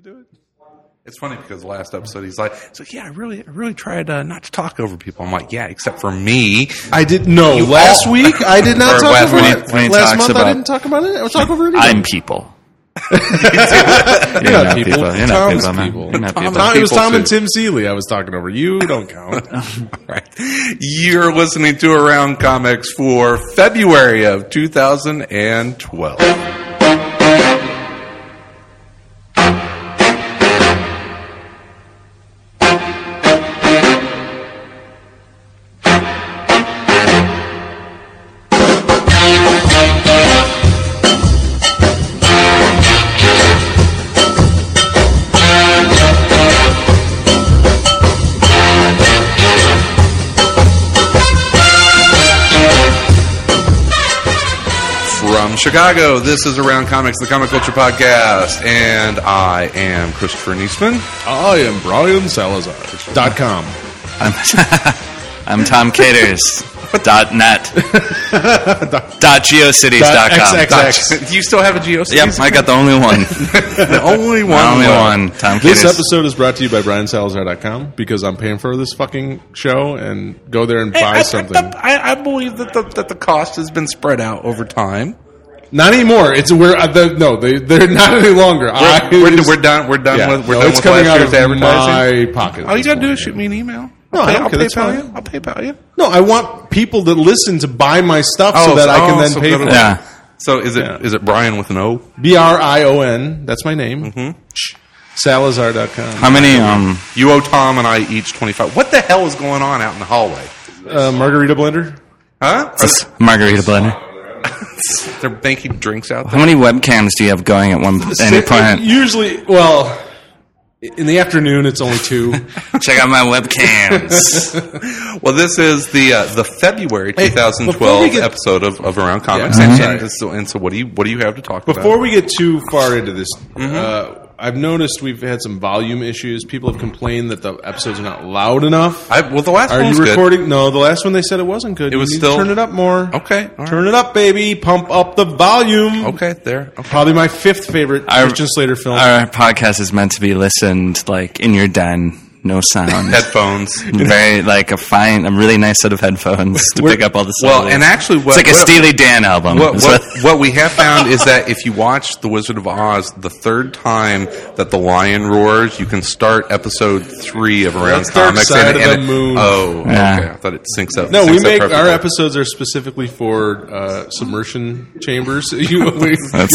do it. It's funny because last episode he's like, yeah, I really tried not to talk over people. I'm like, yeah, except for me. I didn't know. Last week I did not talk over it. Last month I didn't talk about it. I was talking over it. I'm people. You're not people. You're Tom's not people. You're not people. It was Tom and Tim Seeley I was talking over. You don't count. Right. You're listening to Around Comics for February of 2012. Chicago, this is Around Comics, the comic culture podcast, and I am Christopher Niesman. I am Brian Salazar. .com. I'm Tom Caters. .net. .geocities.com. Do you still have a GeoCities? Yep, I got the only one. The only one. The only one. Tom Caters. This episode is brought to you by BrianSalazar.com because I'm paying for this fucking show and go there and buy something. I believe that the cost has been spread out over time. Not anymore. It's they're not any longer. We're done. We're done with it's coming last out of year's advertising. my pocket. All you gotta do is shoot me an email. I'll PayPal you. No, I want people that listen to buy my stuff so that I can then pay for it. Yeah. So is it Brian with an O? BRION. That's my name. Mm-hmm. Salazar.com. How many? You owe Tom and I each 25. What the hell is going on out in the hallway? Margarita blender. Huh? Margarita blender. They're making drinks out there. How many webcams do you have going at any point? Usually, in the afternoon, it's only 2. Check out my webcams. Well, this is the February 2012 episode of Around Comics, and so what do you have to talk about? Before we get too far into this, I've noticed we've had some volume issues. People have complained that the episodes are not loud enough. The last one was Are you recording? Good. No, the last one they said it wasn't good. It was still. Turn it up more. Okay, turn it up, baby. Pump up the volume. Okay, there. Okay. Probably my 5th favorite Christian Slater film. Our podcast is meant to be listened like in your den. No sound. Headphones. Very a really nice set of headphones to pick up all the sound. Well, and actually, it's like a Steely Dan album. What we have found is that if you watch The Wizard of Oz, the third time that the lion roars, you can start episode 3 of Around Comics. Side of the moon. Oh, yeah. Okay. I thought it syncs up. No, our episodes are specifically for submersion chambers. That's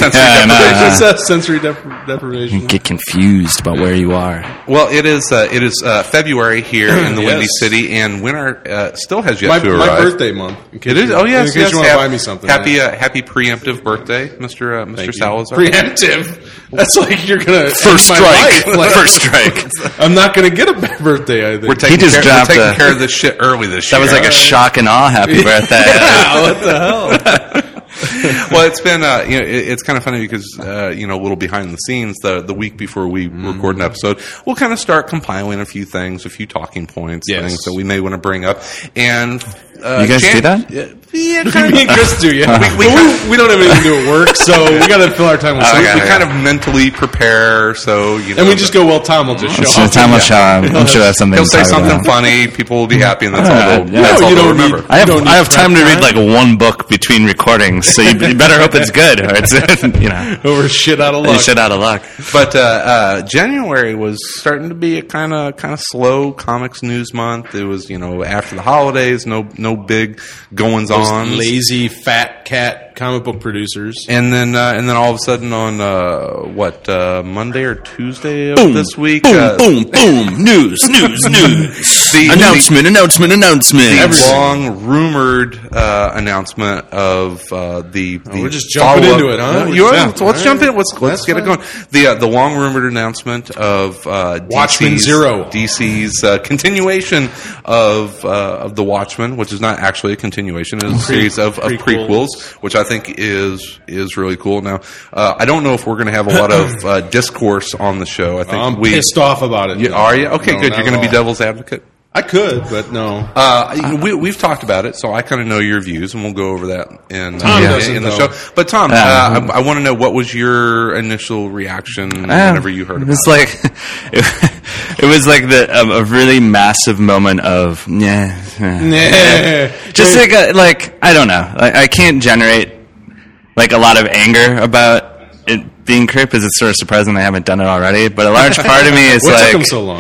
sensory deprivation. You get confused about where you are. Well, it is February here in the Windy City, and winter still has yet to arrive. My birthday month. It is. Oh yes, in case you want to buy me something. Happy preemptive birthday, Mr. Salazar. Preemptive. That's like you're gonna first strike. First strike. I'm not gonna get a better I think. We're taking care of this shit early this year. That was like a shock and awe happy birthday. Yeah, what the hell? Well, it's been it's kind of funny because a little behind the scenes, the week before we record an episode, we'll kind of start compiling a few things, a few talking points, things that we may want to bring up. And you guys do that? Yeah, me and Chris do. Yeah, we don't have anything to do at work, so we got to fill our time with something. We kind of mentally prepare, so and we just go. Well, Tom will just show up. Tom will show up. I'm sure that's something. He'll say something funny. People will be happy, and that's all. That's all they'll remember. I have time to read one book between recordings, so you better hope it's good, or it's or shit out of luck. Shit out of luck. But January was starting to be a kind of slow comics news month. It was after the holidays, no big goings on. Lazy fat cat comic book producers, and then all of a sudden on Monday or Tuesday of this week, boom, news. The announcement. The long rumored announcement of the. We're just jumping into it, huh? Let's jump in. Let's get it going. The long rumored announcement of Watchmen Zero, DC's continuation of the Watchmen, which is not actually a continuation, it's a series of prequels, which I think is really cool. Now, I don't know if we're going to have a lot of discourse on the show. I think I'm pissed off about it. Are you? Okay, good. You're going to be devil's advocate. I could, but no. We've talked about it, so I kind of know your views, and we'll go over that in the show. But Tom, I want to know, what was your initial reaction whenever you heard about it? It was like a really massive moment of just like I don't know. I can't generate like a lot of anger about it being creep, because it's sort of surprising they haven't done it already. But a large part of me is what like, took them so long?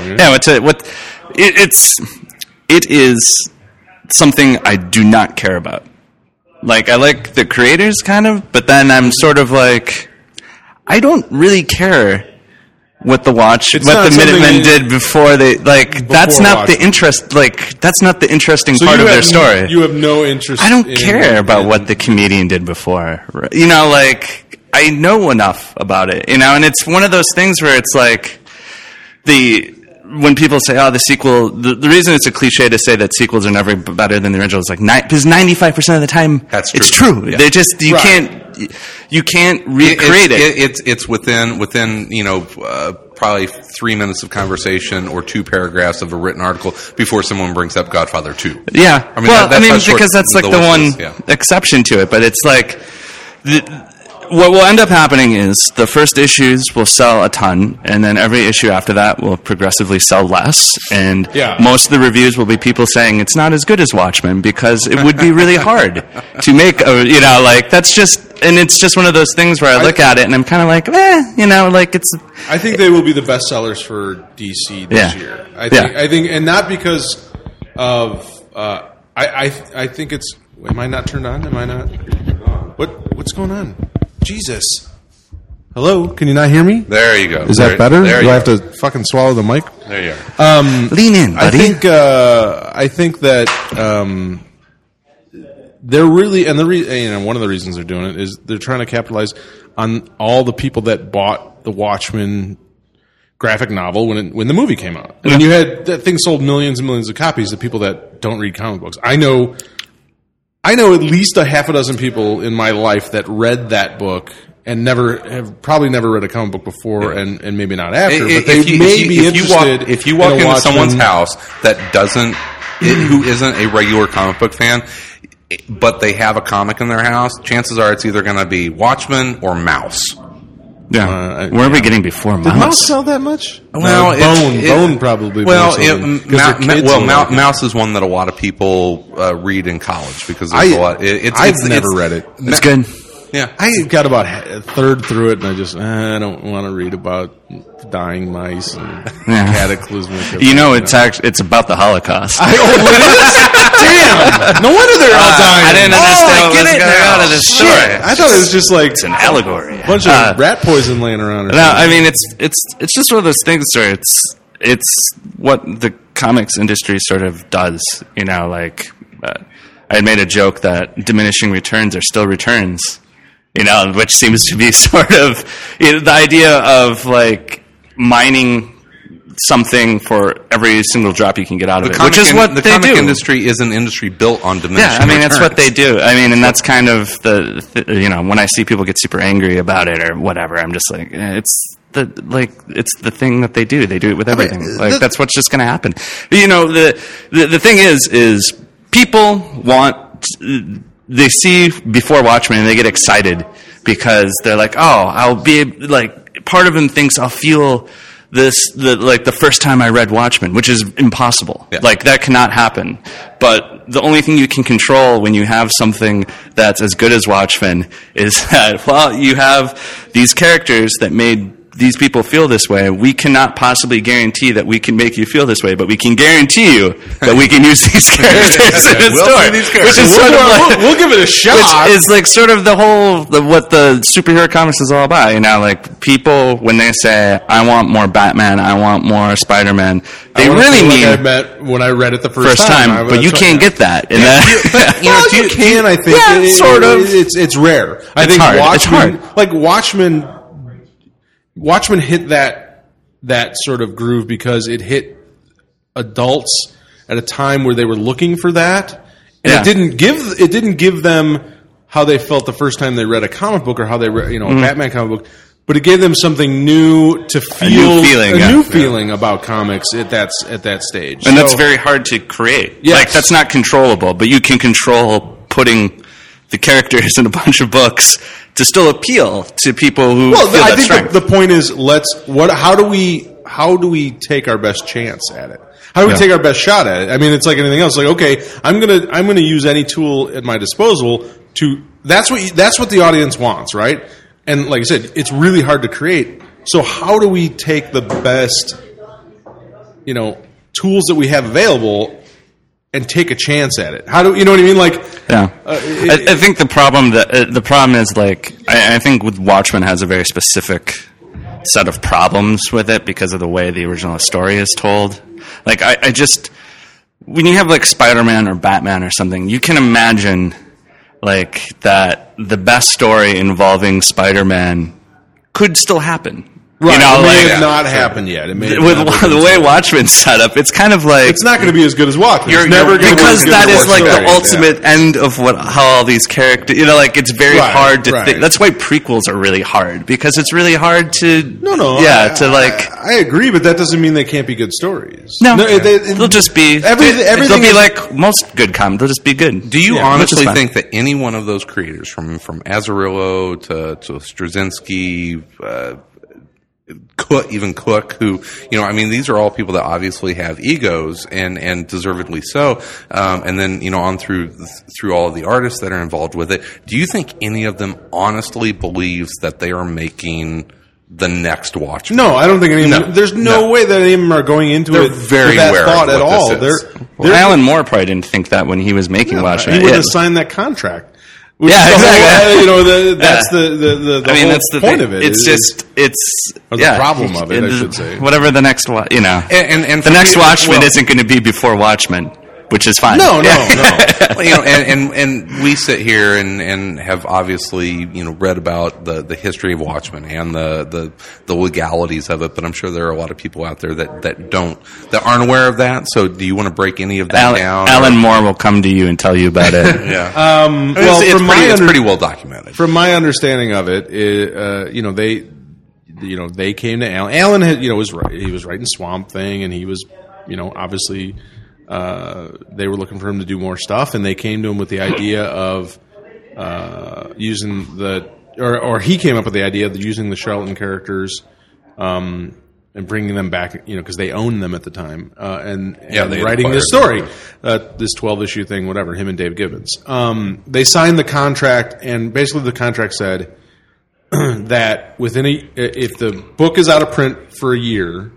It is something I do not care about. Like, I like the creators kind of, but then I'm sort of like, I don't really care what the Minutemen did before they, like, that's not the interest, like, that's not the interesting part of their story. You have no interest. I don't care about what the comedian did before. You know, like, I know enough about it, you know, and it's one of those things where it's like, when people say, the sequel, the reason it's a cliche to say that sequels are never better than the original is like, because 95% of the time, it's true. Yeah. They just, you can't recreate it. It's within, you know, probably 3 minutes of conversation or 2 paragraphs of a written article before someone brings up Godfather 2. Yeah. I mean, because that's like the one exception to it, but it's like, what will end up happening is the first issues will sell a ton, and then every issue after that will progressively sell less. And most of the reviews will be people saying it's not as good as Watchmen, because it would be really hard to make you know, like, that's just, and it's just one of those things where I look at it and I'm kind of like, you know, like, it's. I think they will be the best sellers for DC this year. I think, and not because of. I think it's. Am I not turned on? Am I not? What's going on? Jesus. Hello? Can you not hear me? There you go. Is that better? Do I have to fucking swallow the mic? There you are. Lean in, buddy. I think that they're really, and one of the reasons they're doing it is they're trying to capitalize on all the people that bought the Watchmen graphic novel when the movie came out. And you had that thing sold millions and millions of copies to people that don't read comic books. I know at least a half a dozen people in my life that read that book and probably never read a comic book before, and maybe not after. But they may be interested. If you walk into someone's house that who isn't a regular comic book fan, but they have a comic in their house, chances are it's either going to be Watchmen or Mouse. Yeah, where are we getting before Mouse? Did Mouse sell that much? Well, Bone probably. Mouse is one that a lot of people read in college because there's a lot. I've never read it. It's good. Yeah, I got about a third through it, and I don't want to read about dying mice and cataclysmic. You know, it's about the Holocaust. Damn! No wonder they're all dying. I didn't understand what was going on in this story. I thought it was just like it's an allegory, a bunch of rat poison laying around. No, I mean it's just one of those things where it's what the comics industry sort of does. You know, like I had made a joke that diminishing returns are still returns. You know, which seems to be sort of the idea of like mining something for every single drop you can get out of it, which is what the they comic do. industry is an industry built on diminishing returns. Yeah, I mean, returns. that's what they do. I mean, and that's kind of you know, when I see people get super angry about it or whatever, I'm just like, it's the thing that they do. They do it with everything. That's what's just going to happen. But, you know, the thing is people want. They see before Watchmen and they get excited because they're like, I'll be like, part of them thinks I'll feel the first time I read Watchmen, which is impossible. Yeah. Like, that cannot happen. But the only thing you can control when you have something that's as good as Watchmen is that, you have these characters that made these people feel this way. We cannot possibly guarantee that we can make you feel this way, but we can guarantee you that we can use these characters in a story. Which is sort of like, we'll give it a shot. Which is like sort of what the superhero comics is all about. You know, like people, when they say, I want more Batman, I want more Spider-Man, they really mean I met when I read it the first time. But you can't get that. You can, I think. Yeah, sort of. It's rare. I think Watchmen, like Watchmen hit that sort of groove because it hit adults at a time where they were looking for that, and it didn't give them how they felt the first time they read a comic book or how they read, a Batman comic book. but it gave them something new to feel a new feeling about comics at that stage. And that's very hard to create. Yes. Like, that's not controllable, but you can control putting the characters in a bunch of books to still appeal to people who feel I that think strength. the point is, how do we take our best chance at it? How do we take our best shot at it? I mean, it's like anything else. Like, okay, I'm gonna use any tool at my disposal to. That's what the audience wants, right? And like I said, it's really hard to create. So how do we take the best, tools that we have available and take a chance at it? How do you know what I mean? Like, yeah, I think the problem is, like, I think with Watchmen has a very specific set of problems with it because of the way the original story is told. Like, I just, when you have like Spider-Man or Batman or something, you can imagine like that the best story involving Spider-Man could still happen. Right, it may have not happened yet. With the way Watchmen's set up, it's kind of like it's not going to be as good as Watchmen. Because that is like the ultimate end of how all these characters. Like, it's very hard to think. That's why prequels are really hard, because it's really hard to. I agree, but that doesn't mean they can't be good stories. No, they'll just be everything. They'll be like most good comics. They'll just be good. Do you honestly think that any one of those creators, from Azzarello to Straczynski, Cook, who, these are all people that obviously have egos and deservedly so. And then, on through all of the artists that are involved with it, do you think any of them honestly believes that they are making the next Watchmen? No, I don't think any of them. There's no way that any of them are going into it very with that aware thought at all. Alan Moore probably didn't think that when he was making Watchmen. He would have signed that contract. Exactly. That's the that's the point thing. of it. The problem of it, I should say. Whatever the next, and the next Watchmen isn't going to be before Watchmen, which is fine. No. and we sit here and have obviously read about the history of Watchmen and the legalities of it, but I'm sure there are a lot of people out there that aren't aware of that. So, do you want to break any of that down? Alan Moore will come to you and tell you about it. Yeah. It's pretty well documented. From my understanding of it, they came to Alan. Alan had, he was writing Swamp Thing, and he was, obviously. They were looking for him to do more stuff, and they came to him with the idea of using or he came up with the idea of using the Charlton characters and bringing them back, because they owned them at the time, and writing this story, this 12-issue thing, whatever, him and Dave Gibbons. They signed the contract, and basically the contract said that if the book is out of print for a year,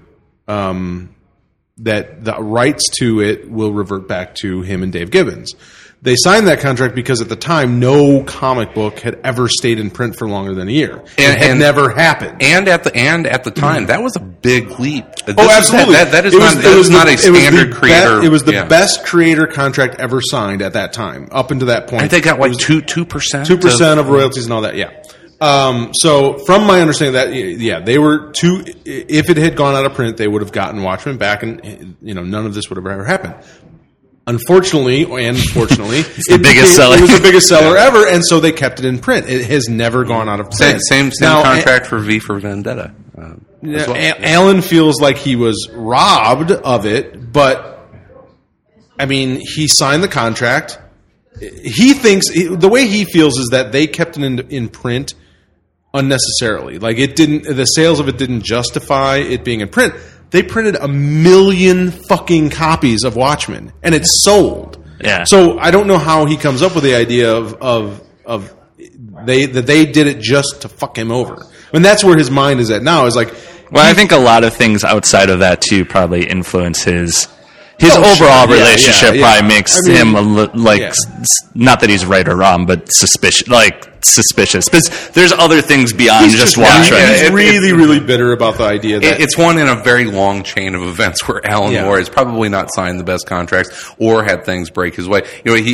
that the rights to it will revert back to him and Dave Gibbons. They signed that contract because at the time, no comic book had ever stayed in print for longer than a year. It had never happened. And at the time, that was a big leap. Absolutely. That is not a standard creator. It was the best creator contract ever signed at that time. Up until that point, I think they got 2%. 2% of royalties and all that. Yeah. So from my understanding that, they were if it had gone out of print, they would have gotten Watchmen back, and none of this would have ever happened. Unfortunately, and fortunately, it was the biggest seller ever, and so they kept it in print. It has never gone out of print. Same contract for V for Vendetta. Well. Alan feels like he was robbed of it, but he signed the contract. He thinks the way he feels is that they kept it in print unnecessarily. Like, the sales of it didn't justify it being in print. They printed 1 million fucking copies of Watchmen, and it's sold. Yeah. So I don't know how he comes up with the idea of they did it just to fuck him over. That's where his mind is at now. Is like, I think a lot of things outside of that too probably influence his overall relationship. Probably makes him not that he's right or wrong, but suspicious. But there's other things beyond just Watchmen. He's really bitter about the idea that it's one in a very long chain of events where Alan Moore has probably not signed the best contracts or had things break his way.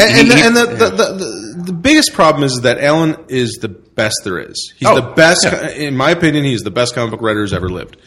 The biggest problem is that Alan is the best there is. He's the best, in my opinion. He's the best comic book writer who's ever lived.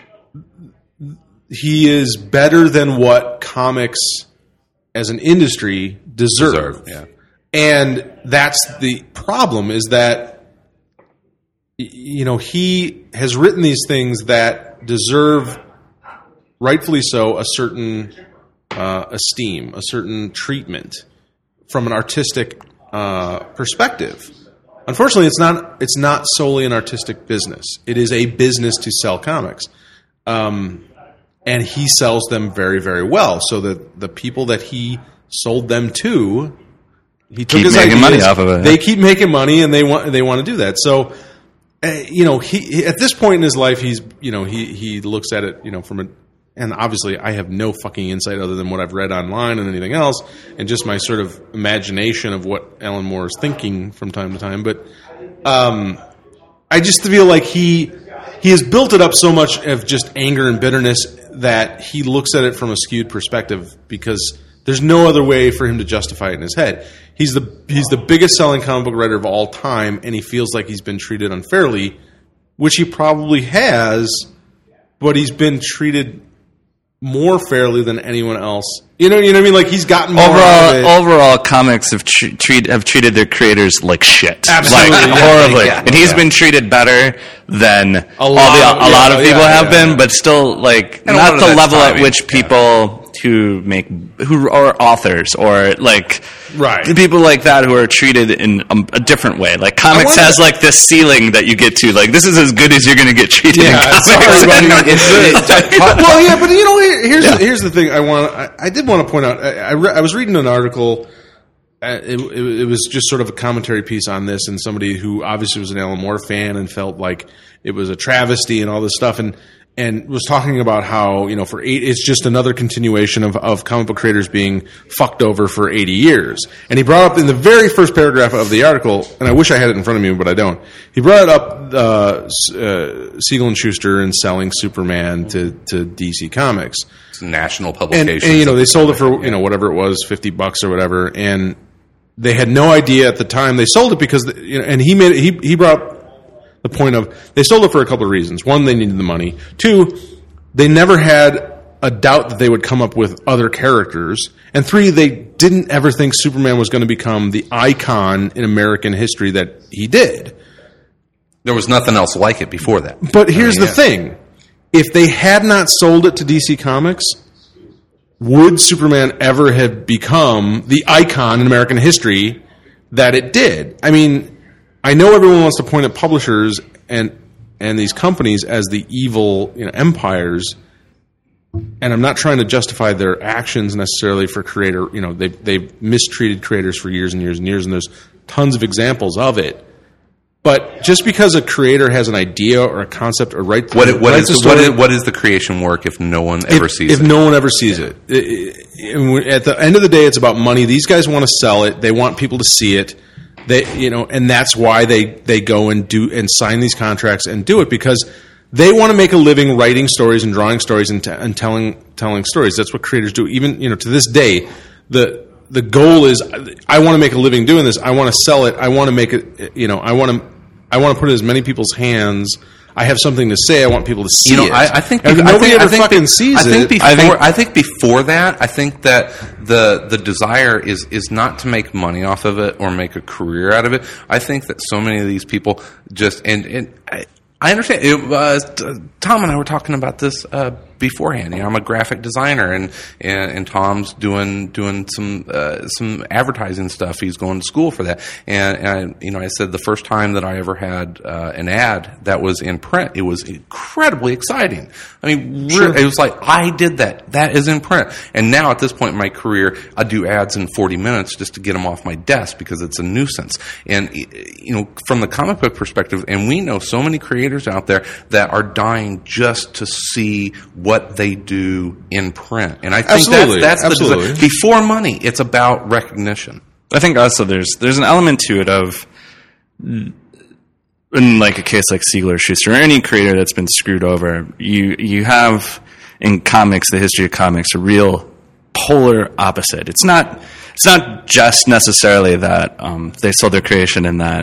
He is better than what comics as an industry deserve. Yeah. And that's the problem, is that he has written these things that deserve, rightfully so, a certain esteem, a certain treatment from an artistic perspective. Unfortunately, it's not solely an artistic business. It is a business to sell comics. And he sells them very, very well. So that the people that he sold them to, he took his ideas, money off of it. They keep making money, and they want to do that. So, he at this point in his life, he looks at it, from a, and obviously I have no fucking insight other than what I've read online and anything else, and just my sort of imagination of what Alan Moore is thinking from time to time. But I just feel like he has built it up so much of just anger and bitterness that he looks at it from a skewed perspective, because there's no other way for him to justify it in his head. He's the biggest selling comic book writer of all time, and he feels like he's been treated unfairly, which he probably has, but he's been treated more fairly than anyone else. You know what I mean? Like, he's gotten more out of it. Overall, comics have treated their creators like shit. Absolutely. Like, horribly. Yeah. And he's been treated better than a lot of people have been, but still, like, not the level at which people who are authors or like people like that who are treated in a different way. Like, comics has like this ceiling that you get to. Like, this is as good as you're going to get treated in comics. Well, yeah, but here's the thing. I did want to point out. I was reading an article. It was just sort of a commentary piece on this, and somebody who obviously was an Alan Moore fan and felt like it was a travesty and all this stuff, and was talking about how, it's just another continuation of comic book creators being fucked over for 80 years. And he brought up in the very first paragraph of the article, and I wish I had it in front of me, but I don't. He brought up Siegel and Schuster and selling Superman to DC Comics. It's a national publication. And they sold it for, whatever it was, $50 or whatever, and they had no idea at the time they sold it because, and he brought up the point of, they sold it for a couple of reasons. One, they needed the money. Two, they never had a doubt that they would come up with other characters. And three, they didn't ever think Superman was going to become the icon in American history that he did. There was nothing else like it before that. But here's the thing. If they had not sold it to DC Comics, would Superman ever have become the icon in American history that it did? I mean, I know everyone wants to point at publishers and these companies as the evil empires, and I'm not trying to justify their actions necessarily for creator. They've mistreated creators for years and years and years, and there's tons of examples of it. But just because a creator has an idea or a concept or what is the creation work if no one ever sees it? If no one ever sees it. At the end of the day, it's about money. These guys want to sell it. They want people to see it. And that's why they go and do and sign these contracts and do it, because they want to make a living writing stories and drawing stories and telling stories. That's what creators do. Even to this day, the goal is, I want to make a living doing this. I want to sell it. I want to make it. I want to put it in as many people's hands. I have something to say. I want people to see it. I think nobody ever fucking sees it. I think before that, I think that the desire is not to make money off of it or make a career out of it. I think that so many of these people just I understand. Tom and I were talking about this beforehand. I'm a graphic designer, and Tom's doing some advertising stuff. He's going to school for that. And I said the first time that I ever had an ad that was in print, it was incredibly exciting. I mean, sure. It was like, I did that. That is in print. And now at this point in my career, I do ads in 40 minutes just to get them off my desk because it's a nuisance. And from the comic book perspective, and we know so many creators out there that are dying just to see what they do in print. And I think that's the design. Before money, it's about recognition. I think also there's an element to it of, in like a case like Siegel or Schuster or any creator that's been screwed over, you have in comics, the history of comics, a real polar opposite. It's not just necessarily that they sold their creation and that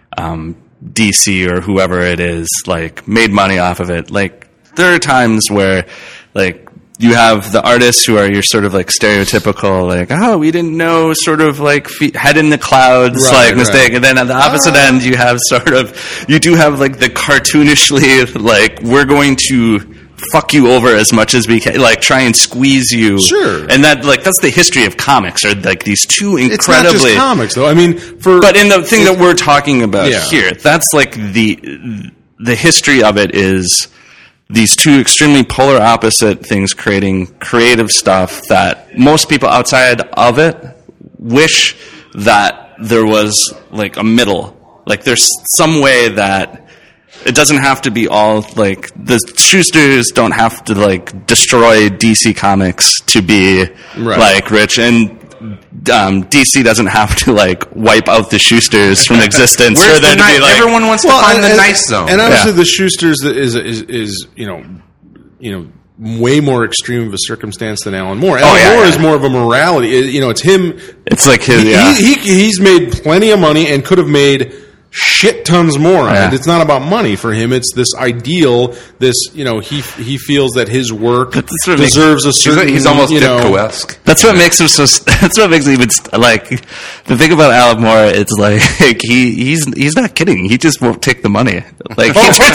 DC or whoever it is like made money off of it. Like, there are times where like you have the artists who are your sort of like stereotypical, like, oh, we didn't know, sort of like head in the clouds, like mistake. And then at the opposite end, you have you do have like the cartoonishly, like, we're going to fuck you over as much as we can, like try and squeeze you. Sure. And that's the history of comics, are like these two incredibly. It's not just comics, though. I mean, but in the thing that we're talking about here, that's like the history of it is these two extremely polar opposite things creating creative stuff that most people outside of it wish that there was like a middle. Like there's some way that it doesn't have to be all like the Schusters don't have to like destroy DC Comics to be like rich, and DC doesn't have to like wipe out the Schusters from existence for them to be like. Everyone wants to find the nice zone, and obviously the Schusters is you know way more extreme of a circumstance than Alan Moore. Alan Moore is more of a morality. You know, it's him. It's like his. He's made plenty of money and could have made shit tons more on it. It's not about money for him. It's this ideal. This, you know, he feels that his work deserves a certain. He's almost Ditko-esque. That's what makes him so. That's what makes him even like the thing about Alan Moore. It's like he's not kidding. He just won't take the money. Like he just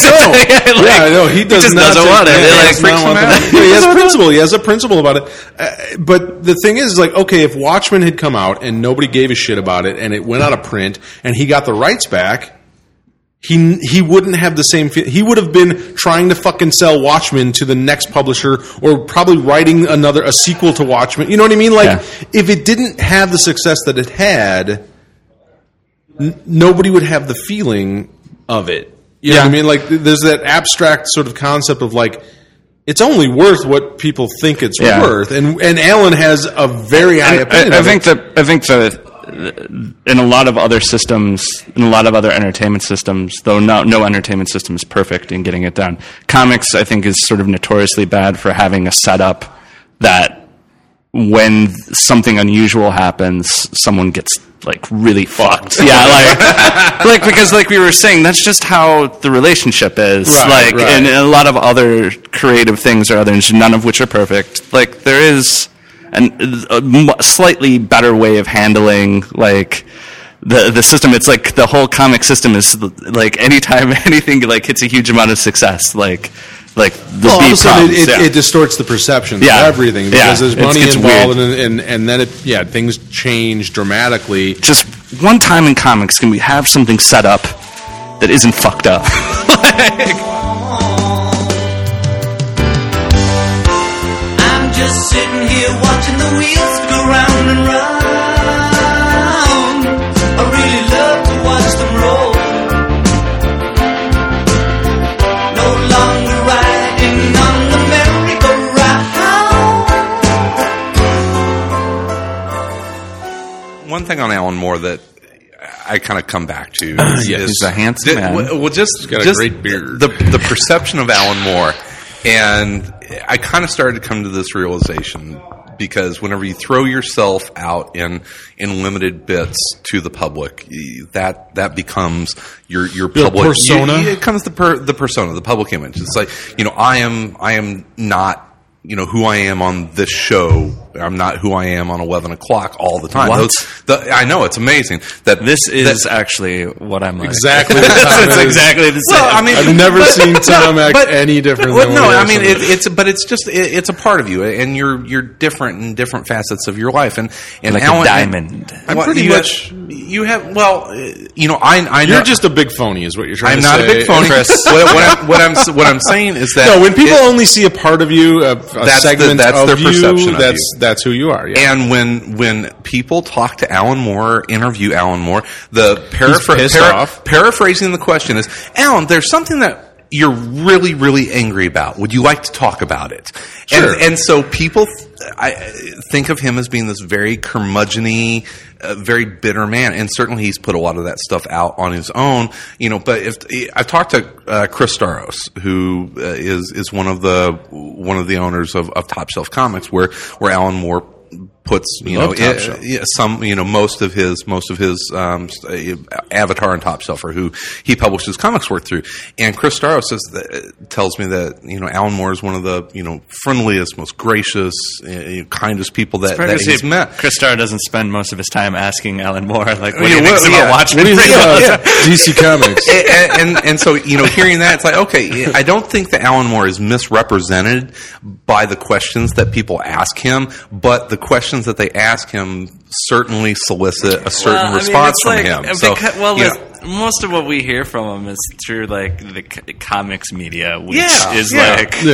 doesn't want it. He has principle. He has a principle about it. But the thing is, like, okay, if Watchmen had come out and nobody gave a shit about it, and it went out of print, and he got the rights back. He wouldn't have the same feel. He would have been trying to fucking sell Watchmen to the next publisher, or probably writing a sequel to Watchmen. You know what I mean? Like, if it didn't have the success that it had, nobody would have the feeling of it. You know what I mean? Like, there's that abstract sort of concept of like, it's only worth what people think it's worth, and Alan has a very high opinion. I think that in a lot of other systems, in a lot of other entertainment systems, though no entertainment system is perfect in getting it done. Comics, I think, is sort of notoriously bad for having a setup that when something unusual happens, someone gets like really fucked. Like because like we were saying, that's just how the relationship is. And a lot of other creative things or others, none of which are perfect. Like there is a slightly better way of handling like the system. It's like the whole comic system is like anytime anything like hits a huge amount of success, like the B problems. It distorts the perception of everything because there's money involved, and then things change dramatically. Just one time in comics can we have something set up that isn't fucked up. Just sitting here watching the wheels go round and round. I really love to watch them roll. No longer riding on the merry-go-round. One thing on Alan Moore that I kind of come back to is he's a handsome man. Well, he's got a great beard. The perception of Alan Moore. And I kind of started to come to this realization because whenever you throw yourself out in limited bits to the public, that becomes your public persona. It becomes the persona, the public image. It's like, you know, I am not, you know, who I am on this show. I'm not who I am on 11 o'clock all the time. I know, it's amazing that this is actually what I'm like. Exactly. It's exactly the same. Well, I mean, I've never seen Tom act any different. It's a part of you, and you're different in different facets of your life, and like Alan, a diamond. I'm pretty much. You have you know, I you're just a big phony, is what you're trying to say. I'm not a big phony. what I'm saying is that when people only see a part of you, a segment of their perception you, that's who you are. Yeah. And when people talk to Alan Moore, interview Alan Moore, paraphrasing the question is, Alan, there's something that you're really, really angry about. Would you like to talk about it? Sure. And so people think of him as being this very curmudgeon-y, very bitter man, and certainly he's put a lot of that stuff out on his own. You know, but I've talked to Chris Staros, who is one of the owners of Top Shelf Comics, where Alan Moore puts most of his Avatar and Top Shelf, or who he publishes comics work through. And Chris Starro tells me that Alan Moore is one of the friendliest, most gracious, kindest people that he's met. Chris Starro doesn't spend most of his time asking Alan Moore like, what do you think about Watchmen? What do you think about DC Comics? and so hearing that, it's like, okay, I don't think that Alan Moore is misrepresented by the questions that people ask him, but the questions that they ask him certainly solicit a certain response from him. Most of what we hear from him is through like the comics media, which is skewed.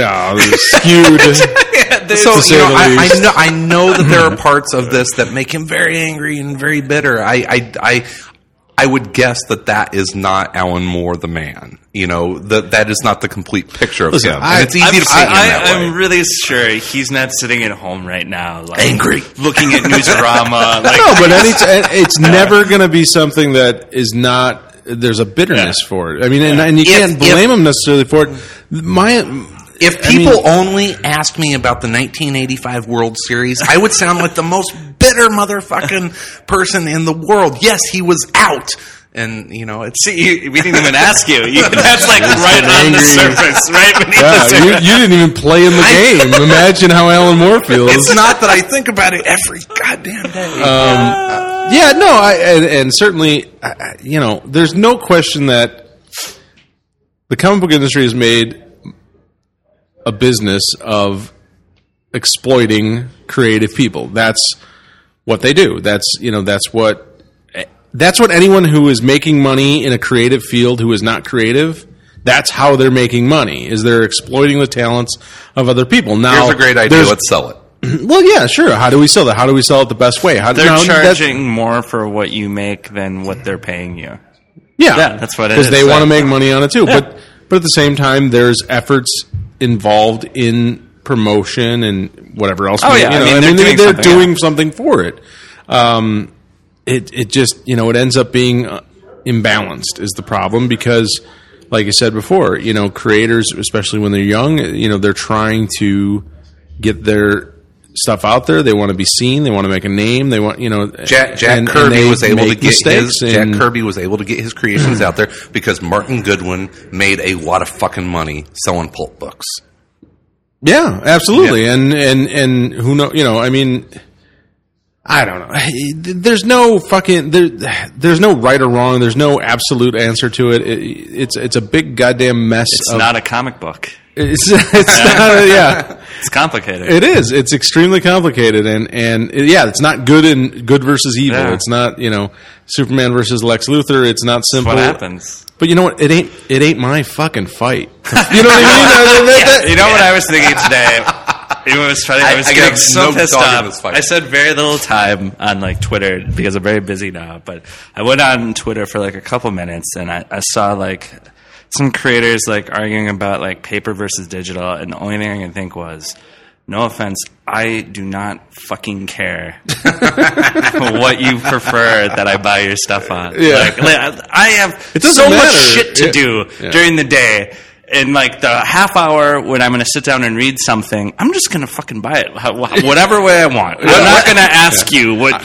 I know that there are parts of this that make him very angry and very bitter. I would guess that is not Alan Moore, the man. That is not the complete picture of him. And it's easy to say that way. I'm really sure he's not sitting at home right now, like, angry, looking at Newsarama. Like, no, but it's never going to be something that is not. There's a bitterness for it. I mean, and you can't blame him necessarily for it. If people only asked me about the 1985 World Series, I would sound like the most bitter motherfucking person in the world. Yes, he was out. And, we didn't even ask you. That's like right on the surface, right beneath the surface. You didn't even play in the game. Imagine how Alan Moore feels. It's not that I think about it every goddamn day. And certainly, there's no question that the comic book industry has made a business of exploiting creative people. That's what they do. That's what anyone who is making money in a creative field who is not creative, that's how they're making money, is they're exploiting the talents of other people. Now, here's a great idea. Let's sell it. Well, yeah, sure. How do we sell that? How do we sell it the best way? They're charging more for what you make than what they're paying you. Yeah, that's what it is. Because they want to make money on it too. Yeah. But at the same time, there's efforts involved in promotion and whatever else. They're doing something for it. It just, it ends up being imbalanced is the problem because, like I said before, creators, especially when they're young, they're trying to get their stuff out there. They want to be seen. They want to make a name. They want, Jack Kirby was able to get his creations out there because Martin Goodwin made a lot of fucking money selling pulp books. Yeah, absolutely. Yeah. And who knows, I don't know. There's no fucking there's no right or wrong. There's no absolute answer to it. It's a big goddamn mess. It's not a comic book. It's not. Yeah, it's complicated. It is. It's extremely complicated, and it's not good versus evil. Yeah. It's not Superman versus Lex Luthor. It's not simple. That's what happens. But you know what? It ain't my fucking fight. You know what I mean? You know what I was thinking today. It was funny. I was getting so pissed off. I spent very little time on Twitter because I'm very busy now. But I went on Twitter for a couple minutes, and I saw some creators arguing about paper versus digital, and the only thing I can think was, no offense, I do not fucking care what you prefer that I buy your stuff on. Yeah. I have so much shit to do during the day. In the half hour when I'm going to sit down and read something, I'm just going to fucking buy it whatever way I want. I'm not going to ask you what.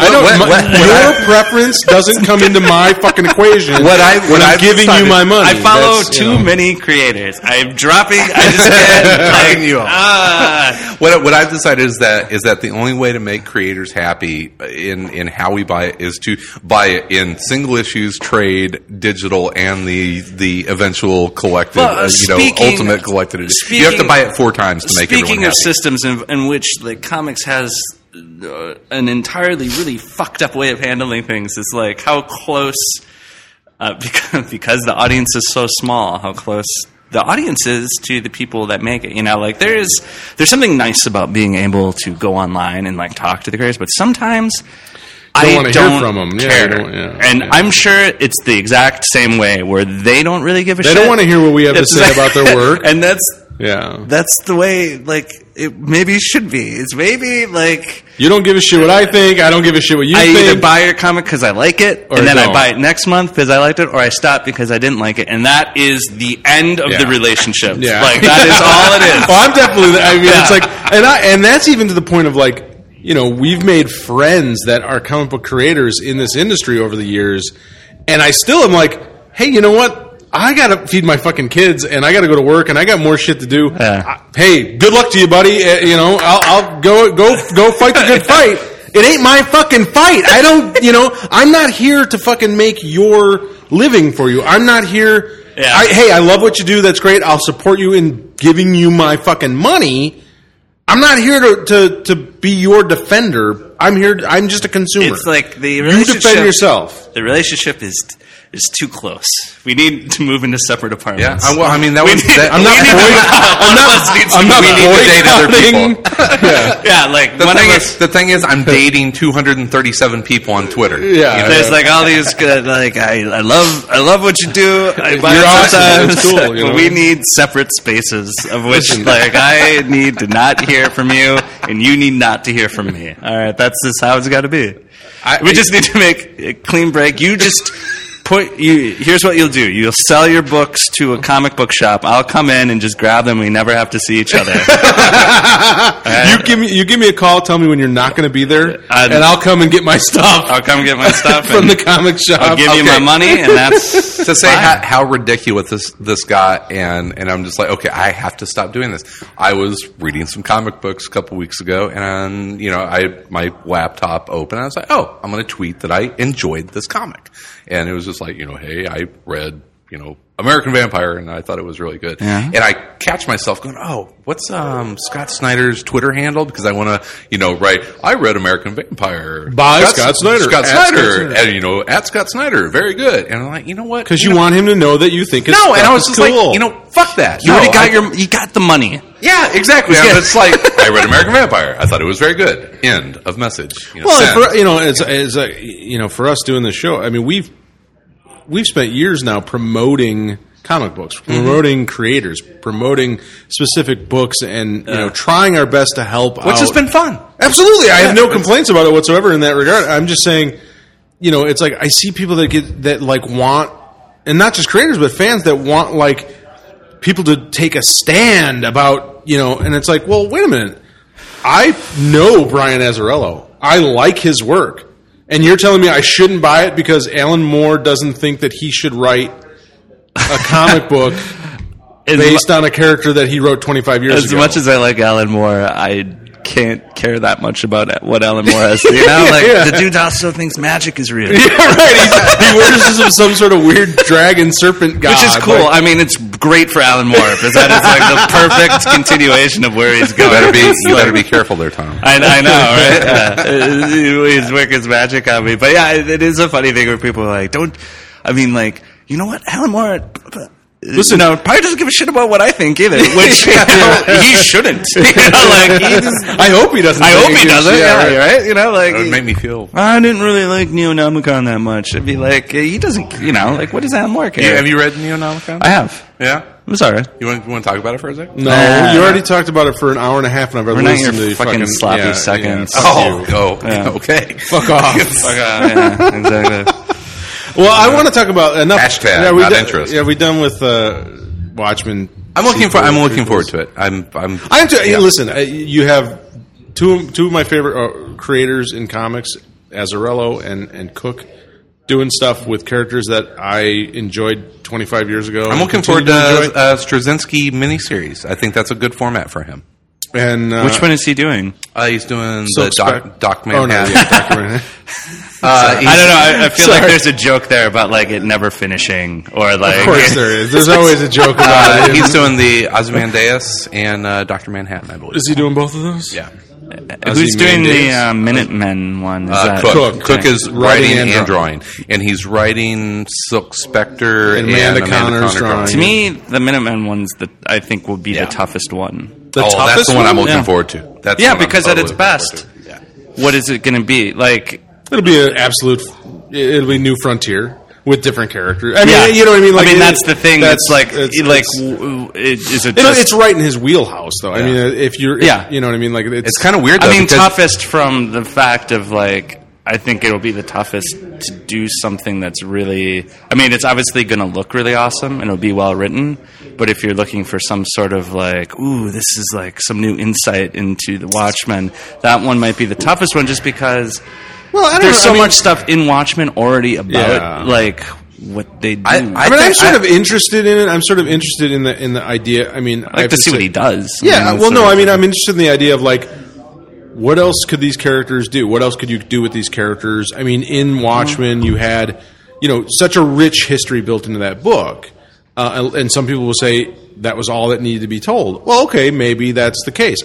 Your preference doesn't come into my fucking equation. When I'm giving you my money, I follow too many creators. I'm dropping. I just can't you off. What I've decided is that the only way to make creators happy in how we buy it is to buy it in single issues, trade, digital, and the eventual collective. Ultimate collected edition. You have to buy it 4 times to make everyone happy. Speaking of systems in which comics has an entirely really fucked up way of handling things, is how close, because the audience is so small, how close the audience is to the people that make it. There's something nice about being able to go online and talk to the creators, but sometimes I don't hear from them. Yeah, I'm sure it's the exact same way where they don't really give a shit. They don't want to hear what we have to say about their work. And that's the way it maybe should be. It's maybe you don't give a shit what I think. I don't give a shit what you think. I either buy your comic because I like it, and then I buy it next month because I liked it, or I stop because I didn't like it, and that is the end of the relationship. Yeah. That is all it is. Well, I'm definitely. It's and that's even to the point of we've made friends that are comic book creators in this industry over the years, and I still am like, hey, you know what? I gotta feed my fucking kids, and I gotta go to work, and I got more shit to do. Hey, good luck to you, buddy. I'll go fight the good fight. It ain't my fucking fight. I don't, I'm not here to fucking make your living for you. I'm not here. Yeah. I love what you do. That's great. I'll support you in giving you my fucking money. I'm not here to be your defender. I'm just a consumer. It's like the relationship. You defend yourself. The relationship is too close. We need to move into separate apartments. Yeah, I'm not boycotting other people. Yeah, like the thing is, I'm dating 237 people on Twitter. Yeah, there's like all these like I love what you do. I buy You're it sometimes. It's cool, But we need separate spaces of which like I need to not hear from you and you need not to hear from me. All right, that's just how it's got to be. We just need to make a clean break. You just. Here's what you'll do. You'll sell your books to a comic book shop. I'll come in and just grab them. We never have to see each other. You give me a call. Tell me when you're not going to be there, and I'll come and get my stuff. I'll come get my stuff from the comic shop. I'll give you my money, and that's to say how ridiculous this got. And I'm just like, okay, I have to stop doing this. I was reading some comic books a couple weeks ago, and I had my laptop open. And I was like, oh, I'm going to tweet that I enjoyed this comic. And it was just like, hey, I read, American Vampire, and I thought it was really good. Yeah. And I catch myself going, oh, what's Scott Snyder's Twitter handle? Because I want to, write, I read American Vampire. By Scott Snyder. Scott Snyder. And, at Scott Snyder. Very good. And I'm like, you know what? Because you want him to know that you think it's No, and I was just cool. like, fuck that. You already got you got the money. Yeah, exactly. Yeah. It's like, I read American Vampire. I thought it was very good. End of message. For us doing this show, I mean, we've spent years now promoting comic books, promoting creators, promoting specific books, and trying our best to help out. Which has been fun. Absolutely. I have no complaints about it whatsoever in that regard. I'm just saying, it's like I see people that want, and not just creators, but fans that want like people to take a stand about, and it's like, well, wait a minute. I know Brian Azzarello. I like his work. And you're telling me I shouldn't buy it because Alan Moore doesn't think that he should write a comic book based on a character that he wrote 25 years ago. As much as I like Alan Moore, I can't care that much about what Alan Moore has. The dude also thinks magic is real. Yeah, right. He worships some sort of weird dragon serpent god. Which is cool. I mean, it's great for Alan Moore because that is like the perfect continuation of where he's going. You better be careful there, Tom. I know, right? His work is magic on me. But yeah, it is a funny thing where people are like, you know what? Alan Moore... Listen, probably doesn't give a shit about what I think either, which he shouldn't. I hope he doesn't. I hope he doesn't. Yeah, right. That would make me feel. I didn't really like Neonomicon that much. It'd be like he doesn't. What does Alan Moore care? Have you read Neonomicon? I have. Yeah, it was alright. You want to talk about it for a second? No, you already talked about it for an hour and a half, and I've already listened to fucking sloppy seconds. Okay. Fuck off. Yeah, exactly. Well, I want to talk about enough. Hashtag not interest. Yeah, we done with Watchmen. I'm looking forward to it. Listen, you have two of my favorite creators in comics, Azzarello and Cook, doing stuff with characters that I enjoyed 25 years ago. I'm looking forward to Straczynski miniseries. I think that's a good format for him. And which one is he doing? He's doing the Doc Manhattan. Oh, no, yeah, Dr. Manhattan. I don't know. I feel like there's a joke there about like it never finishing, or like. Of course there is. There's always a joke about it. He's doing the Ozymandias and Dr. Manhattan, I believe. Is he doing both of those? Yeah. Who's doing the Minutemen one? Cook. Cook is writing and drawing, and he's writing Silk Spectre and Amanda Connor's drawing. To me, the Minutemen one's that I think will be the toughest one. That's the one I'm looking forward to. Because at its best, what is it going to be like? It'll be an absolute. It'll be New Frontier with different characters. I mean, you know what I mean. Like, that's the thing. It's right in his wheelhouse, though. Yeah. I mean, if you're, you know what I mean. Like, it's kind of weird. Though, toughest from the fact of like I think it'll be the toughest to do something that's really... I mean, it's obviously going to look really awesome and it'll be well written, but if you're looking for some sort of like, ooh, this is like some new insight into the Watchmen, that one might be the toughest one just because there's so much stuff in Watchmen already about like what they do. I'm sort of interested in it. I'm sort of interested in the idea. I mean, I like to see what he does. Yeah, I'm interested in the idea of like, what else could these characters do? What else could you do with these characters? I mean, in Watchmen, you had, such a rich history built into that book. And some people will say that was all that needed to be told. Well, okay, maybe that's the case.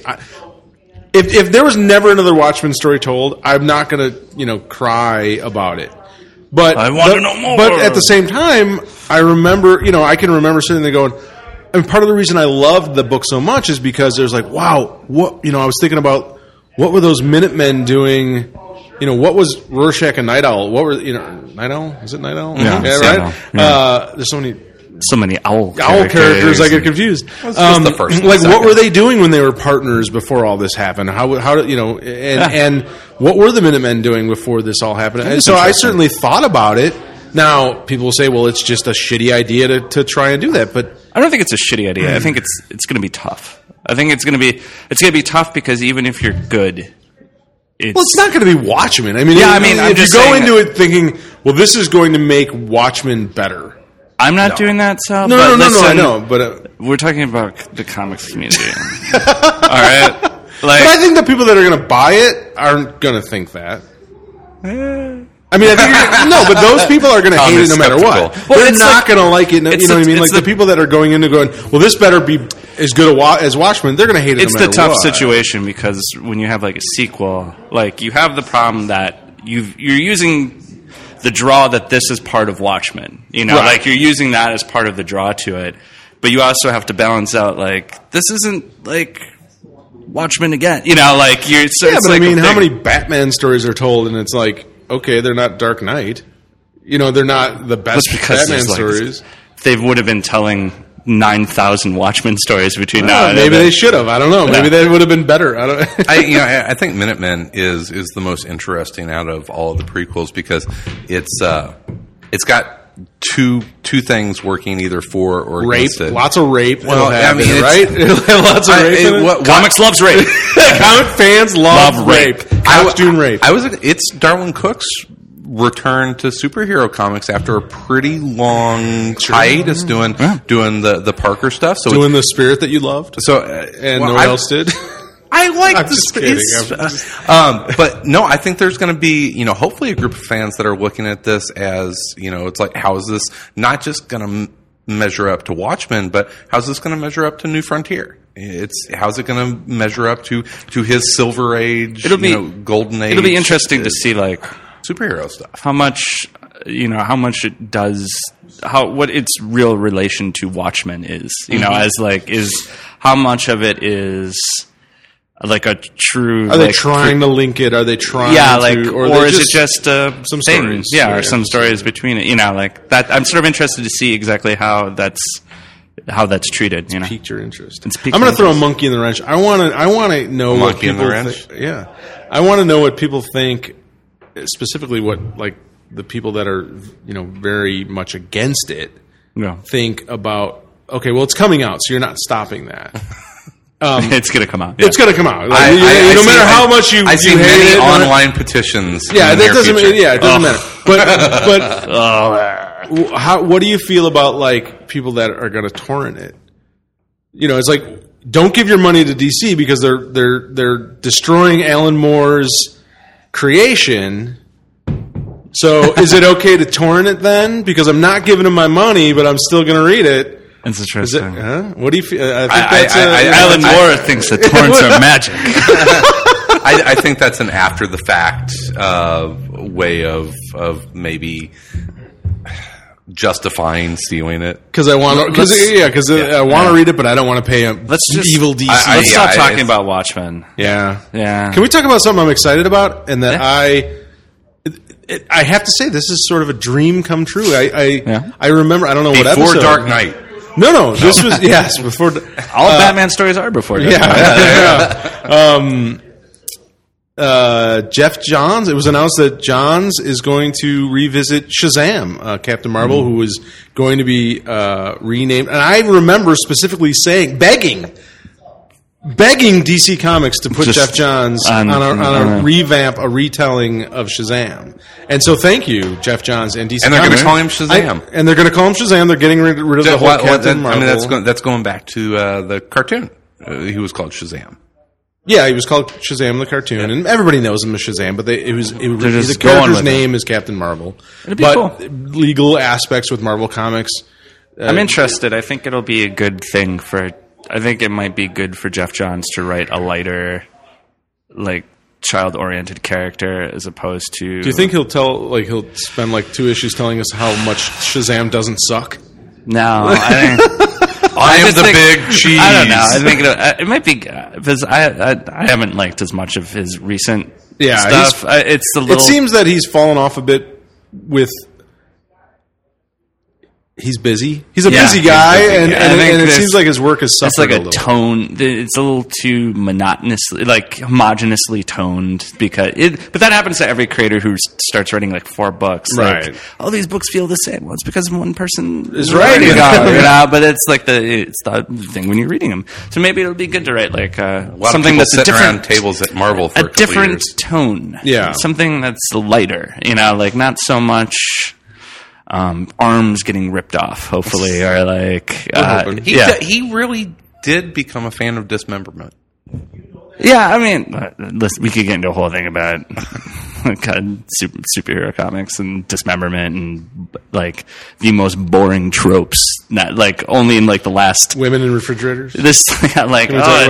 If there was never another Watchmen story told, I'm not going to, cry about it. But I want to know more. But at the same time, I remember, I can remember sitting there going, part of the reason I loved the book so much is because there's like, wow, what, I was thinking about, what were those Minutemen doing? What was Rorschach and Night Owl? What were, Night Owl? Is it Night Owl? Yeah, right? Yeah. There's so many owl characters. I get confused. The first like, what were they doing when they were partners before all this happened? How did, and what were the Minutemen doing before this all happened? And so I certainly thought about it. Now, people will say, well, it's just a shitty idea to try and do that, but I don't think it's a shitty idea. I think it's going to be tough. I think it's going to be tough because even if you're good, it's not going to be Watchmen. I mean, if you go into it thinking, well, this is going to make Watchmen better. I'm not doing that, Sal. No, I know, but we're talking about the comics community. All right, but I think the people that are going to buy it aren't going to think that. I mean, I think but those people are going to hate it no matter what. Well, they're not going to like it. You know what I mean? Like the people that are going into going, well, this better be as good as Watchmen. They're going to hate it. It's no matter the tough what. situation because when you have like a sequel, like you have the problem that you're using the draw that this is part of Watchmen. Like you're using that as part of the draw to it, but you also have to balance out like this isn't like Watchmen again. Like you're. So yeah, it's but like I mean, how many Batman stories are told, and it's like, okay, they're not Dark Knight. They're not the best Batman stories. They would have been telling 9,000 Watchmen stories between now and maybe they should have. I don't know. Maybe they would have been better. I don't. I think Minutemen is the most interesting out of all of the prequels because it's got two things working either for or rape. against it. Lots of rape. Well, right? Lots of rape. Comics loves rape. Comic fans love rape. Costume rape. It's Darwin Cook's return to superhero comics after a pretty long hiatus doing the Parker stuff. So doing the Spirit that you loved. So no one else did. I like I'm the just kidding. But no, I think there's going to be, hopefully a group of fans that are looking at this as, it's like, how is this not just going to measure up to Watchmen, but how's this going to measure up to New Frontier? How's it going to measure up to his Silver Age, Golden Age? It'll be interesting to see like superhero stuff. How much it does, what its real relation to Watchmen is, as like how much of it is like a true. Are they trying to link it? Are they trying? Yeah, to, or is it just some thing? Stories? Yeah, or some stories between it. Like that. I'm sort of interested to see exactly how that's treated. It's piqued your interest. I'm going to throw a monkey in the wrench. I want to know what people think. Yeah, I want to know what people think, specifically what like the people that are very much against it think about. Okay, well, it's coming out, so you're not stopping that. It's going to come out. Yeah. It's going to come out. Like, no matter how much you see hate many it, online petitions. Yeah, that doesn't. Yeah, it doesn't matter. But what do you feel about like people that are going to torrent it? It's like don't give your money to DC because they're destroying Alan Moore's creation. So is it okay to torrent it then? Because I'm not giving them my money, but I'm still going to read it. That's interesting. What do you feel? I think Alan Moore thinks that torrents are magic. I think that's an after the fact way of maybe justifying stealing it because I want to. I want to read it, but I don't want to pay him. Let's just evil DC. Let's stop talking about Watchmen. Yeah. Can we talk about something I'm excited about? And that I have to say, this is sort of a dream come true. I remember. I don't know what episode. Before Dark Knight. No. This was before. All Batman stories are before Dark Knight. Jeff Johns. It was announced that Johns is going to revisit Shazam, Captain Marvel, who was going to be renamed. And I remember specifically begging DC Comics to put Jeff Johns on a revamp, a retelling of Shazam. And so thank you, Jeff Johns and DC Comics. And they're going to call him Shazam. And they're going to call him Shazam. They're getting rid of the whole Captain Marvel. I mean, that's going back to the cartoon. He was called Shazam. Yeah, he was called Shazam the cartoon, and everybody knows him as Shazam. But the character's name is Captain Marvel. It'd be cool. Legal aspects with Marvel Comics. I'm interested. I think it'll be a good thing I think it might be good for Jeff Johns to write a lighter, like child-oriented character as opposed to. Do you think he'll spend like 2 issues telling us how much Shazam doesn't suck? No, I think. I am the big cheese. I don't know. I think it might be because I haven't liked as much of his recent stuff. It's a little. It seems that he's fallen off a bit with. He's busy. He's a busy guy, and it seems like his work has suffered. It's like a tone. It's a little too monotonously, like homogenously toned. But that happens to every creator who starts writing like 4 books. Right. Like, all these books feel the same. Well, it's because one person is writing them. But it's like it's the thing when you're reading them. So maybe it'll be good to write like something that's sitting around tables at Marvel for a different tone. Yeah, something that's lighter. Like not so much. Arms getting ripped off, hopefully, or like he really did become a fan of dismemberment. Yeah, I mean, listen, we could get into a whole thing about superhero comics and dismemberment and like the most boring tropes. Not like only in like the last women in refrigerators. This like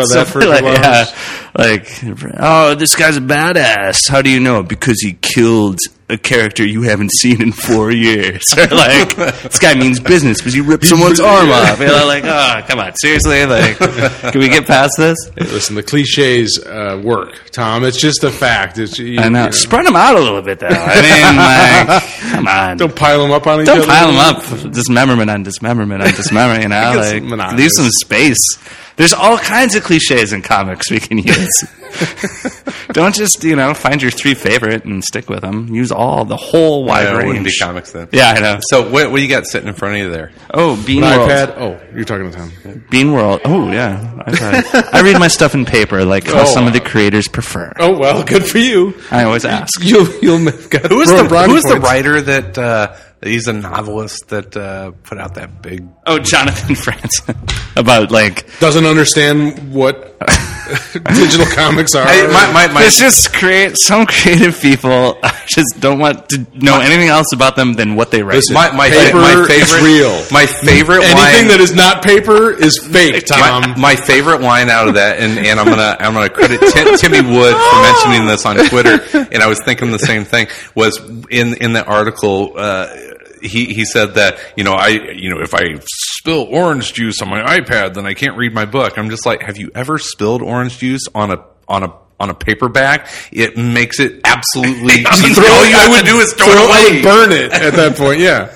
this guy's a badass. How do you know? Because he killed a character you haven't seen in 4 years. Or like, this guy means business because he ripped someone's arm off. Like, oh, come on, seriously? Like, can we get past this? Hey, listen, the cliches work, Tom. It's just a fact. I know. Spread them out a little bit, though. I mean, like, come on. Don't pile them up on each other. Don't pile them up. Dismemberment on dismemberment on dismemberment. Like, leave some space. There's all kinds of cliches in comics we can use. Don't just, find your 3 favorite and stick with them. Use the whole wide range. It wouldn't be comics then. Yeah, I know. So what do you got sitting in front of you there? Oh, Bean World. iPad? Oh, you're talking to Tom. Bean World. Oh, yeah. I read my stuff in paper, like how some of the creators prefer. Oh, well, good for you. I always ask. Who's the writer that... he's a novelist that put out that big... Oh, Jonathan Franzen. About, like... Doesn't understand what digital comics are. It's just some creative people just don't want to know anything else about them than what they write. Listen, my favorite is real. My favorite anything that is not paper is fake, Tom. My favorite line out of that, and I'm gonna credit Timmy Wood for mentioning this on Twitter, and I was thinking the same thing, was in the article... He said that, if I spill orange juice on my iPad, then I can't read my book. I'm just like, have you ever spilled orange juice on a paperback? It makes it absolutely. All you have to do is throw it away. Burn it at that point. Yeah.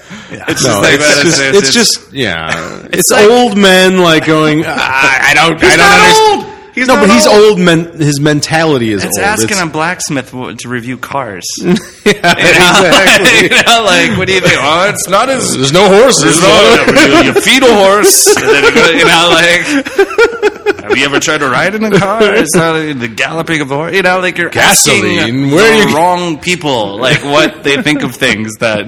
It's like, old men like going. I don't understand. He's old. His mentality is old. It's asking a blacksmith to review cars. Exactly. Like, what do you think? Oh, it's not as... There's no horses. You feed a horse. And then have you ever tried to ride in a car? It's not the galloping of a horse. Like you're gasoline. Asking the wrong people, like what they think of things that...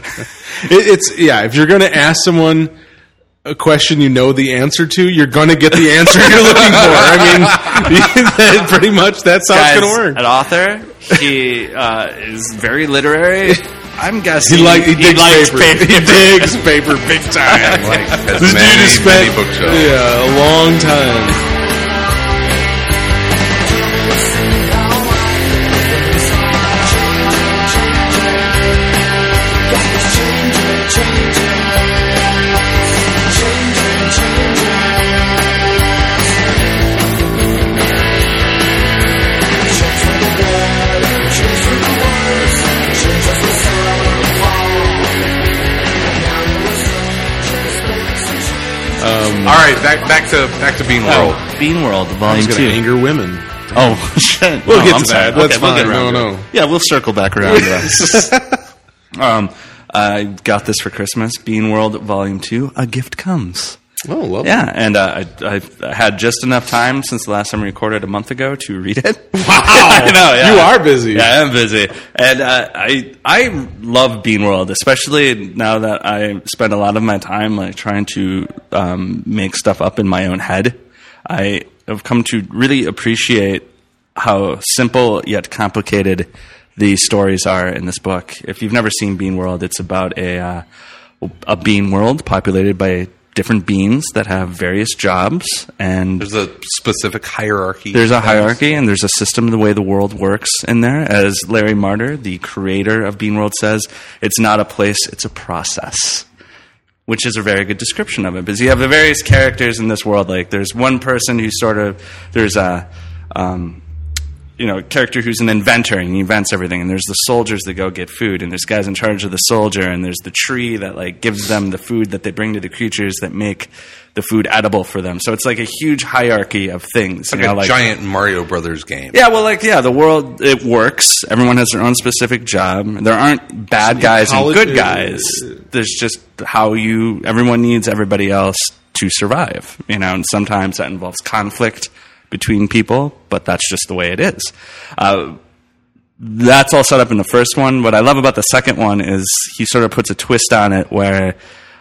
If you're going to ask someone... a question you know the answer to, you're going to get the answer you're looking for. I mean, pretty much that's how it's going to work. An author, he is very literary. I'm guessing he likes paper. He digs paper big time. This dude has spent a long time. All right, back to Bean World. Bean World, Volume 2. It's going to anger women. Oh, shit. We'll No, get I'm to sorry. that. That's we'll get fine. around No, to it. no. Yeah, we'll circle back around to that. I got this for Christmas. Bean World Volume 2, A Gift Comes. Oh, lovely. Yeah, and I had just enough time since the last time we recorded a month ago to read it. Wow. I know, yeah. You are busy. Yeah, I am busy. And I love Bean World, especially now that I spend a lot of my time like trying to make stuff up in my own head. I have come to really appreciate how simple yet complicated the stories are in this book. If you've never seen Bean World, it's about a bean world populated by different beans that have various jobs, and There's a specific hierarchy. there's a hierarchy and there's a system the way the world works in there. As Larry Marder, the creator of Bean World, says, it's not a place, it's a process. Which is a very good description of it, because you have the various characters in this world. Like, there's one person who there's a character who's an inventor and he invents everything, and there's the soldiers that go get food, and there's guys in charge of the soldier, and there's the tree that like gives them the food that they bring to the creatures that make the food edible for them. So it's like a huge hierarchy of things. Like a giant Mario Brothers game. Yeah, well, the world, it works. Everyone has their own specific job. There aren't bad guys and good guys. There's just everyone needs everybody else to survive, and sometimes that involves conflict between people, but that's just the way it is. That's all set up in the first one. What I love about the second one is he sort of puts a twist on it where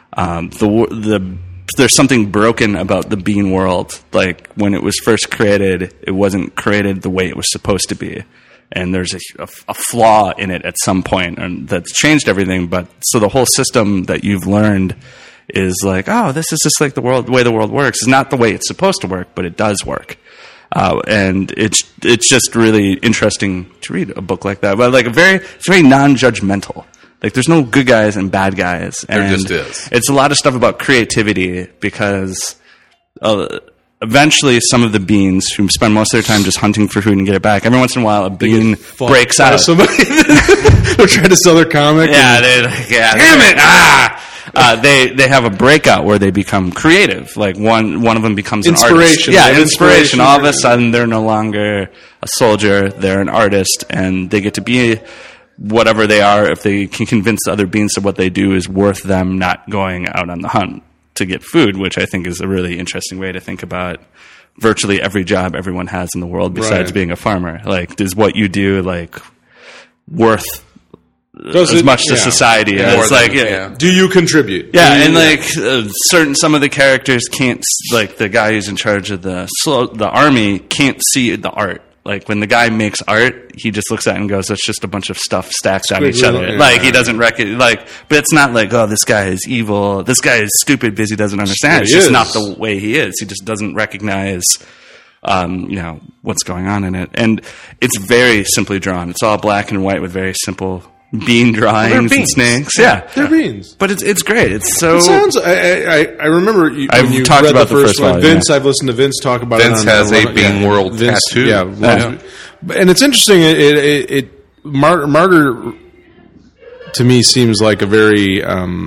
there's something broken about the bean world. Like, when it was first created, it wasn't created the way it was supposed to be. And there's a flaw in it at some point, and that's changed everything. But so the whole system that you've learned is like, oh, this is just like the way the world works. It's not the way it's supposed to work, but it does work. And it's just really interesting to read a book like that. But like it's very non-judgmental. Like, there's no good guys and bad guys. And There just is. It's a lot of stuff about creativity, because eventually some of the beans who spend most of their time just hunting for food and get it back, every once in a while a bean breaks out. Somebody they're trying to sell their comic. Yeah, damn it! They have a breakout where they become creative. Like one of them becomes an artist. Inspiration. Yeah, inspiration. All of a sudden, they're no longer a soldier; they're an artist, and they get to be whatever they are if they can convince the other beans that what they do is worth them not going out on the hunt to get food. Which I think is a really interesting way to think about virtually every job everyone has in the world besides being a farmer. Like, is what you do like worth as much to society as do you contribute? Yeah, and some of the characters can't, like the guy who's in charge of the army can't see the art. Like, when the guy makes art, he just looks at it and goes, "That's just a bunch of stuff stacked on each other." Yeah. Like, he doesn't but it's not like, "Oh, this guy is evil. This guy is stupid because he doesn't understand." It's just not the way he is. He just doesn't recognize what's going on in it. And it's very simply drawn. It's all black and white with very simple bean drawings and snakes. Yeah, they're beans. But it's great. It's so. It sounds. I remember when I've you talked read about the first one. volume, Vince, I've listened to Vince talk about Vince it. Vince has a Bean World tattoo. Yeah, and it's interesting. Martyr to me seems like a very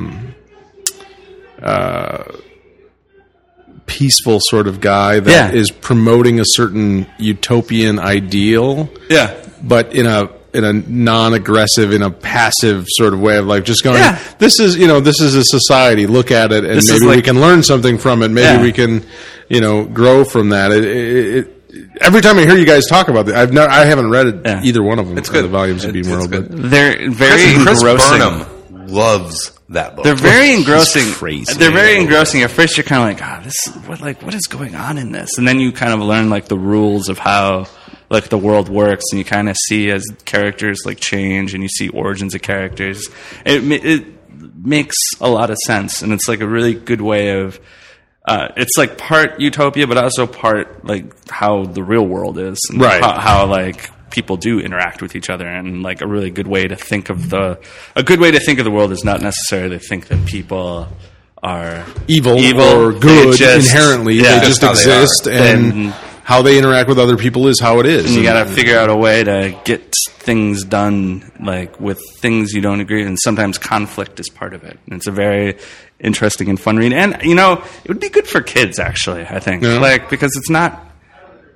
peaceful sort of guy that is promoting a certain utopian ideal. Yeah, but in a non-aggressive, in a passive sort of way of like just going, this is a society. Look at it, and maybe we can learn something from it. Maybe we can, grow from that. Every time I hear you guys talk about it, I haven't read either one of them. It's good. The volumes of Bean World, but they're very Chris engrossing. Burnham loves that book. They're very engrossing. Crazy. They're very engrossing. At first, you're kind of like, what is going on in this? And then you kind of learn like the rules of how like the world works, and you kind of see as characters like change, and you see origins of characters. It makes a lot of sense, and it's like a really good way of. It's like part utopia, but also part like how the real world is, and how like people do interact with each other, and like a really good way to think of the world is not necessarily to think that people are evil or good inherently. They just exist, and how they interact with other people is how it is. And you got to figure out a way to get things done, like with things you don't agree, and sometimes conflict is part of it. And it's a very interesting and fun read, and it would be good for kids actually. I think, because it's not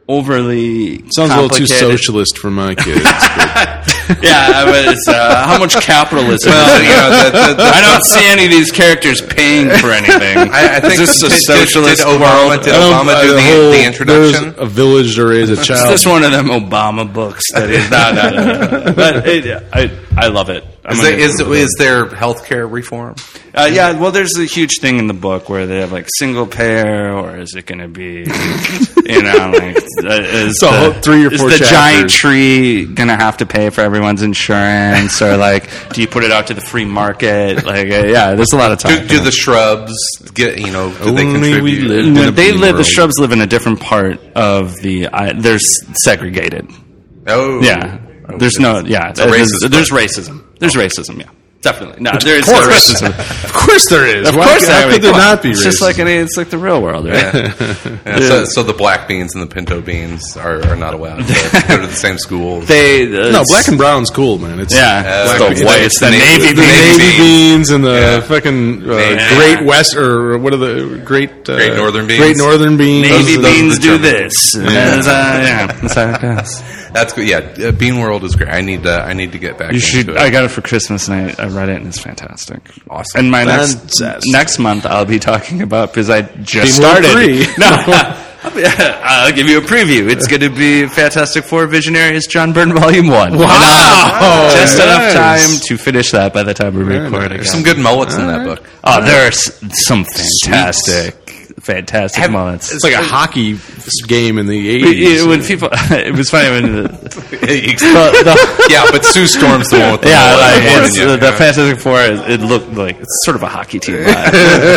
overly Sounds a little too socialist for my kids. Yeah, but it's how much capitalism? Well, I don't see any of these characters paying for anything. I think is this a socialist did world? Did Obama do the introduction? A village to raise a child. Is this one of them Obama books? That is no. But I love it. Is there healthcare reform? Yeah, well, there's a huge thing in the book where they have like single payer, or is it going to be, like, is 3 or 4 the chapters. giant tree going to have to pay for everyone's insurance, or like, do you put it out to the free market? Like, yeah, there's a lot of talk. Do the shrubs get? Do they contribute? The shrubs live in a different part of they're segregated. Oh, yeah. There's no, yeah. There's racism. There's racism, yeah. Definitely. No, there is racism. Of course there is. Of course how could there not be racism? It's just like it's like the real world, right? Yeah. So the black beans and the pinto beans are not allowed to go to the same schools. No, black and brown's cool, man. It's the white, it's the navy beans and the fucking Great West, or what are the Great Northern beans? Great Northern beans. Navy beans do this. That's how it goes. That's good. Yeah, Bean World is great. I need to get back. You should. Into it. I got it for Christmas, and I read it, and it's fantastic. Awesome. And my next month, I'll be talking about, because I just Bean World started. 3. No. I'll give you a preview. It's going to be Fantastic Four Visionaries John Byrne Volume 1. Wow! Just enough time to finish that by the time we record. There's some good mullets in that book. Oh, there's some fantastic moments. It's like a hockey game in the 80s. When people, it was funny when yeah, but Sue Storm's the one with the the Fantastic Four. It looked like it's sort of a hockey team. But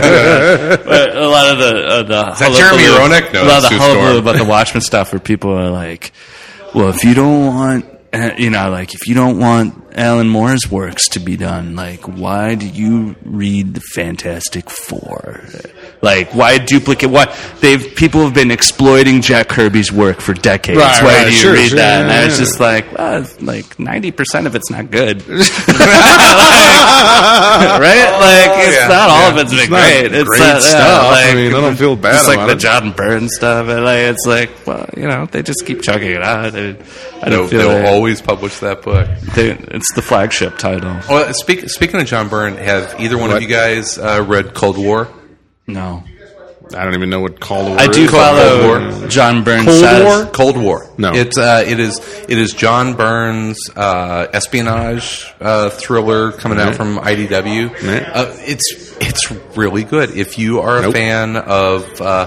a lot of the is that Jeremy Roenick? No, a lot of the hullabaloo about the Watchmen stuff, where people are like, "Well, if you don't want." If you don't want Alan Moore's works to be done, like, why do you read the Fantastic Four? Like, why duplicate? People have been exploiting Jack Kirby's work for decades. Why do you read that? And I was just like, well, like 90% of it's not good, right? Like, it's not all of it's been great. It's great stuff. I don't feel bad. It's like the John Byrne stuff, and like, it's like, well, they just keep chugging it out. They'll always publish that book. It's the flagship title. Well, speaking of John Byrne, have either one of you guys read Cold War? No. I don't even know what Cold War is. I do follow John Byrne. Cold War. No. It is John Byrne's espionage thriller coming out from IDW. It's really good. If you are a fan of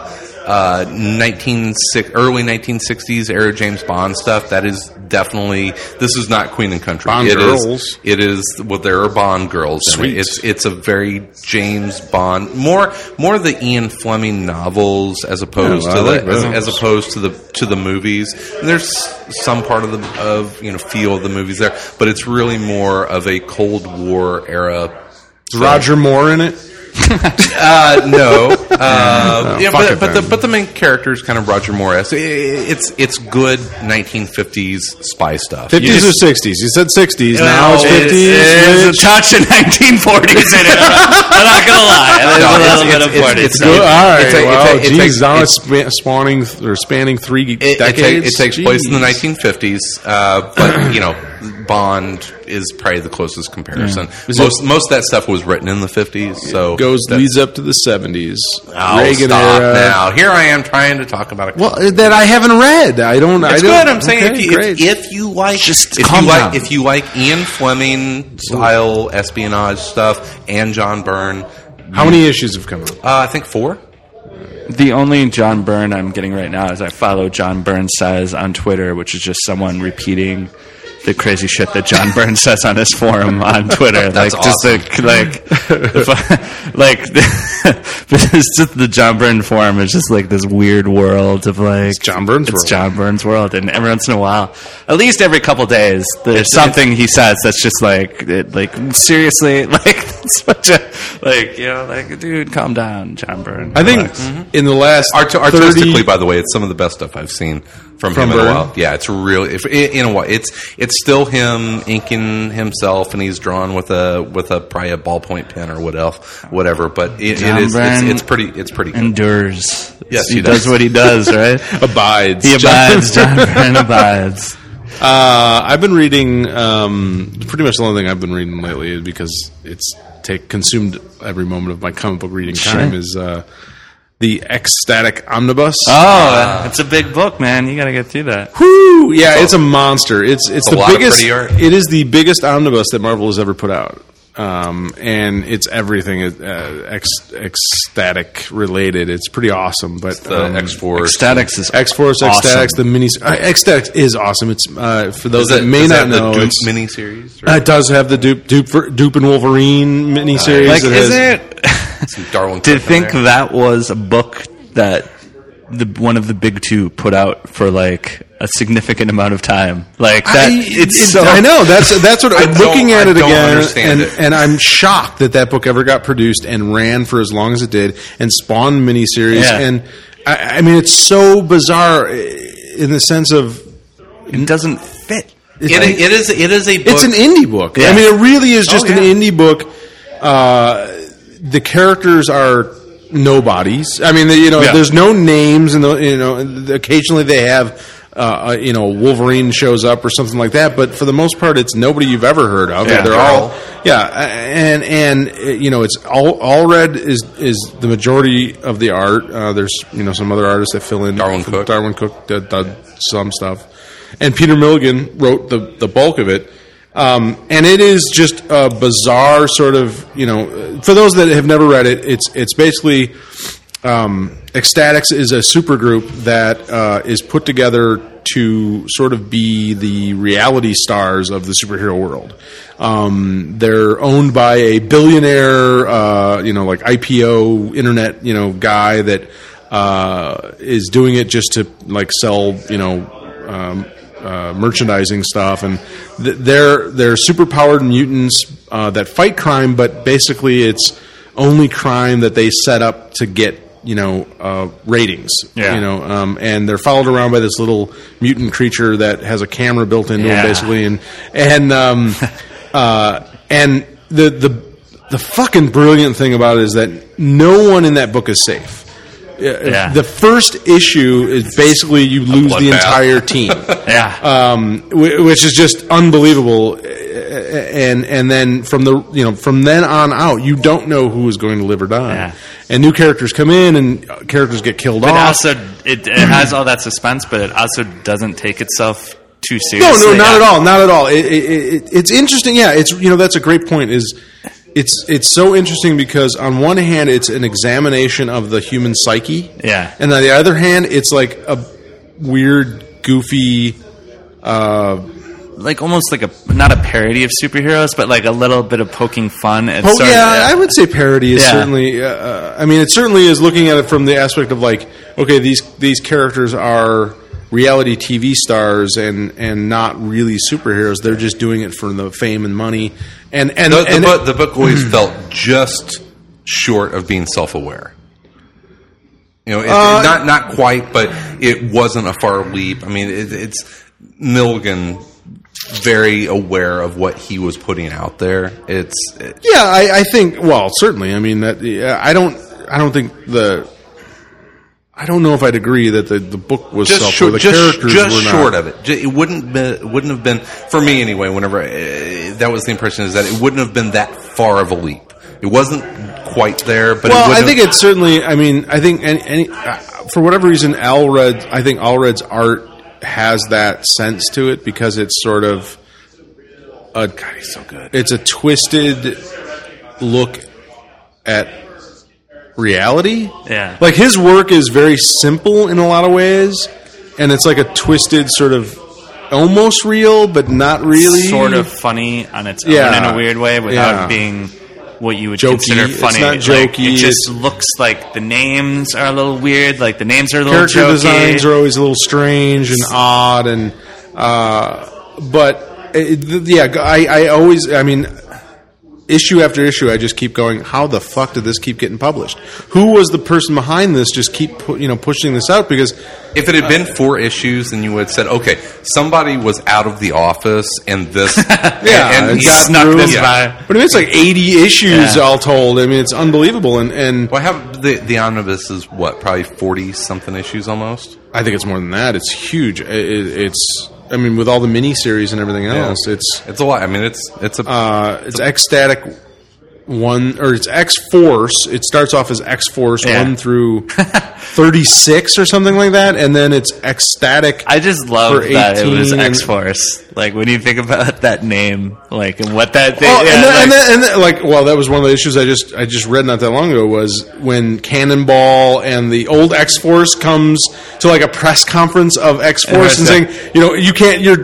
early 1960s era James Bond stuff, that is definitely, this is not Queen and Country. Bond girls. There are Bond girls. Sweet. It's a very James Bond, more the Ian Fleming novels as opposed to the movies. And there's some part of the feel of the movies there, but it's really more of a Cold War era. Is Roger Moore in it? No. But the main character is kind of Roger Moore. It's good 1950s spy stuff. 50s or 60s? You said 60s. Now it's 50s. There's a touch of 1940s in it. I'm not gonna lie. There's a little bit of 40s. It's good. All right. Now it's spanning 3 decades. It takes place in the 1950s, but Bond is probably the closest comparison. Most of that stuff was written in the 50s, so leads up to the 70s. Reagan era. Now here I am trying to talk about it. Well, that I haven't read. It's good. I'm saying if you like Ian Fleming style espionage stuff and John Byrne. How many issues have come out? I think 4. The only John Byrne I'm getting right now is I follow John Byrne Says on Twitter, which is just someone repeating the crazy shit that John Byrne says on his forum on Twitter. That's awesome. It's just the John Byrne forum is just like this weird world of like it's John Byrne's world. It's John Byrne's world, and every once in a while, at least every couple days, there's something he says that's just like seriously, like that's such a dude, calm down, John Byrne. I think in the last artistically, by the way, it's some of the best stuff I've seen From him in a while. Yeah, it's really in a while. It's still him inking himself, and he's drawn with probably a ballpoint pen or whatever. But it's pretty good. Endures. Yes, he does what he does, right? Abides. He abides. John Byrne abides. I've been reading pretty much the only thing I've been reading lately, because it's consumed every moment of my comic book reading time, is the Ecstatic Omnibus. Oh, it's a big book, man. You got to get through that. Whoo! Yeah, it's a monster. It's the biggest. It is the biggest omnibus that Marvel has ever put out, and it's everything ecstatic related. It's pretty awesome. But the X-Force, Ecstatics is X-Force, awesome. Ecstatics, the mini. Ecstatics is awesome. It's for those that may not know, it's miniseries. It does have the Dupe and Wolverine miniseries. Like, is it? Darwin to think that was a book that one of the big two put out for like a significant amount of time, like that. I know that's what I'm looking at it again, and I'm shocked that book ever got produced and ran for as long as it did and spawned miniseries. Yeah. And I mean, it's so bizarre in the sense of it doesn't fit. It is a book. It's an indie book. Yeah. I mean, it really is just an indie book. The characters are nobodies. I mean, there's no names, and occasionally they have, Wolverine shows up or something like that. But for the most part, it's nobody you've ever heard of. Yeah, they're all, and it's all red is the majority of the art. There's some other artists that fill in. Darwin Cook did some stuff, and Peter Milligan wrote the bulk of it. And it is just a bizarre sort of, for those that have never read it, it's basically, Ecstatics is a supergroup that is put together to sort of be the reality stars of the superhero world. They're owned by a billionaire, like IPO internet, guy that is doing it just to like sell, merchandising stuff, and they're superpowered mutants that fight crime, but basically it's only crime that they set up to get ratings. And they're followed around by this little mutant creature that has a camera built into him, basically, and the fucking brilliant thing about it is that no one in that book is safe. Yeah. The first issue is basically you lose the entire team. Which is just unbelievable. And then from then on out, you don't know who is going to live or die. Yeah. And new characters come in, and characters get killed off. Also, it has all that suspense, but it also doesn't take itself too seriously. No, not at all. It's interesting. Yeah, it's that's a great point. It's so interesting because on one hand it's an examination of the human psyche, and on the other hand it's like a weird, goofy, like almost like not a parody of superheroes, but like a little bit of poking fun. I would say parody is certainly. I mean, it certainly is looking at it from the aspect of like, okay, these characters are reality TV stars and not really superheroes. They're just doing it for the fame and money. And the book always felt just short of being self-aware. Not quite, but it wasn't a far leap. I mean, it's Milligan very aware of what he was putting out there. I think. Well, certainly. I mean, I don't know if I'd agree that the book was self-aware. The characters were not. Short of it. It wouldn't have been, for me anyway, whenever that was the impression, is that it wouldn't have been that far of a leap. It wasn't quite there, but I think it's certainly. I mean, I think for whatever reason, Allred's art has that sense to it because it's sort of God, he's so good. It's a twisted look at reality. Yeah. Like his work is very simple in a lot of ways, and it's like a twisted sort of almost real, but not really. Sort of funny on its own in a weird way without being what you would consider funny. It's not jokey. It just looks like the names are a little weird. Like the names are a little character jokey. designs are always a little strange and odd, and but I always. I mean, issue after issue, I just keep going, how the fuck did this keep getting published? Who was the person behind this just keep pushing this out? Because if it had been 4 issues, then you would have said, okay, somebody was out of the office and this... and he snuck this by. But I mean, it's like 80 issues all told. I mean, it's unbelievable. And well, I have the omnibus is what, probably 40-something issues almost? I think it's more than that. It's huge. It's... I mean, with all the miniseries and everything else, it's a lot. I mean, it's X-Static 1, or it's X-Force. It starts off as X-Force 1 through 36 or something like that, and then it's X-Static. I just love that it was X-Force. Like, when you think about that name, like, and what that thing... that was one of the issues I just read not that long ago, was when Cannonball and the old X-Force comes to, like, a press conference of X-Force and saying, you can't... You're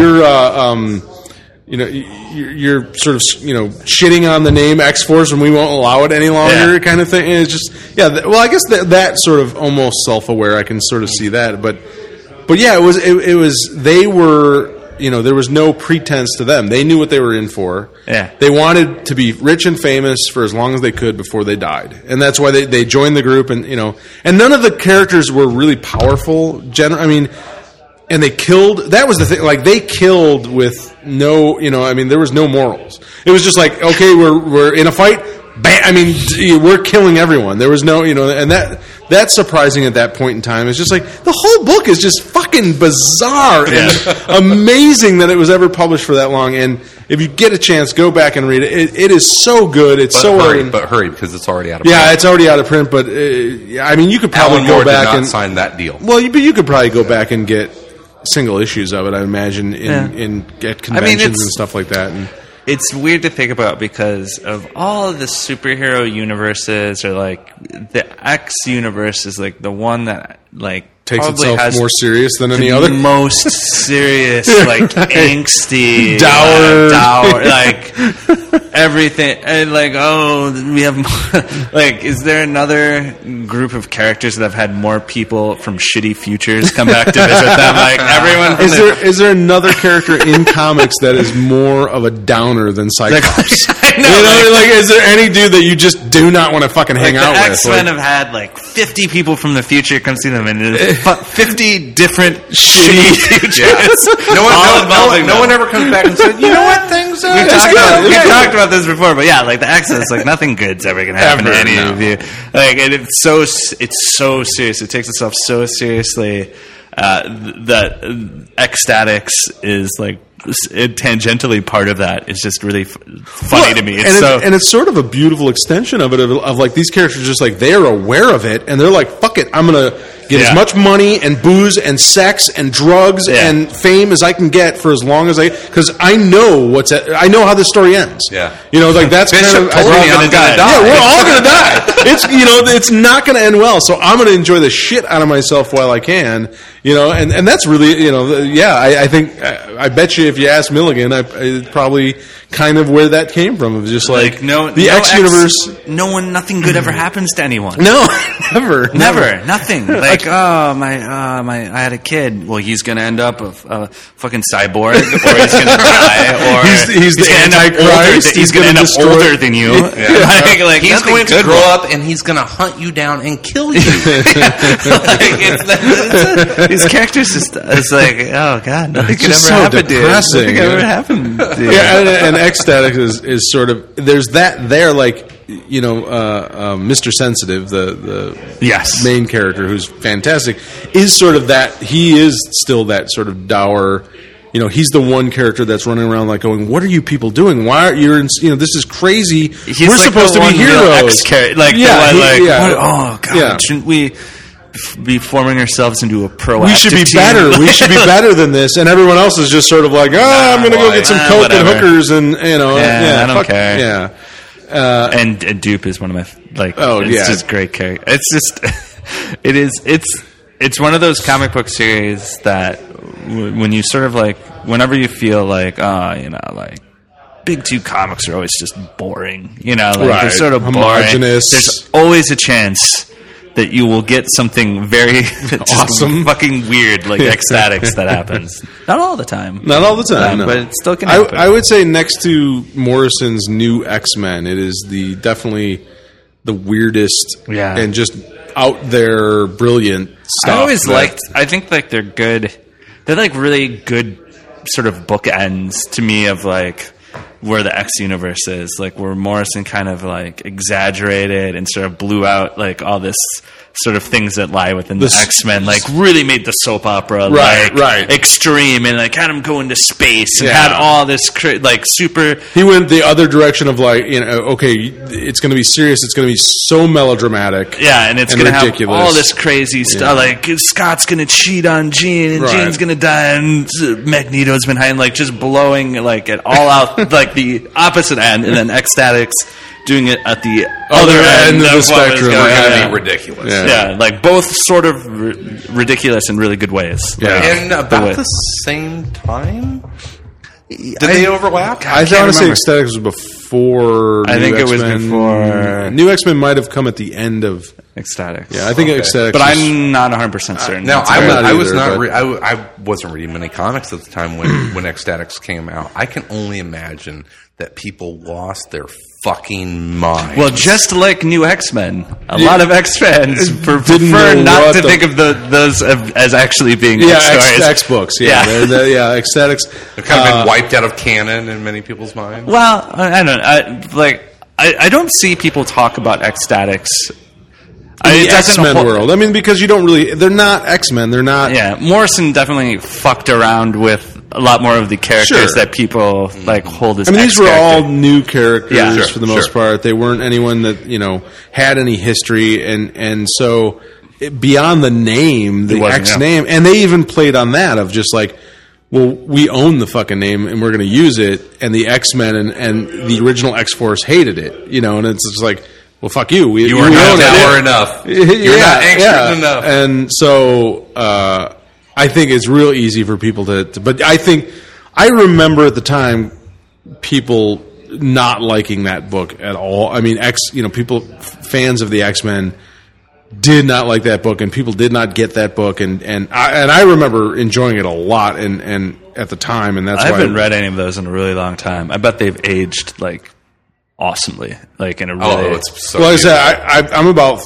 sort of, shitting on the name X-Force and we won't allow it any longer, kind of thing. And it's just, I guess that sort of almost self-aware, I can sort of see that. But yeah, it was, they were, there was no pretense to them. They knew what they were in for. Yeah. They wanted to be rich and famous for as long as they could before they died. And that's why they joined the group and none of the characters were really powerful. And they killed. That was the thing. Like, they killed with no, there was no morals. It was just like, okay, we're in a fight. Bam! I mean, we're killing everyone. There was no, and that's surprising at that point in time. It's just like the whole book is just fucking bizarre and amazing that it was ever published for that long. And if you get a chance, go back and read it. It is so good. It's hurry because it's already out of print. Yeah, it's already out of print. But you could probably Alan go Moore back did not and sign that deal. Well, but you could probably go back and get single issues of it, I imagine, at conventions and stuff like that. And it's weird to think about because of all of the superhero universes, or like the X universe is like the one that like takes probably itself has more serious than any other. Most serious, like angsty, dour, like everything, and like we have like, is there another group of characters that have had more people from shitty futures come back to visit them? Like everyone. Is there another character in comics that is more of a downer than Cyclops? Is there any dude that you just do not want to fucking hang out with? X-Men have had like 50 people from the future come see them, and it's 50 different shitty futures. No one ever comes back and says, you know what, things are... We've talked about this before, but yeah, like the X-Men, it's like nothing good's ever going to happen to any of you. Like, and it's so serious. It takes itself so seriously that X-Statics is like tangentially part of that. Is just really funny to me. It's sort of a beautiful extension of it, of like these characters just like they're aware of it and they're like, fuck it, I'm gonna get as much money and booze and sex and drugs and fame as I can get for as long as because I know I know how this story ends. Yeah, like that's Bishop kind of told me I'm gonna die. Yeah, we're all gonna die. It's it's not gonna end well. So I'm gonna enjoy the shit out of myself while I can. And that's really I think I bet you if you ask Milligan, it's probably kind of where that came from. It was just like the X universe. Nothing good ever happens to anyone. No, never, nothing. Like I had a kid. Well, he's gonna end up a fucking cyborg, or he's gonna die, or he's the Antichrist. He's gonna end up older than you. Yeah. like he's going to grow up and he's gonna hunt you down and kill you. These characters it's like, oh god, nothing could ever happen to you. Nothing ever happened to you. Yeah, and X-Static is sort of, there's that there, like, Mr. Sensitive, the main character, who's fantastic, is sort of that. He is still that sort of dour. He's the one character that's running around like going, "What are you people doing? Why are you? This is crazy. We're supposed to be heroes." Shouldn't we be forming ourselves into a proactive We should be team? better. We should be better than this. And everyone else is just sort of like, I'm going to go get some coke and hookers, and I don't care. Yeah. And Dupe is one of my it's just great character. It's just it's one of those comic book series that when you sort of like, whenever you feel like like big two comics are always just boring, they're sort of homogenous. Boring. There's always a chance that you will get something very awesome, fucking weird, like Ecstatics that happens. Not all the time. Not all the time, no. But it still can happen. I would say next to Morrison's New X-Men, it is definitely the weirdest and just out there brilliant stuff. I think like they're good. They're like really good sort of bookends to me of like where the X universe is, like where Morrison kind of like exaggerated and sort of blew out like all this sort of things that lie within the X-Men, like really made the soap opera like extreme and like had him go into space and had all this like super. He went the other direction of like, you know, okay, it's going to be serious, it's going to be so melodramatic, and it's going to have all this crazy stuff. Like Scott's going to cheat on Jean and Jean's going to die and Magneto's been hiding, like just blowing like it all out like the opposite end, and then Ecstatics doing it at the other end of the spectrum. Going to be ridiculous. Yeah, like both sort of ridiculous in really good ways. Yeah. Like, and about the same time? Did they overlap? I want to say Ecstatics was before. I think it was before. New X-Men might have come at the end of Ecstatics. Yeah, I think Ecstatics. But I'm not 100% certain. Now, I wasn't reading many comics at the time when Ecstatics came out. I can only imagine that people lost their fucking mind. Well, just like New X-Men, a lot of X-fans prefer not to think of those as actually being X-stories. X-books, Ecstatics. They've kind of been wiped out of canon in many people's minds. Well, I don't I don't see people talk about Ecstatics in the X-Men world. I mean, because they're not X-Men, they're not... Yeah, Morrison definitely fucked around with a lot more of the characters that people like hold as these were all new characters for the most part. They weren't anyone that, you know, had any history, and so beyond the name, the X name, and they even played on that of just like, well, we own the fucking name and we're going to use it, and the X-Men and the original X-Force hated it, you know, and it's just like, well, fuck you. You were not dour enough. You're not extra enough. And so I think it's real easy for people to. But I remember at the time people not liking that book at all. I mean, fans of the X-Men did not like that book, and people did not get that book. And I remember enjoying it a lot. And at the time, and that's why I haven't read any of those in a really long time. I bet they've aged like awesomely, like in a really. It's so well, like I said, I'm about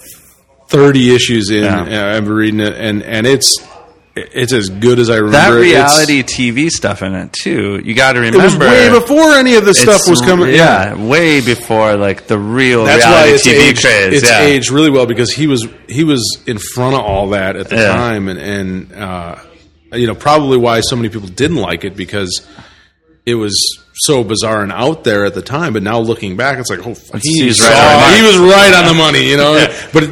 30 issues in. I've been reading it, and it's as good as I remember. That reality TV stuff in it too. You got to remember, it was way before any of this stuff was coming. Yeah, way before like the real reality TV craze. It's aged really well because he was in front of all that at the time, and you know, probably why so many people didn't like it, because it was so bizarre and out there at the time. But now looking back, it's like, he was right on the money, you know. But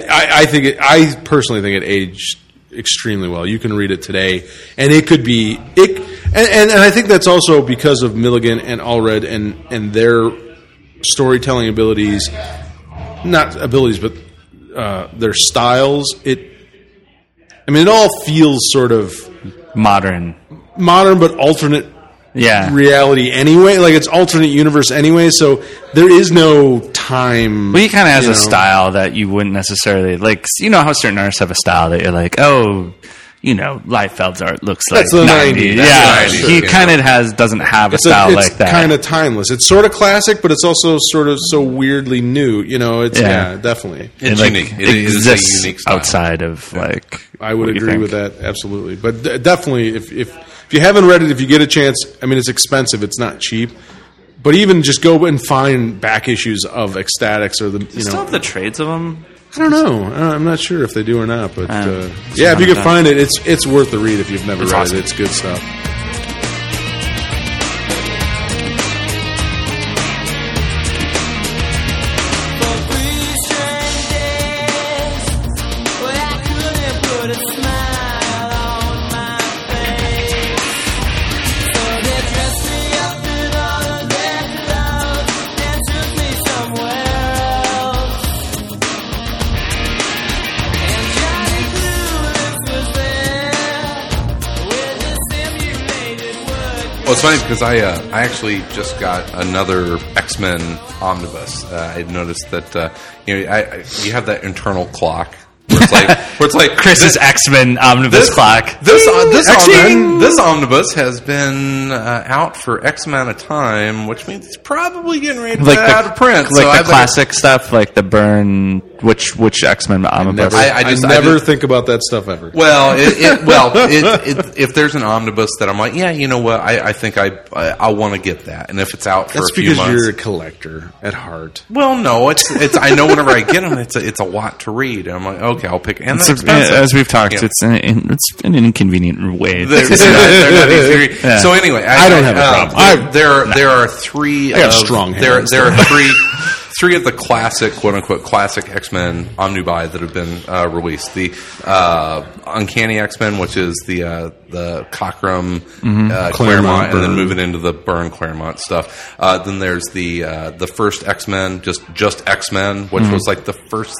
I personally think it aged extremely well. You can read it today, and it could be and I think that's also because of Milligan and Allred and their storytelling abilities, not abilities, but their styles. It all feels sort of modern, but alternate reality anyway. Like it's alternate universe anyway, so there is no time. Well, he kind of has a style that you wouldn't necessarily like. You know how certain artists have a style that you're like, oh, you know, Liefeld's art looks that's like the 90s. 90s. Yeah, he kind of doesn't have a style like that. It's kind of timeless. It's sort of classic, but it's also sort of so weirdly new. You know, it's definitely. It's unique. It is a unique style outside of like. I would agree with that absolutely, but definitely if you haven't read it, if you get a chance, I mean, it's expensive. It's not cheap. But even just go and find back issues of Ecstatics or the still have the trades of them. I don't know. I'm not sure if they do or not. But if you can find it, it's worth the read if you've never read it. It's good stuff. Well, it's funny because I actually just got another X-Men omnibus. I noticed that you have that internal clock where it's like Chris's X-Men omnibus clock. This omnibus has been out for X amount of time, which means it's probably getting ready to be out of print. Like the classic stuff, like the Byrne. Which X-Men omnibus? I never think about that stuff ever. Well, if there's an omnibus that I'm like, yeah, you know what, I think I want to get that, and if it's out for a few months, that's because you're a collector at heart. Well, no, it's I know whenever I get them, it's a lot to read, and I'm like, okay, I'll pick. And they're expensive. As we've talked, it's an inconvenient way. They're not easy to read. Yeah. So anyway, I don't have a problem. There are three. I got strong hands. There are three of the classic, quote unquote, classic X-Men omnibi that have been released. The Uncanny X-Men, which is the Cockrum Claremont, and then moving into the Byrne Claremont stuff. Then there's the first X-Men, just X-Men, which was like the first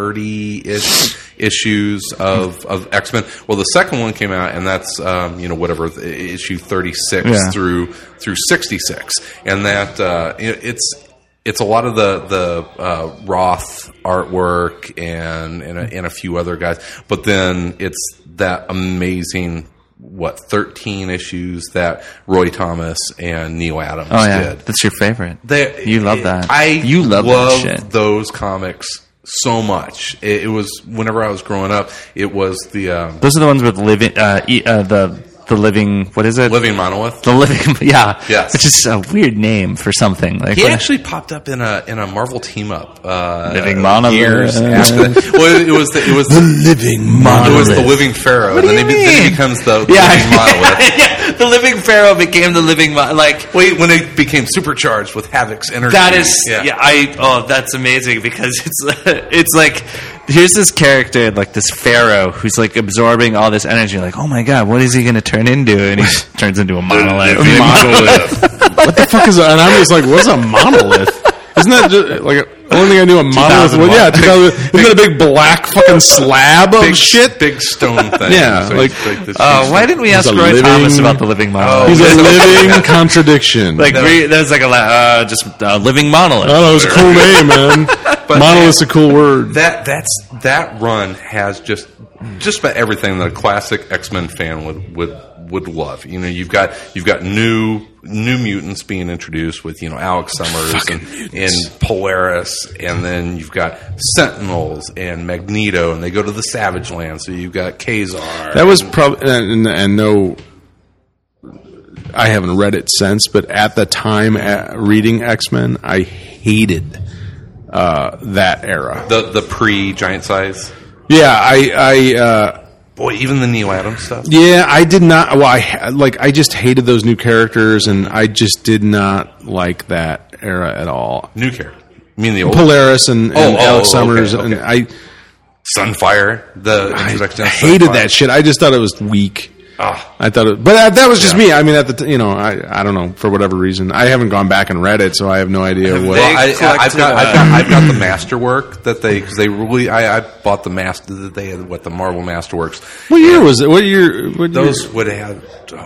30-ish issues of X-Men. Well, the second one came out, and that's whatever, issue 36 through 66, and that it's a lot of the Roth artwork and a few other guys, but then it's that amazing 13 issues that Roy Thomas and Neil Adams did. That's your favorite. You love that. You love that shit. Those comics so much. It was whenever I was growing up. It was the those are the ones with the living, what is it? Living Monolith. The living, yeah. Yes. Which is a weird name for something. Like he actually popped up in a Marvel team up. Living Monolith. Years after that. Well, it was the Living Monolith. It was the Living Pharaoh. What do and then he becomes the Living Monolith. Yeah, the Living Pharaoh became the Living Monolith. When it became supercharged with Havoc's energy. That is, that's amazing because it's like, here's this character, like this pharaoh, who's like absorbing all this energy. Like, oh my god, what is he going to turn into? And he turns into a monolith. What the fuck is that? And I'm just like, what's a monolith? Isn't that just like the only thing I knew a monolith? Well, yeah, 2000, isn't that a big black fucking slab of shit? Big stone thing. Yeah, why didn't we ask Roy Thomas about the living monolith? He's a living contradiction. Like there's like a living monolith. Oh, it was a cool name, man. But monolith's a cool word. That run has just about everything that a classic X-Men fan would love. You know, you've got new mutants being introduced with Alex Summers and Polaris, and then you've got Sentinels and Magneto, and they go to the Savage Land. So you've got Kazar. That was probably and no. I haven't read it since, but at the time reading X-Men, I hated that era. The pre-giant size. Yeah, boy, even the Neil Adams stuff. Yeah, I did not. Well, I just hated those new characters, and I just did not like that era at all. New character? You mean the old Polaris and Alex Summers, okay. And Sunfire. I hated that shit. I just thought it was weak. Oh. I thought but that was just me. I mean, I don't know, for whatever reason. I haven't gone back and read it, so I have no idea what. Well, I've got the masterwork that because they really I bought the master that they had the Marvel Masterworks. What year was it? What year? Those would have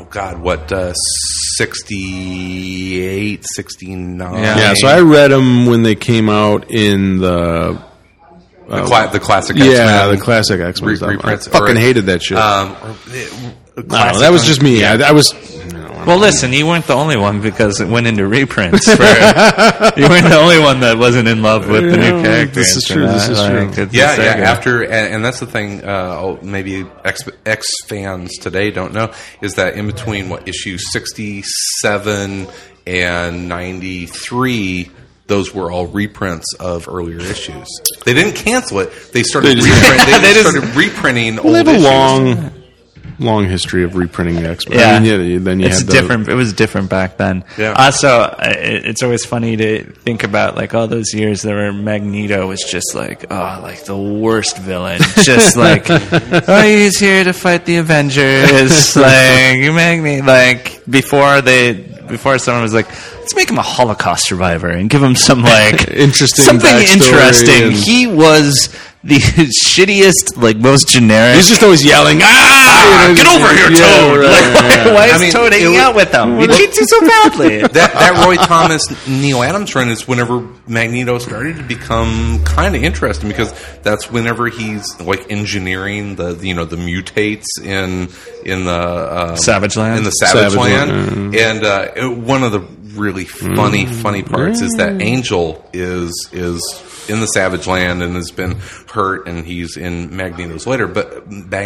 68, 69. Yeah, so I read them when they came out in the classic X-Men. Yeah, the classic X-Men reprints. I fucking hated that shit. That was just me. Yeah. I was. Well, listen, you weren't the only one because it went into reprints. You weren't the only one that wasn't in love with the new characters. This is true. After, and that's the thing. Maybe X fans today don't know is that in between issue 67 and 93. Those were all reprints of earlier issues. They didn't cancel it. They started reprinting old issues. They have a long history of reprinting the X-Men. Yeah. I mean, then it's different. It was different back then. Yeah. Also, it's always funny to think about like all those years there were Magneto was just like the worst villain. Just like he's here to fight the Avengers. Like Magneto. Like before someone was like, let's make him a Holocaust survivor and give him some like something interesting. He was the shittiest, like most generic. He's just always yelling, get over here, Toad! Right. Why is Toad hanging out with them? He treats you so badly. That Roy Thomas Neil Adams run is whenever Magneto started to become kind of interesting, because that's whenever he's like engineering the mutates in the Savage Land. In the Savage Land. And one of the really funny parts is that Angel is in the Savage Land and has been hurt, and he's in Magneto's lair, but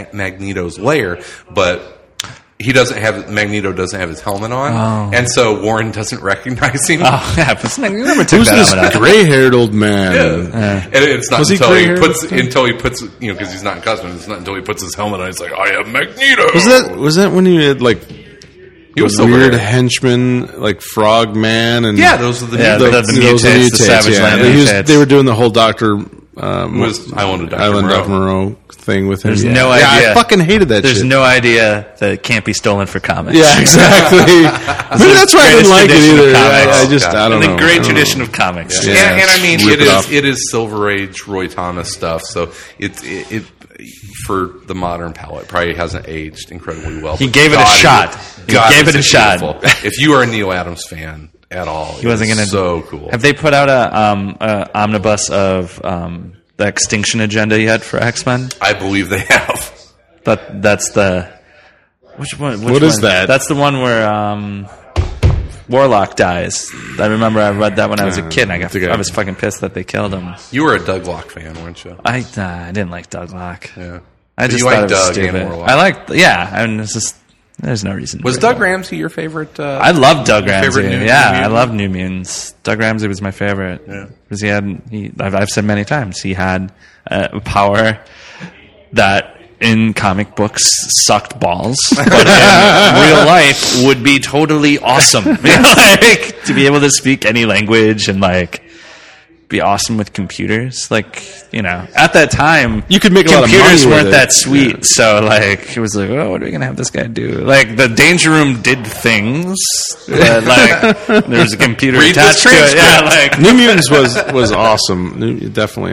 Magneto doesn't have his helmet on, and so Warren doesn't recognize him. Oh, yeah, but Magneto never took Who's that this helmet off. gray-haired old man? And it's not Was he until gray-haired? he puts because he's not in costume. It's not until he puts his helmet on. He's like, I am Magneto. Was that when he had like He was the weird silver. henchman, like Frogman, and Those are the mutates, the Savage Land They were doing the whole Doctor was Island of Dr. Island Moreau. Dr. Moreau thing with him. There's no idea. I fucking hated that There's shit. no idea that it can't be stolen for comics. Yeah, exactly. Maybe that's why I didn't like it either. I don't know. The great tradition of comics. Yeah. And I mean, Rip it off. it is Silver Age Roy Thomas stuff, so it for the modern palate probably hasn't aged incredibly well. He but gave it a God, shot. He gave is it a shot. beautiful. If you are a Neil Adams fan at all, He wasn't going to. so cool. Have they put out a omnibus of the Extinction Agenda yet for X-Men? I believe they have. That's the which one? What is that? That's the one where Warlock dies. I remember I read that when I was a kid. And I was fucking pissed that they killed him. You were a Doug Locke fan, weren't you? I didn't like Doug Locke. Yeah. I just you thought liked it was Doug and stupid. Warlock. I liked, I mean, it's just there's no reason. Was for Doug it. Ramsey your favorite? I love Doug your Ramsey. favorite New I Mutant? love New Mutants. Doug Ramsey was my favorite because I've said many times he had a power that in comic books sucked balls, but in real life would be totally awesome. Like, to be able to speak any language and like be awesome with computers. Like, at that time, You could make a lot of computers money with weren't it. that sweet. So like, it was like, oh, what are we gonna have this guy do? Like, the Danger Room did things, but like, there was a computer Read this attached to it. Yeah, transcript. like. New Mutants was awesome. Definitely,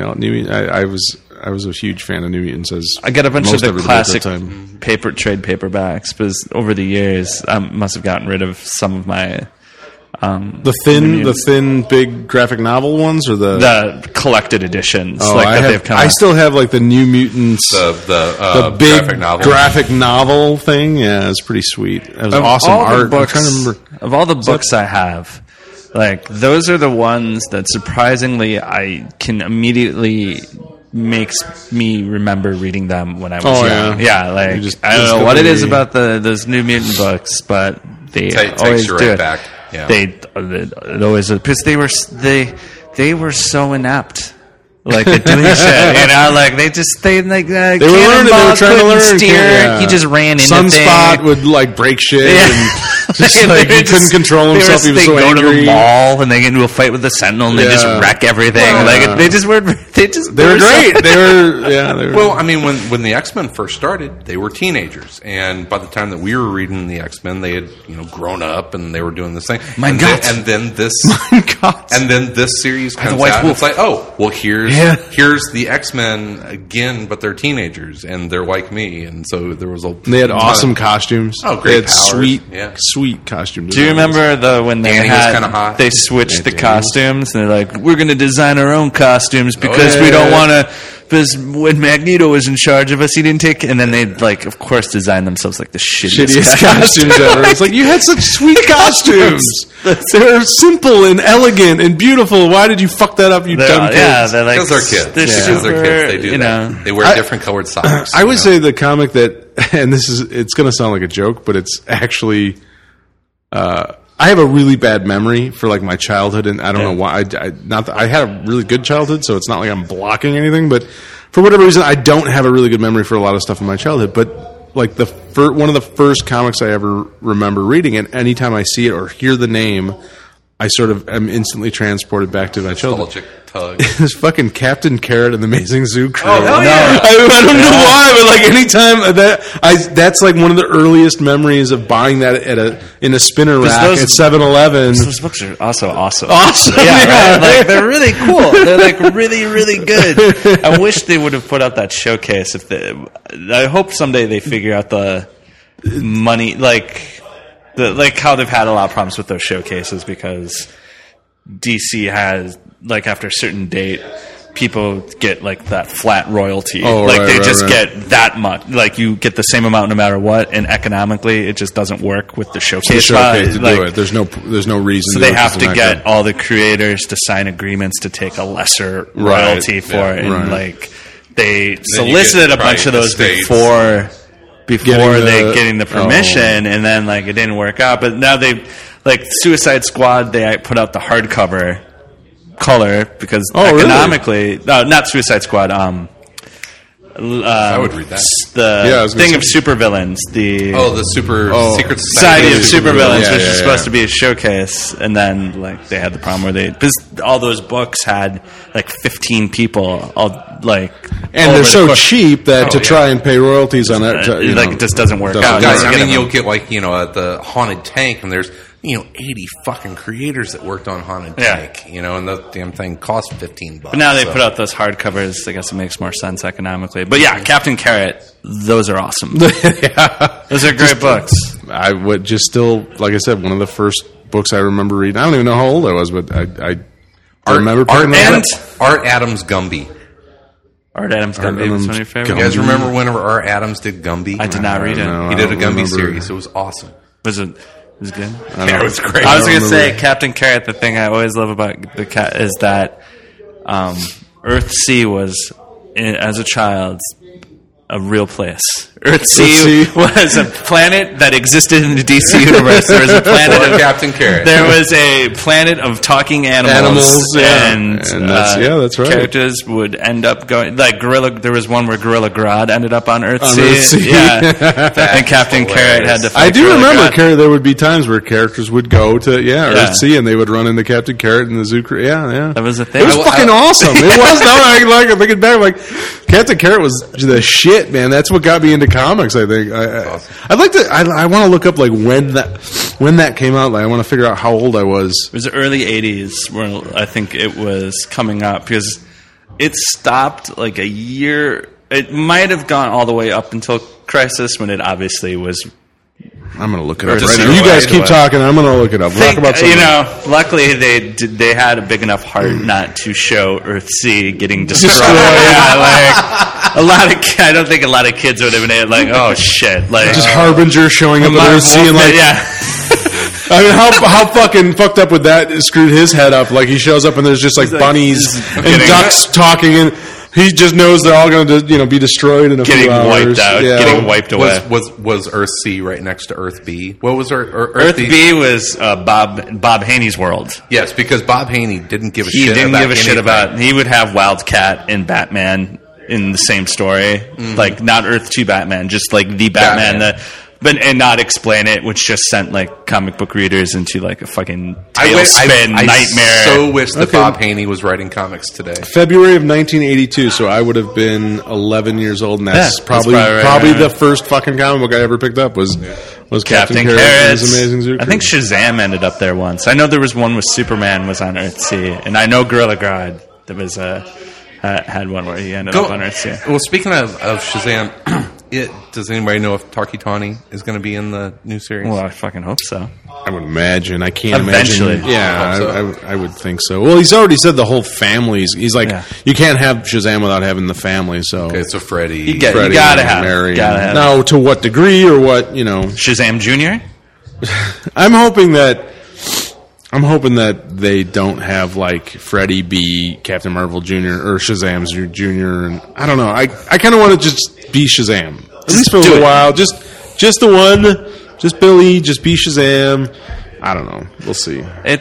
I was a huge fan of New Mutants. As I got a bunch of most the everybody at that classic time. trade paperbacks, because over the years I must have gotten rid of some of my The thin, big graphic novel ones, or the collected editions. Oh, like I that they've come I out. still have like the New Mutants, the big graphic novel. thing. Yeah, it's pretty sweet. It was Of awesome all the art. books, I'm trying to remember. of all the books I have, like those are the ones that surprisingly I can immediately makes me remember reading them when I was young. Yeah, like I don't know what it is about those New Mutant books, but they always takes you do right it. back. Yeah. It always, because they were so inept. Like at doing shit, like they They were learning. They were trying to learn. steer. Yeah. He just ran into Sunspot things. would like break shit. Yeah. And just like he couldn't control himself. He was they so go angry. to the mall and they get into a fight with the Sentinel and they just Yeah. wreck everything. Yeah. Like they were great. They were. Well, I mean, when the X-Men first started, they were teenagers, and by the time that we were reading the X-Men, they had grown up and they were doing this thing. Mein Gott. And then this, God. and then this series comes White out. And Wolf. it's like, oh, well, here's the X-Men again, but they're teenagers and they're like me, and so there was a. They had awesome costumes. Oh, great They had powers. sweet costumes. Do you remember when they Danny was kinda hot. they switched the Danny costumes and they're like, we're going to design our own costumes because we yeah. don't want to. Because when Magneto was in charge of us, he didn't take. And then they of course, design themselves like the shittiest costumes ever? It's like, you had such sweet costumes. They're simple and elegant and beautiful. Why did you fuck that up, you dumb kids? Yeah, they're like Because they're kids. They're Because they're kids. They do that. know. They wear different colored socks. I would say the comic that, and it's going to sound like a joke, but it's actually, I have a really bad memory for like my childhood, and I don't know why. I had a really good childhood, so it's not like I'm blocking anything. But for whatever reason, I don't have a really good memory for a lot of stuff in my childhood. But like one of the first comics I ever remember reading, and anytime I see it or hear the name, I sort of am instantly transported back to my childhood. Nostalgic tug. This fucking Captain Carrot and the Amazing Zoo Crew. Oh, hell yeah. I don't know why, but like anytime that's like one of the earliest memories of buying that in a spinner rack those- at 7-Eleven. Those books are also awesome. Awesome, Yeah, right? Like they're really cool. They're like really, really good. I wish they would have put out that showcase. I hope someday they figure out the money, like like how they've had a lot of problems with those showcases because DC has, like, after a certain date, people get like that flat royalty. They just get that much. Like, you get the same amount no matter what, and economically it just doesn't work with the showcase. To do it. There's no reason. So they have to get all the creators to sign agreements to take a lesser royalty for it, and like they solicited a bunch of those before getting the permission, and then like it didn't work out. But now they, like Suicide Squad, they put out the hardcover color because economically, not Suicide Squad. I would read that. The thing of supervillains. The Secret Society of Supervillains, which is supposed to be a showcase, and then like they had the problem where because all those books had like 15 people, and they're so cheap that to try and pay royalties on it, it just doesn't work out. Guys, I mean, you'll get like at the Haunted Tank, and there's 80 fucking creators that worked on Haunted Tank, and the damn thing cost $15. But now they put out those hardcovers. I guess it makes more sense economically. But yeah, Captain Carrot, those are awesome. Those are great books. I would just still, like I said, one of the first books I remember reading. I don't even know how old I was, but I remember picking Art Adams Gumby. Art Adams Gumby was one of your favorites. You guys remember whenever Art Adams did Gumby? I did not read it. He did a Gumby series. It was awesome. Was it? It was good. Yeah, it was great. I was going to say, Captain Carrot, the thing I always love about the cat is that Earthsea was, as a child, a real place. Earthsea was a planet that existed in the DC universe. There was a planet of Captain Carrot. There was a planet of talking animals, and that's right. Characters would end up going like Gorilla. There was one where Gorilla Grodd ended up on Earthsea. And Captain Carrot had to fight. I do remember there would be times where characters would go to Earthsea, and they would run into Captain Carrot in the zoo. Yeah, that was a thing. It was fucking awesome. It was. Now I'm thinking back, like Captain Carrot was the shit, man. That's what got me into comics. I think I'd like to. I want to look up like when that came out. Like, I want to figure out how old I was. It was the early '80s where I think it was coming up because it stopped like a year. It might have gone all the way up until Crisis when it obviously was. I'm going to look it up right now. You guys keep talking. I'm going to look it up. Talk about something. Luckily they had a big enough heart not to show Earthsea getting destroyed. I don't think a lot of kids would have been like, oh shit, like just Harbinger showing up at Earthsea and like, I mean, how fucking fucked up would that screwed his head up? Like, he shows up and there's just like bunnies and ducks talking, and he just knows they're all going to be destroyed in a few hours. Getting wiped away. Was Earthsea right next to Earth B? What was Earth B was Bob Haney's world. Yes, because Bob Haney didn't give a shit. He didn't give a shit about. He would have Wildcat and Batman in the same story, like not Earth 2 Batman, just like the Batman. And not explain it, which just sent like comic book readers into like a fucking tailspin nightmare. I so wish that Bob Haney was writing comics today. February of 1982, so I would have been 11 years old, and that's probably the first fucking comic book I ever picked up was Captain Carrot and His Amazing Zoo Crew. I think Shazam ended up there once. I know there was one with Superman was on Earthsea, and I know Gorilla Grodd that was had one where he ended up on Earthsea. Well, speaking of Shazam. Does anybody know if Tarkitani is going to be in the new series? Well, I fucking hope so. I would imagine. I can't Eventually. imagine. Yeah, I would think so. Well, he's already said the whole family's. He's like, you can't have Shazam without having the family. So okay, so Freddy. You gotta have Mary. Now, to what degree or what, Shazam Jr.? I'm hoping that they don't have like Freddy be Captain Marvel Jr. or Shazam Jr. And I don't know. I kind of want to just be Shazam. At least for a little while. Just the one. Just Billy. Just be Shazam. I don't know. We'll see.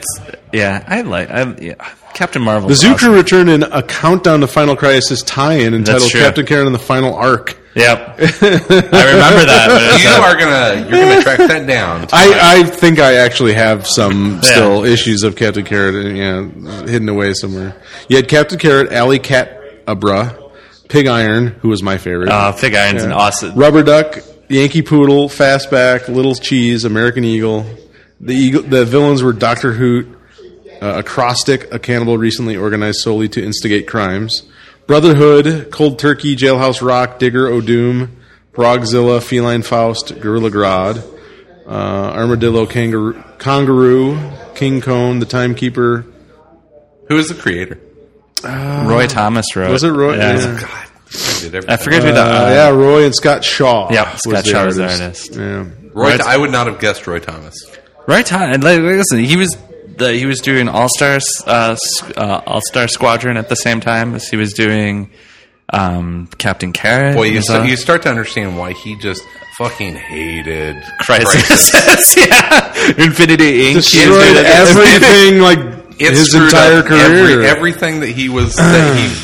Captain Marvel. The Zoo Crew returned in a Countdown to Final Crisis tie-in entitled Captain Carrot and the Final Arc. Yep. I remember that. You're gonna track that down. I think I actually have some still issues of Captain Carrot hidden away somewhere. You had Captain Carrot, Alley Cat Abra, Pig Iron, who was my favorite. Pig Iron's an awesome. Rubber Duck, Yankee Poodle, Fastback, Little Cheese, American Eagle. The villains were Dr. Hoot, Acrostic, a cannibal recently organized solely to instigate crimes. Brotherhood, Cold Turkey, Jailhouse Rock, Digger O'Doom, Frogzilla, Feline Faust, Gorilla Grodd. Armadillo, Kangaroo, King Kong, The Timekeeper. Who is the creator? Roy Thomas wrote. Was it Roy? Yeah. Yeah. God, I forget who that. Yeah, Roy and Scott Shaw. Yeah, Scott Shaw was the artist. Yeah. I would not have guessed Roy Thomas. Roy Thomas. Listen, he was doing All Star Squadron at the same time as he was doing Captain Carrot. Boy, you start to understand why he just fucking hated Crisis. Yeah, Infinity Inc. Destroyed everything, like his entire career. Everything that he was at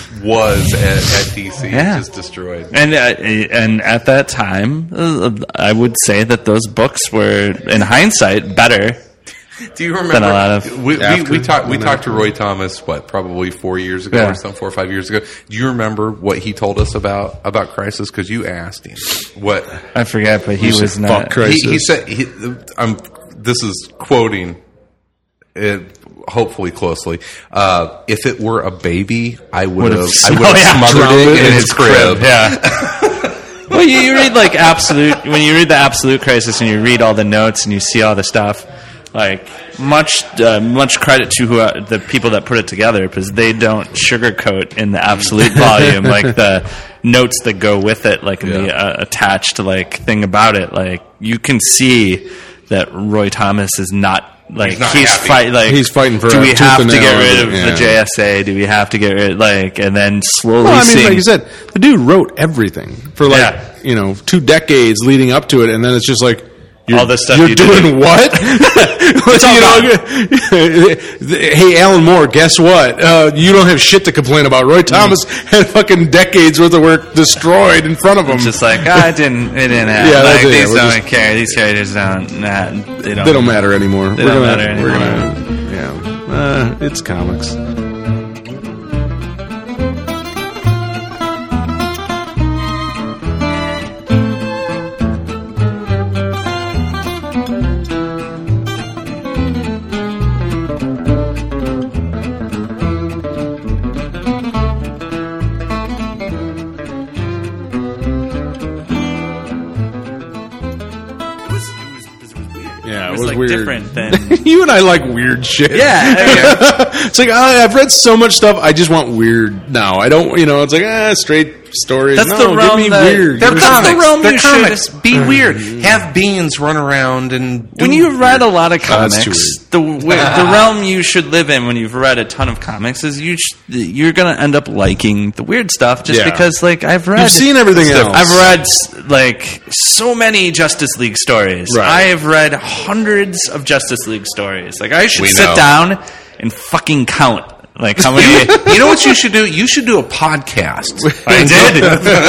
DC, just destroyed. And at that time, I would say that those books were, in hindsight, better. Do you remember? Than a lot of we talked to Roy Thomas probably 4 years ago or something, 4 or 5 years ago. Do you remember what he told us about Crisis? Because you asked him what. I forget, but he was not. He said, this is quoting it hopefully closely. If it were a baby, I would have smothered it in his crib. Yeah. Well, you read when you read the Absolute Crisis and you read all the notes and you see all the stuff. Like much credit to the people that put it together, because they don't sugarcoat in the Absolute volume, like the notes that go with it, like in the attached thing about it. Like you can see that Roy Thomas is not he's fighting for. Do we have to get rid of the JSA? Do we have to get rid and then slowly? Well, like you said, the dude wrote everything for 2 decades leading up to it, and then it's just like. All this stuff you're doing what? Hey, Alan Moore, guess what? You don't have shit to complain about. Roy Thomas had fucking decades worth of work destroyed in front of him. It's just it didn't happen. Yeah, these don't care. These characters don't. They don't matter anymore. They don't matter anymore. It's comics. Different than you and I like weird shit. Yeah. It's like I've read so much stuff. I just want weird now. I don't. It's like straight stories. That's the realm. Give me weird. They're comics. They're comics. Be weird. Have beans run around and. When you've read a lot of comics, the realm you should live in when you've read a ton of comics is you're going to end up liking the weird stuff just because I've read. You've seen everything else. I've read so many Justice League stories. Right. I have read hundreds of Justice League stories. I should sit down and fucking count. How many? You know what you should do? You should do a podcast. I did.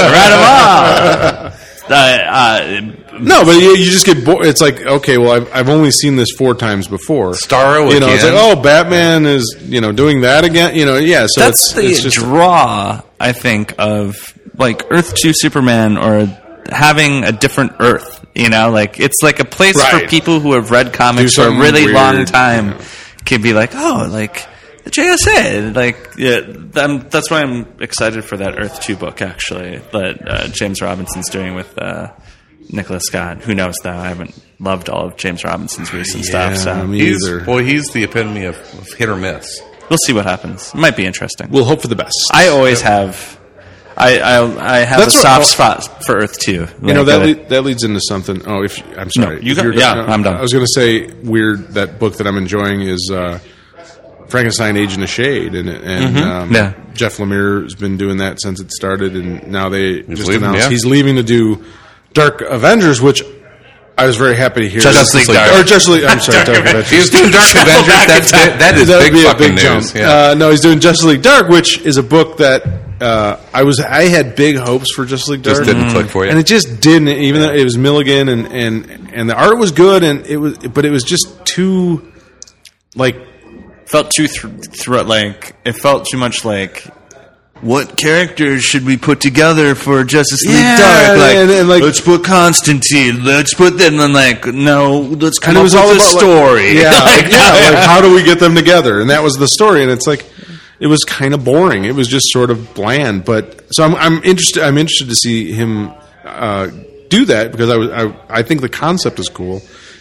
I read them all. No, but you just get bored. It's like, okay, well, I've only seen this 4 times before. Starro again. It's like, Batman is doing that again. So that's the draw, I think, of Earth 2 Superman or having a different Earth. It's like a place for people who have read comics for a really long time. Can be the JSA, that's why I'm excited for that Earth 2 book, actually, that James Robinson's doing with Nicholas Scott. Who knows, though? I haven't loved all of James Robinson's recent stuff. So he's the epitome of hit or miss. We'll see what happens. It might be interesting. We'll hope for the best. I always have. I have a soft spot for Earth 2. That leads into something. Oh, I'm sorry. No, I'm done. I was going to say, weird. That book that I'm enjoying is Frankenstein: Agent of Shade, and Jeff Lemire has been doing that since it started, and now they just announced he's leaving to do Dark Avengers, which I was very happy to hear. Justice League Dark. Or Justice League. I'm sorry, Dark Avengers. He's doing Dark Avengers. That is big fucking news. Yeah. No, he's doing Justice League Dark, which is a book that I had big hopes for Justice League Dark. Just didn't click for you, and it just didn't. Even though it was Milligan, and the art was good, but it was just too felt too it felt too much what characters should we put together for Justice League Dark? Let's put Constantine. Let's put them. And no, let's come up with a story. How do we get them together? And that was the story. And it's it was kind of boring. It was just sort of bland. But so I'm interested. I'm interested to see him do that because I think the concept is cool.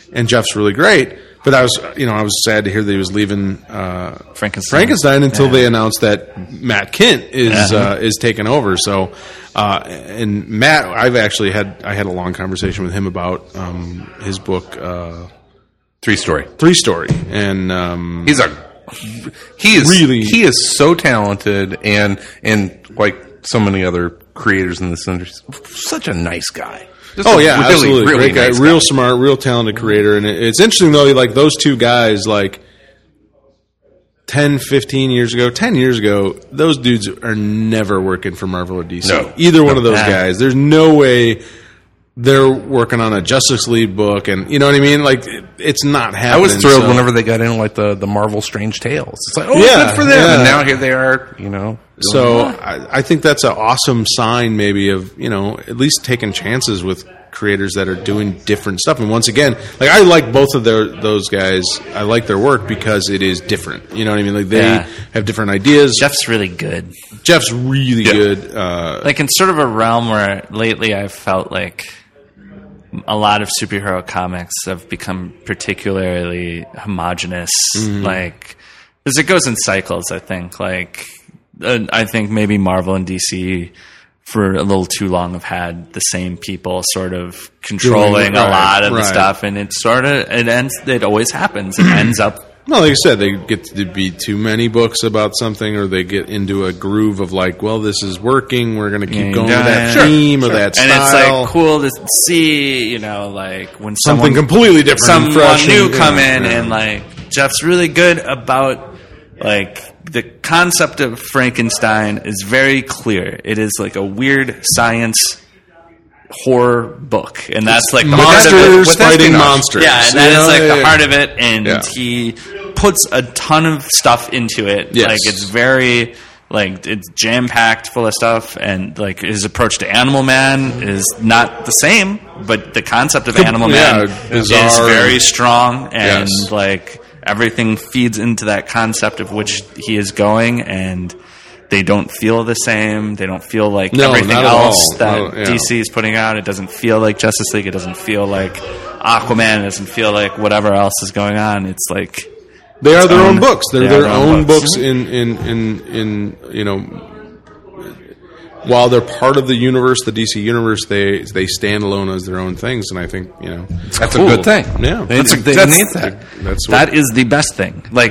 and Jeff's really great. But I was sad to hear that he was leaving Frankenstein until they announced that Matt Kint is taking over. So, and Matt, I had a long conversation with him about his book, 3 Story, and he is so talented, and like so many other creators in this industry, such a nice guy. Absolutely. Really great guy, nice real guy. smart, real talented creator. And it's interesting, though, like those two guys, like 10 years ago, those dudes are never working for Marvel or DC. No. Either one of those guys. There's no way they're working on a Justice League book, and you know what I mean? Like, it's not happening. I was thrilled whenever they got in, like, the Marvel Strange Tales. It's like, good for them. Yeah. And now here they are, you know. So I think that's an awesome sign, maybe, of, you know, at least taking chances with creators that are doing different stuff. And once again, like, I like both of those guys. I like their work because it is different. You know what I mean? Like, they have different ideas. Jeff's really good. Jeff's really good. Like, in sort of a realm where lately I've felt like a lot of superhero comics have become particularly homogenous. Like, because it goes in cycles, I think. Like, I think maybe Marvel and DC for a little too long have had the same people sort of controlling a lot of the stuff, and it always happens. It ends up. No, like I said, they get to be too many books about something, or they get into a groove of like, well, this is working, we're going to keep going with that theme or that style. And it's like cool to see, you know, like when something completely different, someone new come in, and like Jeff's really good about like the concept of Frankenstein is very clear. It is like a weird science horror book, and that's like the monsters fighting monsters. Yeah, and that is like the heart of it, and he puts a ton of stuff into it. Yes. Like, it's very, like, it's jam-packed full of stuff, and like his approach to Animal Man is not the same, but the concept of Animal Man is very strong, and like everything feeds into that concept of which he is going, and they don't feel the same. They don't feel like everything else that DC is putting out. It doesn't feel like Justice League. It doesn't feel like Aquaman. It doesn't feel like whatever else is going on. It's like they are their own books. They're their own books in you know, while they're part of the universe, the DC universe, they stand alone as their own things, and I think, you know, that's a good thing. Yeah, that is the best thing. Like,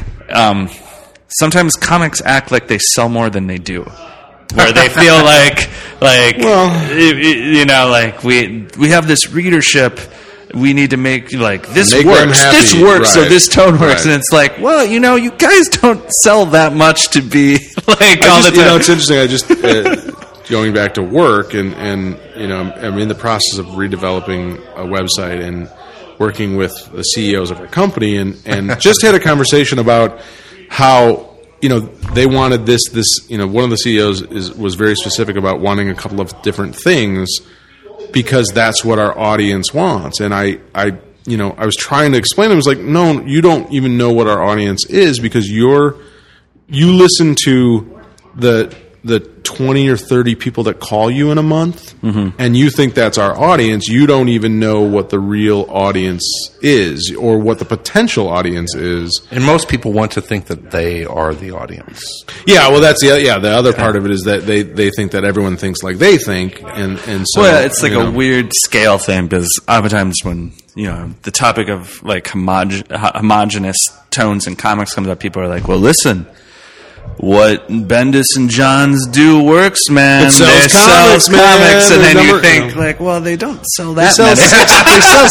sometimes comics act like they sell more than they do, where they feel like well, you know, like we have this readership. We need to make like this works. This works, so this tone works, and it's like, well, you know, you guys don't sell that much to be like all the time. You know, it's interesting. I just going back to work, and you know, I'm in the process of redeveloping a website and working with the CEOs of our company, and just had a conversation about how, you know, they wanted this, you know, one of the CEOs was very specific about wanting a couple of different things because that's what our audience wants. And I you know, I was trying to explain to him, I was like, no, you don't even know what our audience is, because you listen to the 20 or 30 people that call you in a month, and you think that's our audience. You don't even know what the real audience is or what the potential audience is. And most people want to think that they are the audience. Yeah, well, that's the other part of it is that they think that everyone thinks like they think, and so it's like a weird scale thing, because oftentimes when, you know, the topic of like homogenous tones in comics comes up, people are like, well, listen, what Bendis and Johns do works, man. It sells comics, and then you think, like, well, they don't sell that many. They sell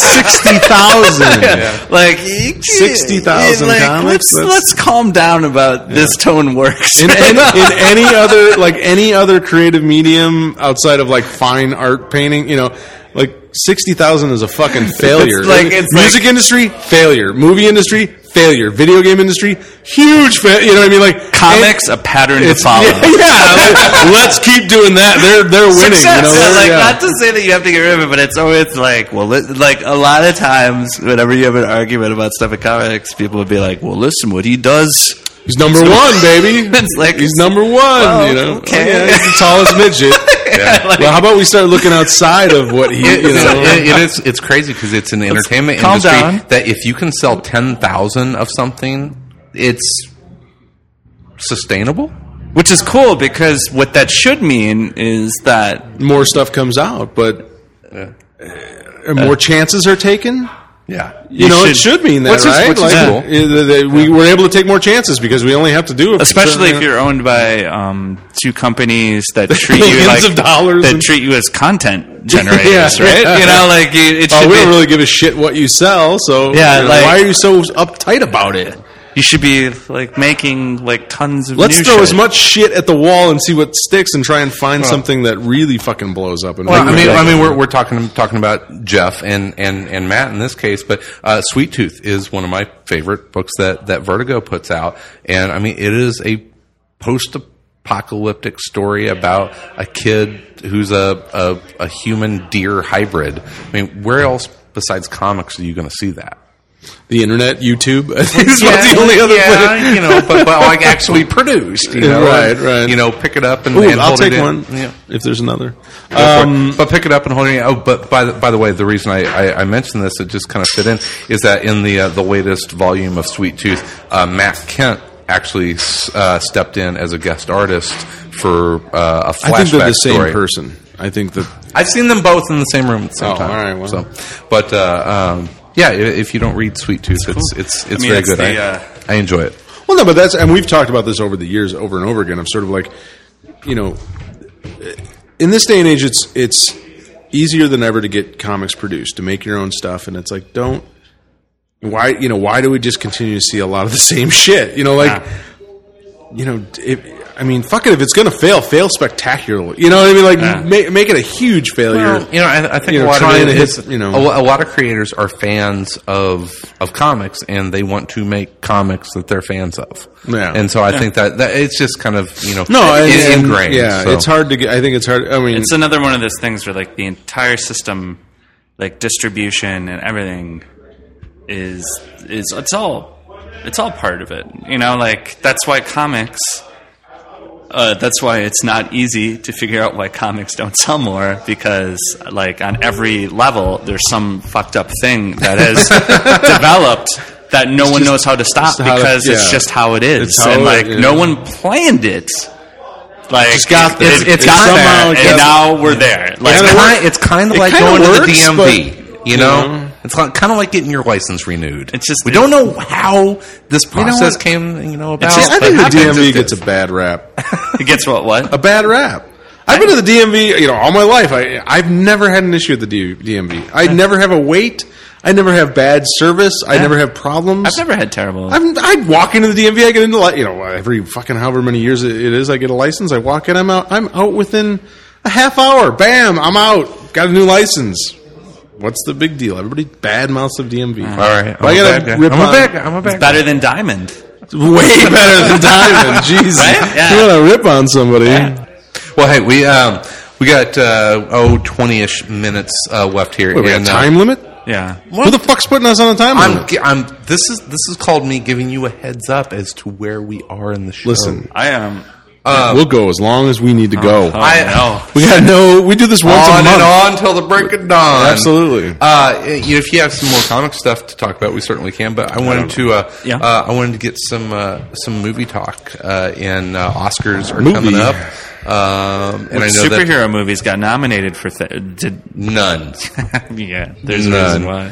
60,000. Like 60,000 like, comics. Let's calm down about this tone works. In any other creative medium outside of like fine art painting, you know, like 60,000 is a fucking failure. It's music industry, failure. Movie industry, failure. Video game industry, huge failure. You know what I mean? Like comics, a pattern to follow. Yeah, let's keep doing that. They're winning. Success. You know, not to say that you have to get rid of it, but it's always like, well, like a lot of times, whenever you have an argument about stuff in comics, people would be like, well, listen, what he does. He's number one, baby. It's like, he's number one. Well, you know, okay. he's the tallest midget. Well, how about we start looking outside of what he? It's crazy because it's an entertainment industry that if you can sell 10,000 of something, it's sustainable. Which is cool because what that should mean is that more stuff comes out, but more chances are taken. Yeah, it should mean that, right? Cool. We were able to take more chances because we only have to do it. Especially if you're owned by two companies that treat you like of dollars treat you as content generators, right? We don't really give a shit what you sell. So why are you so uptight about it? You should be making tons of. Let's throw as much shit at the wall and see what sticks, and try and find something that really fucking blows up. We're talking about Jeff and Matt in this case, but Sweet Tooth is one of my favorite books that Vertigo puts out, and it is a post-apocalyptic story about a kid who's a human deer hybrid. Where else besides comics are you going to see that? The internet, YouTube. It's the only other place. but actually produced. Right. Pick it up and I'll hold take it one if there's another. But pick it up and hold it. Oh, but by the way, the reason I mentioned this, it just kind of fit in, is that in the latest volume of Sweet Tooth, Matt Kent actually stepped in as a guest artist for a flashback. I think they're the same story. Person. I think that I've seen them both in the same room at the same time. All right. Well. If you don't read Sweet Tooth, it's very good. I enjoy it. Well, no, but and we've talked about this over the years, over and over again. I'm sort of like, in this day and age, it's easier than ever to get comics produced, to make your own stuff, and it's like, why do we just continue to see a lot of the same shit? Fuck it. If it's going to fail spectacularly. You know what I mean? Make it a huge failure. Well, I think a lot of it is, a lot of creators are fans of comics, and they want to make comics that they're fans of. Yeah. And so I think that it's just kind of, ingrained. Yeah, so. It's hard to get. I think it's hard. It's another one of those things where the entire system, distribution and everything is it's all part of it. That's why comics. That's why it's not easy to figure out why comics don't sell more, because on every level there's some fucked up thing that has developed that no one knows how to stop, because it's just how it is. No one planned it. Just got there. It's got there, and now we're there. It's kind of like going to the DMV. It's kind of like getting your license renewed. It's just we don't know how this process came. About. I think the DMV gets a bad rap. It gets what? A bad rap. I've been to the DMV, all my life. I've never had an issue at the DMV. I never have a wait. I never have bad service. I never have problems. I've never had terrible. I walk into the DMV. I get into every fucking however many years it is. I get a license. I walk in. I'm out. I'm out within a half hour. Bam! I'm out. Got a new license. What's the big deal? Everybody bad mouths of DMV. All right. I'm a bad It's better than Diamond. It's way better than Diamond. Jesus. Right? Yeah. You want to rip on somebody. Yeah. Well, hey, we got 20-ish minutes left here. Wait, we got a time limit? Yeah. Who the fuck's putting us on a time limit? This is called me giving you a heads up as to where we are in the show. Listen, I am. We'll go as long as we need to go. No. We do this once a month. On and on till the break of dawn. Absolutely. If you have some more comic stuff to talk about, we certainly can. But I wanted to get some movie talk. And Oscars are coming up. And I know superhero movies got nominated for none. Yeah, there's a reason why.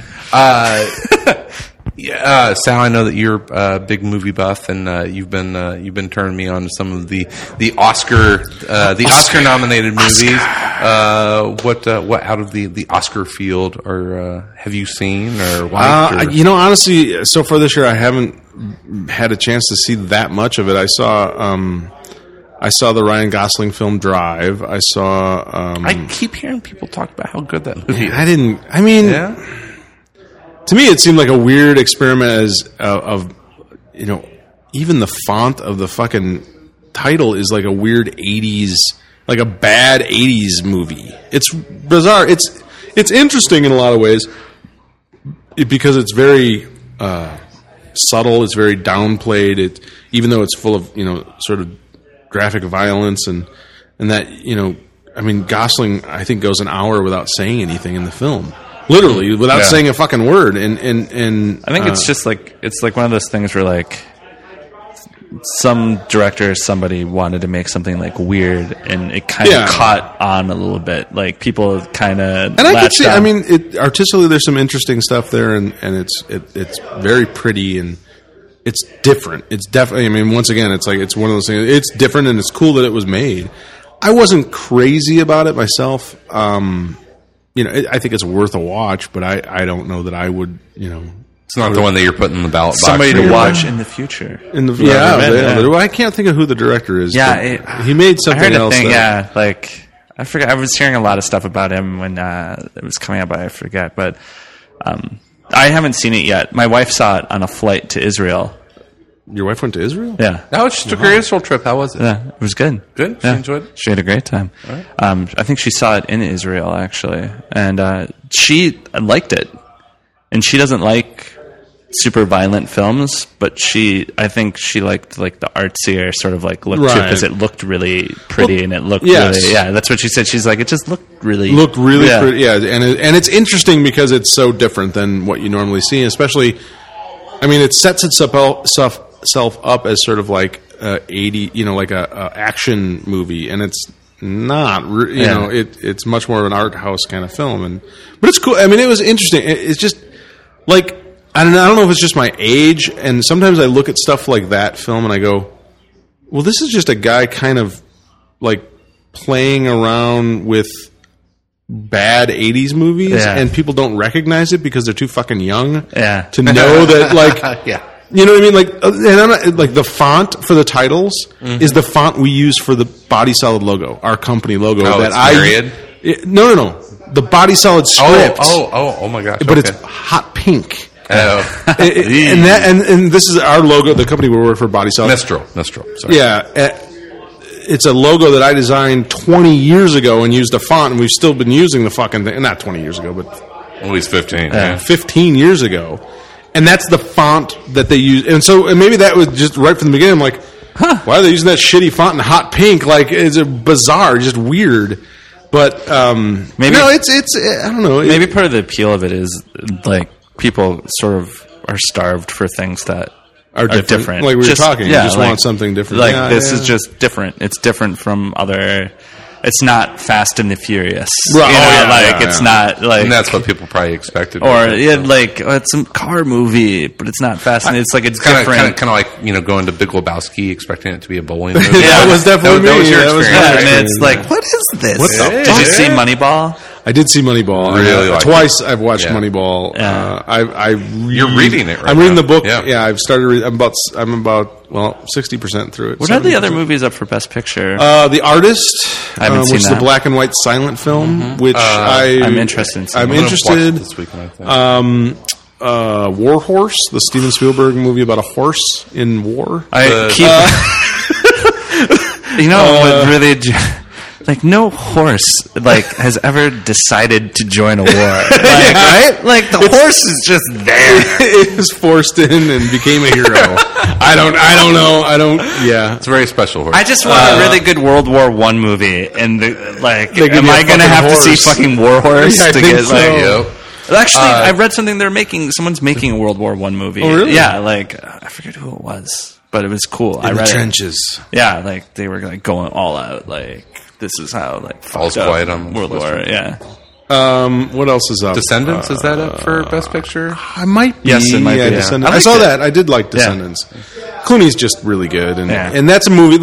Sal, I know that you're a big movie buff, and you've been turning me on to some of the Oscar nominated movies. What out of the Oscar field have you seen or liked? Honestly, so far this year I haven't had a chance to see that much of it. I saw the Ryan Gosling film Drive. I saw. I keep hearing people talk about how good that movie is. Yeah. To me, it seemed like a weird experiment even the font of the fucking title is like a weird 80s, like a bad 80s movie. It's bizarre. It's interesting in a lot of ways because it's very subtle. It's very downplayed. Even though it's full of, sort of graphic violence and that, I mean, Gosling, I think, goes an hour without saying anything in the film. Literally, without saying a fucking word. And I think it's just like, it's like one of those things where like some director or somebody wanted to make something like weird, and it kind of caught on a little bit. Like people kind of, and I could see. I mean, artistically, there's some interesting stuff there, and it's very pretty and it's different. It's definitely. I mean, once again, it's like it's one of those things. It's different, and it's cool that it was made. I wasn't crazy about it myself. I think it's worth a watch, but I don't know that I would. It's not the one that you're putting in the ballot box. Somebody to watch in the future. I can't think of who the director is. Yeah, he made something else. I forget. I was hearing a lot of stuff about him when it was coming out, but I forget. But I haven't seen it yet. My wife saw it on a flight to Israel. Your wife went to Israel? Yeah. No, she took her Israel trip. How was it? Yeah, it was good. Good? She enjoyed it? She had a great time. Right. I think she saw it in Israel, actually. And she liked it. And she doesn't like super violent films, but I think she liked like the artsier sort of like look to it, because it looked really pretty, and it looked really, that's what she said. She's like, it just looked really pretty. Yeah. And it's interesting because it's so different than what you normally see, especially, I mean, it sets itself up as sort of like 80, like a action movie, and it's not, it's much more of an art house kind of film, but it's cool. I mean, it was interesting. It's just like, I don't know if it's just my age, and sometimes I look at stuff like that film and I go, well, this is just a guy kind of like playing around with bad 80s movies, and people don't recognize it because they're too fucking young to know that, like, you know what I mean? Like, and I'm not, like, the font for the titles is the font we use for the Body Solid logo, our company logo. No. The Body Solid script. Oh my gosh. But it's hot pink. Oh. and this is our logo, the company we work for, Body Solid. Mistral. Sorry. Yeah. It's a logo that I designed 20 years ago and used a font, and we've still been using the fucking thing. Not 20 years ago, but at least 15. 15 years ago. And that's the font that they use. And so maybe that was just right from the beginning. I'm like, why are they using that shitty font in hot pink? Like, it's bizarre, just weird. But maybe it's I don't know. Maybe part of the appeal of it is like people sort of are starved for things that are different. Like we were talking, you just want something different. Like this is just different. It's different from other. It's not Fast and the Furious, right? It's not like, and that's what people probably expected. Or it's a car movie, but it's not Fast. And it's like it's kind different. Kind of like going to Big Lebowski, expecting it to be a bowling movie. That was definitely that was your experience. And it's like, what is this? What the fuck? Did you see Moneyball? I did see Moneyball. Really twice I've watched Moneyball. You're reading it right now. I'm reading the book. Yeah, I've started. I'm about 60% through it. What are the other movies up for Best Picture? The Artist, I haven't seen which is the black and white silent film, which I'm interested in seeing. I'm interested. This weekend, I think. War Horse, the Steven Spielberg movie about a horse in war. What really... Like, no horse, has ever decided to join a war. Right? Like, the horse is just there. It was forced in and became a hero. I don't know. It's a very special horse. I just want a really good World War I movie. And, am I going to have to see fucking War Horse to get, Actually, I read something someone's making a World War I movie. Oh, really? Yeah, I forget who it was, but it was cool. I read the trenches. Yeah, they were, going all out, this is how All's Quiet on World War. Yeah. What else is up? Descendants, is that up for Best Picture? I might be. Yes, it might be. Descendants. I saw that. I did like Descendants. Yeah. Clooney's just really good, and that's a movie.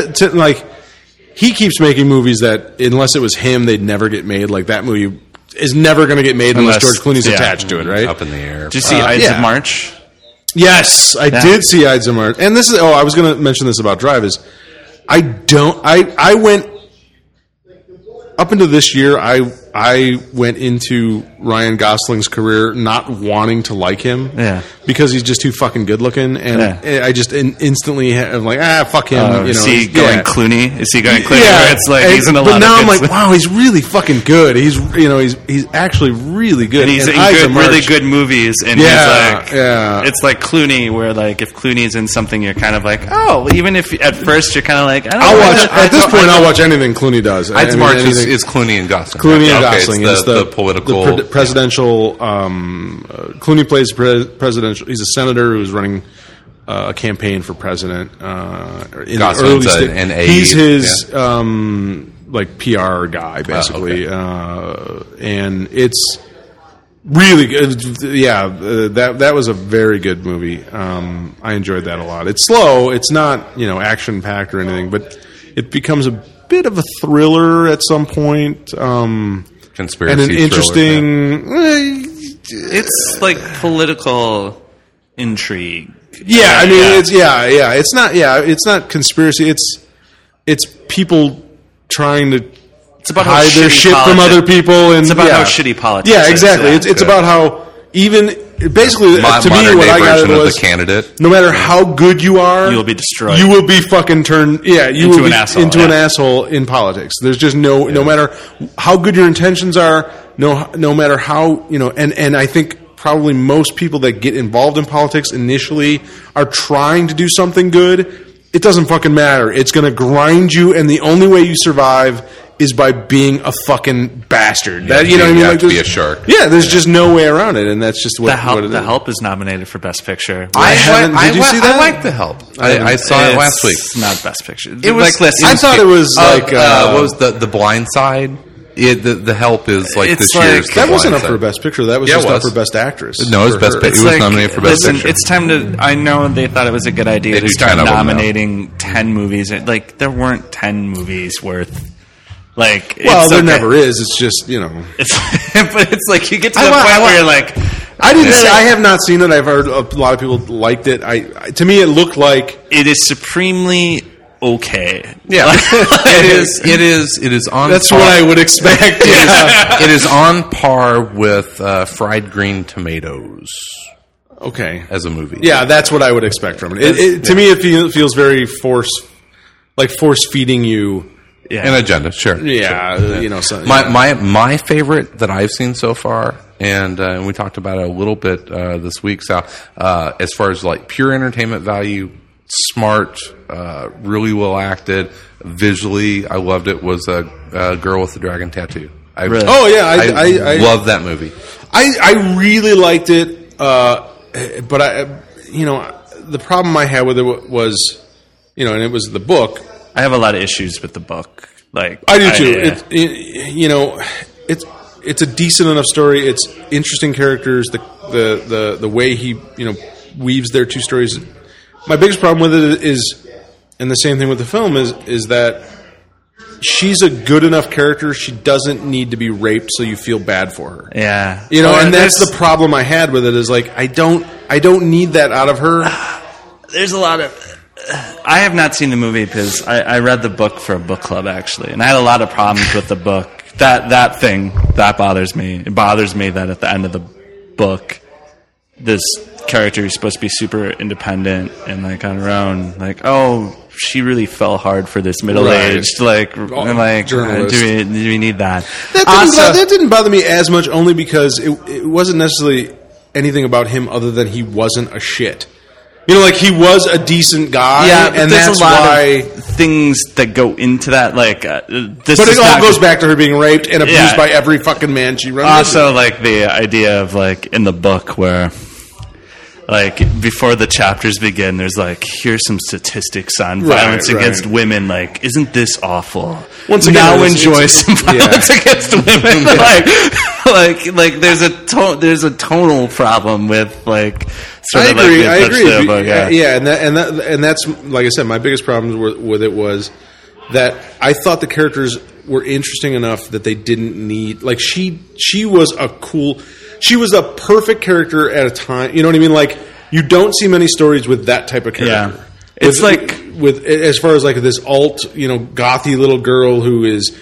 He keeps making movies that unless it was him, they'd never get made. Like that movie is never going to get made unless George Clooney's attached to it, right? Up in the air. Did you see Ides of March? Yes, I did see Ides of March, and this is. I was going to mention this about Drive. I went. Up until this year, I I went into Ryan Gosling's career not wanting to like him, because he's just too fucking good looking, and I just instantly am like, fuck him. Is he going Clooney? Is he going Clooney? Yeah, where it's like he's in a lot. But now of I'm like, wow, he's really fucking good. He's actually really good, and he's in really good movies. And he's like, it's like Clooney, where like if Clooney's in something, you're kind of like, oh, even if at first you're kind of like, I'll watch anything Clooney does. March is Clooney and Gosling. Clooney and Gosling is the political, presidential. Clooney plays presidential. He's a senator who's running a campaign for president. In the early stage, he's his like PR guy basically, and it's really good. Yeah, that was a very good movie. I enjoyed that a lot. It's slow. It's not action packed or anything, but it becomes a bit of a thriller at some point. Conspiracy and an interesting. It's like political intrigue. Yeah, I mean, it's not. Yeah, it's not conspiracy. It's people trying to hide their shit from other people, and it's about how shitty politics. Yeah, exactly. It's about how even basically to me what I got was the candidate. No matter how good you are, you will be destroyed. You will be fucking turned. Yeah, you into will be an an asshole in politics. There's just no matter how good your intentions are. No matter how and I think probably most people that get involved in politics initially are trying to do something good. It doesn't fucking matter. It's going to grind you, and the only way you survive is by being a fucking bastard. You know what I mean? Like, to be a shark. Yeah, there's just no way around it, and that's just what it is. The Help is nominated for Best Picture. Did you see that? I like The Help. I saw it last week. It's not Best Picture. It was. I thought it was like what was the Blind Side? The Help is like this year's. That wasn't up for Best Picture. That was just up for Best Actress. No, it was Best Picture. It was nominated for Best Picture. It's time to. I know they thought it was a good idea to start nominating 10 movies. Like there weren't 10 movies worth. Like, there never is. It's just but it's like you get to the point where you're like, I have not seen it. I've heard a lot of people liked it. To me, it looked like it is supremely okay. Yeah, it is on. That's what I would expect. It is on par with Fried Green Tomatoes. Okay, as a movie. Yeah, that's what I would expect from it. To me, it feels very force feeding you. Yeah. An agenda, sure. Yeah, sure. My favorite that I've seen so far, and we talked about it a little bit this week, Sal, as far as like pure entertainment value, smart, really well acted, visually, I loved it, was a Girl with the Dragon Tattoo. I love that movie. I really liked it, but the problem I had with it was, and it was the book. I have a lot of issues with the book. Like I do too. It's a decent enough story. It's interesting characters. The way he weaves their two stories. My biggest problem with it is, and the same thing with the film is that she's a good enough character. She doesn't need to be raped, so you feel bad for her. Yeah, and that's the problem I had with it. Is like I don't need that out of her. There's a lot of. I have not seen the movie because I read the book for a book club actually, and I had a lot of problems with the book. That thing that bothers me. It bothers me that at the end of the book, this character is supposed to be super independent and like on her own. Like, oh, she really fell hard for this middle-aged journalist. Do we need that? That didn't bother me as much, only because it wasn't necessarily anything about him other than he wasn't a shit. He was a decent guy, and that's why things that go into that, like but it all goes back to her being raped and abused by every fucking man she runs. Also, like the idea of like in the book where, like before the chapters begin, there's like here's some statistics on violence against women. Like, isn't this awful? Once again, now enjoy some violence against women. like there's a tonal problem with like. I agree. And that's like I said. My biggest problems with it was that I thought the characters were interesting enough that they didn't need. Like she was a perfect character at a time. You know what I mean? Like you don't see many stories with that type of character. Yeah. It's with as far as like this alt, gothy little girl who is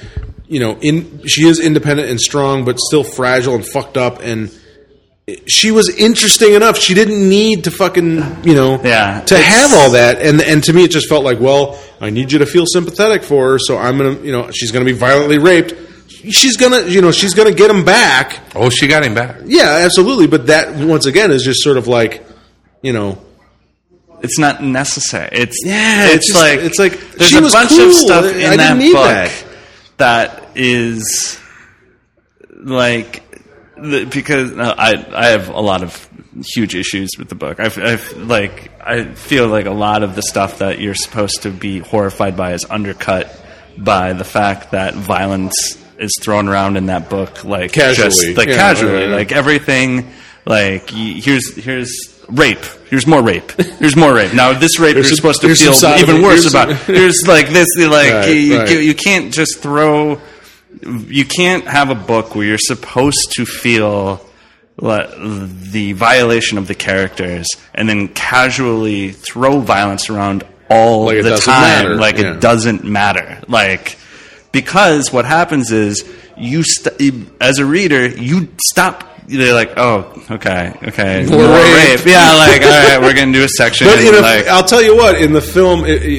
she is independent and strong, but still fragile and fucked up. And she was interesting enough. She didn't need to fucking, to have all that. And to me, it just felt like, well, I need you to feel sympathetic for her. So I'm going to, she's going to be violently raped. She's going to, she's going to get him back. Oh, she got him back. Yeah, absolutely. But that, once again, is just sort of like, it's not necessary. It's like there's she a was bunch cool. of stuff in I that didn't need book that is like because I have a lot of huge issues with the book. I feel like a lot of the stuff that you're supposed to be horrified by is undercut by the fact that violence is thrown around in that book casually, like everything. Like here's rape. Here's more rape. Here's more rape. Now this rape you're supposed to feel even worse about. Here's like this. Like you can't just throw. You can't have a book where you're supposed to feel the violation of the characters and then casually throw violence around all the time. Like it doesn't matter. Like because what happens is as a reader you stop. They're like, oh, okay, more rape. Yeah, like, all right, we're gonna do a section. But I'll tell you what, in the film,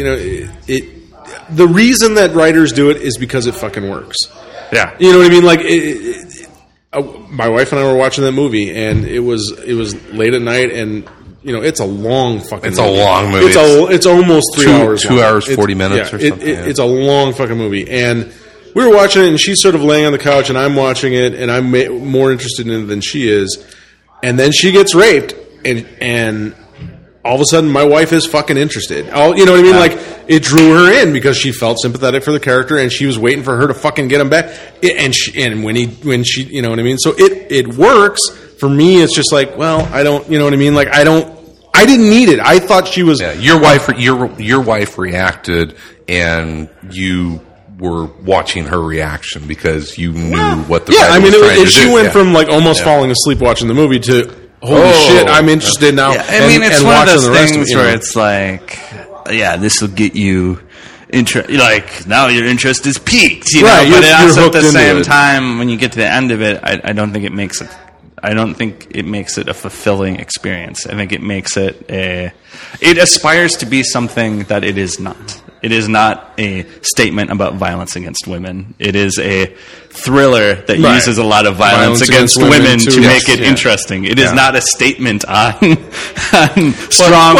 the reason that writers do it is because it fucking works. Yeah, you know what I mean. Like, my wife and I were watching that movie, and it was late at night, and it's a long fucking. It's movie. A long movie. It's almost 3 hours. 2 hours 40 minutes or something. It's a long fucking movie, and we were watching it, and she's sort of laying on the couch, and I'm watching it, and I'm more interested in it than she is. And then she gets raped, and all of a sudden, my wife is fucking interested. You know what I mean? Like, it drew her in because she felt sympathetic for the character, and she was waiting for her to fucking get him back. And when she, you know what I mean? So it works. For me, it's just like, well, I don't, you know what I mean? Like, I didn't need it. I thought she was. Yeah, your wife reacted, and you were watching her reaction because you knew what the writer was trying to do. She went from like almost falling asleep watching the movie to holy shit, I'm interested now. Yeah, it's one of those things where it's like, this will get you like now your interest is piqued, right, but also at the same time when you get to the end of it, I don't think it makes it a fulfilling experience. I think it makes it it aspires to be something that it is not. It is not a statement about violence against women. It is a thriller that uses a lot of violence against women to make it interesting. It is not a statement on strong.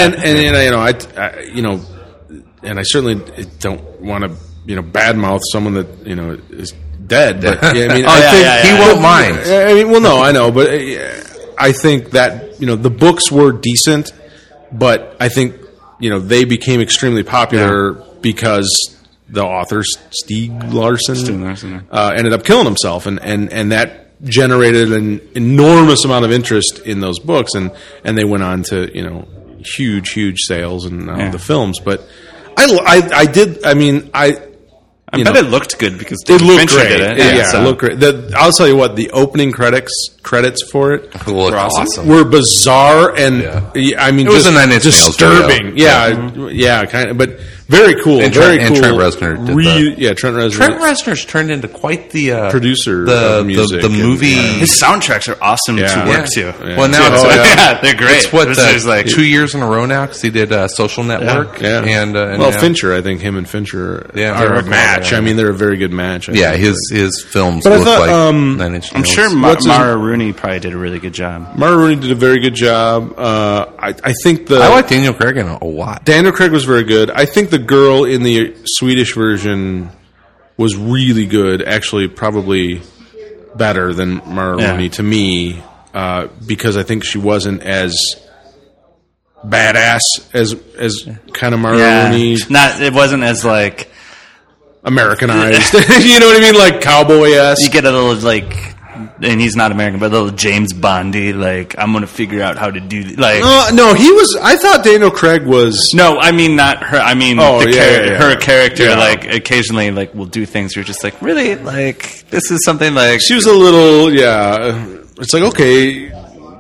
And I certainly don't want to badmouth someone that is dead. But I think he won't mind. I mean, well, no, I know, but I think that the books were decent, but I think. They became extremely popular because the author Stieg Larsson ended up killing himself, and that generated an enormous amount of interest in those books, and they went on to huge sales and the films. But I bet it looked good because it looked Fincher great. did it. It looked great. I'll tell you what, the opening credits for it were awesome. Were bizarre and it was a Nine Inch Nails disturbing. Yeah, kind of, but very cool. And very Trent cool. Reznor did Trent Reznor. Trent Reznor's turned into quite the producer of music. The movie. His soundtracks are awesome to work to. Yeah. Well, now they're great. It's like 2 years in a row now because he did Social Network. Yeah. And Fincher. I think him and Fincher are a match. I mean, they're a very good match. His films but look like Nine Inch Nails. I'm sure Mara Rooney probably did a really good job. Mara Rooney did a very good job. I think I like Daniel Craig a lot. Daniel Craig was very good. I think the girl in the Swedish version was really good. Actually, probably better than Mara Rooney to me, because I think she wasn't as badass as kind of Mara Rooney. It wasn't as like Americanized. You know what I mean? Like cowboy-esque. You get a little like. And he's not American, but a little James Bondy, like, I'm going to figure out how to do this. Like, no, he was, I thought Daniel Craig was. No, I mean, not her. I mean, her character, like, occasionally, like, will do things where you're just like, really? Like, this is something like. She was a little, it's like, okay,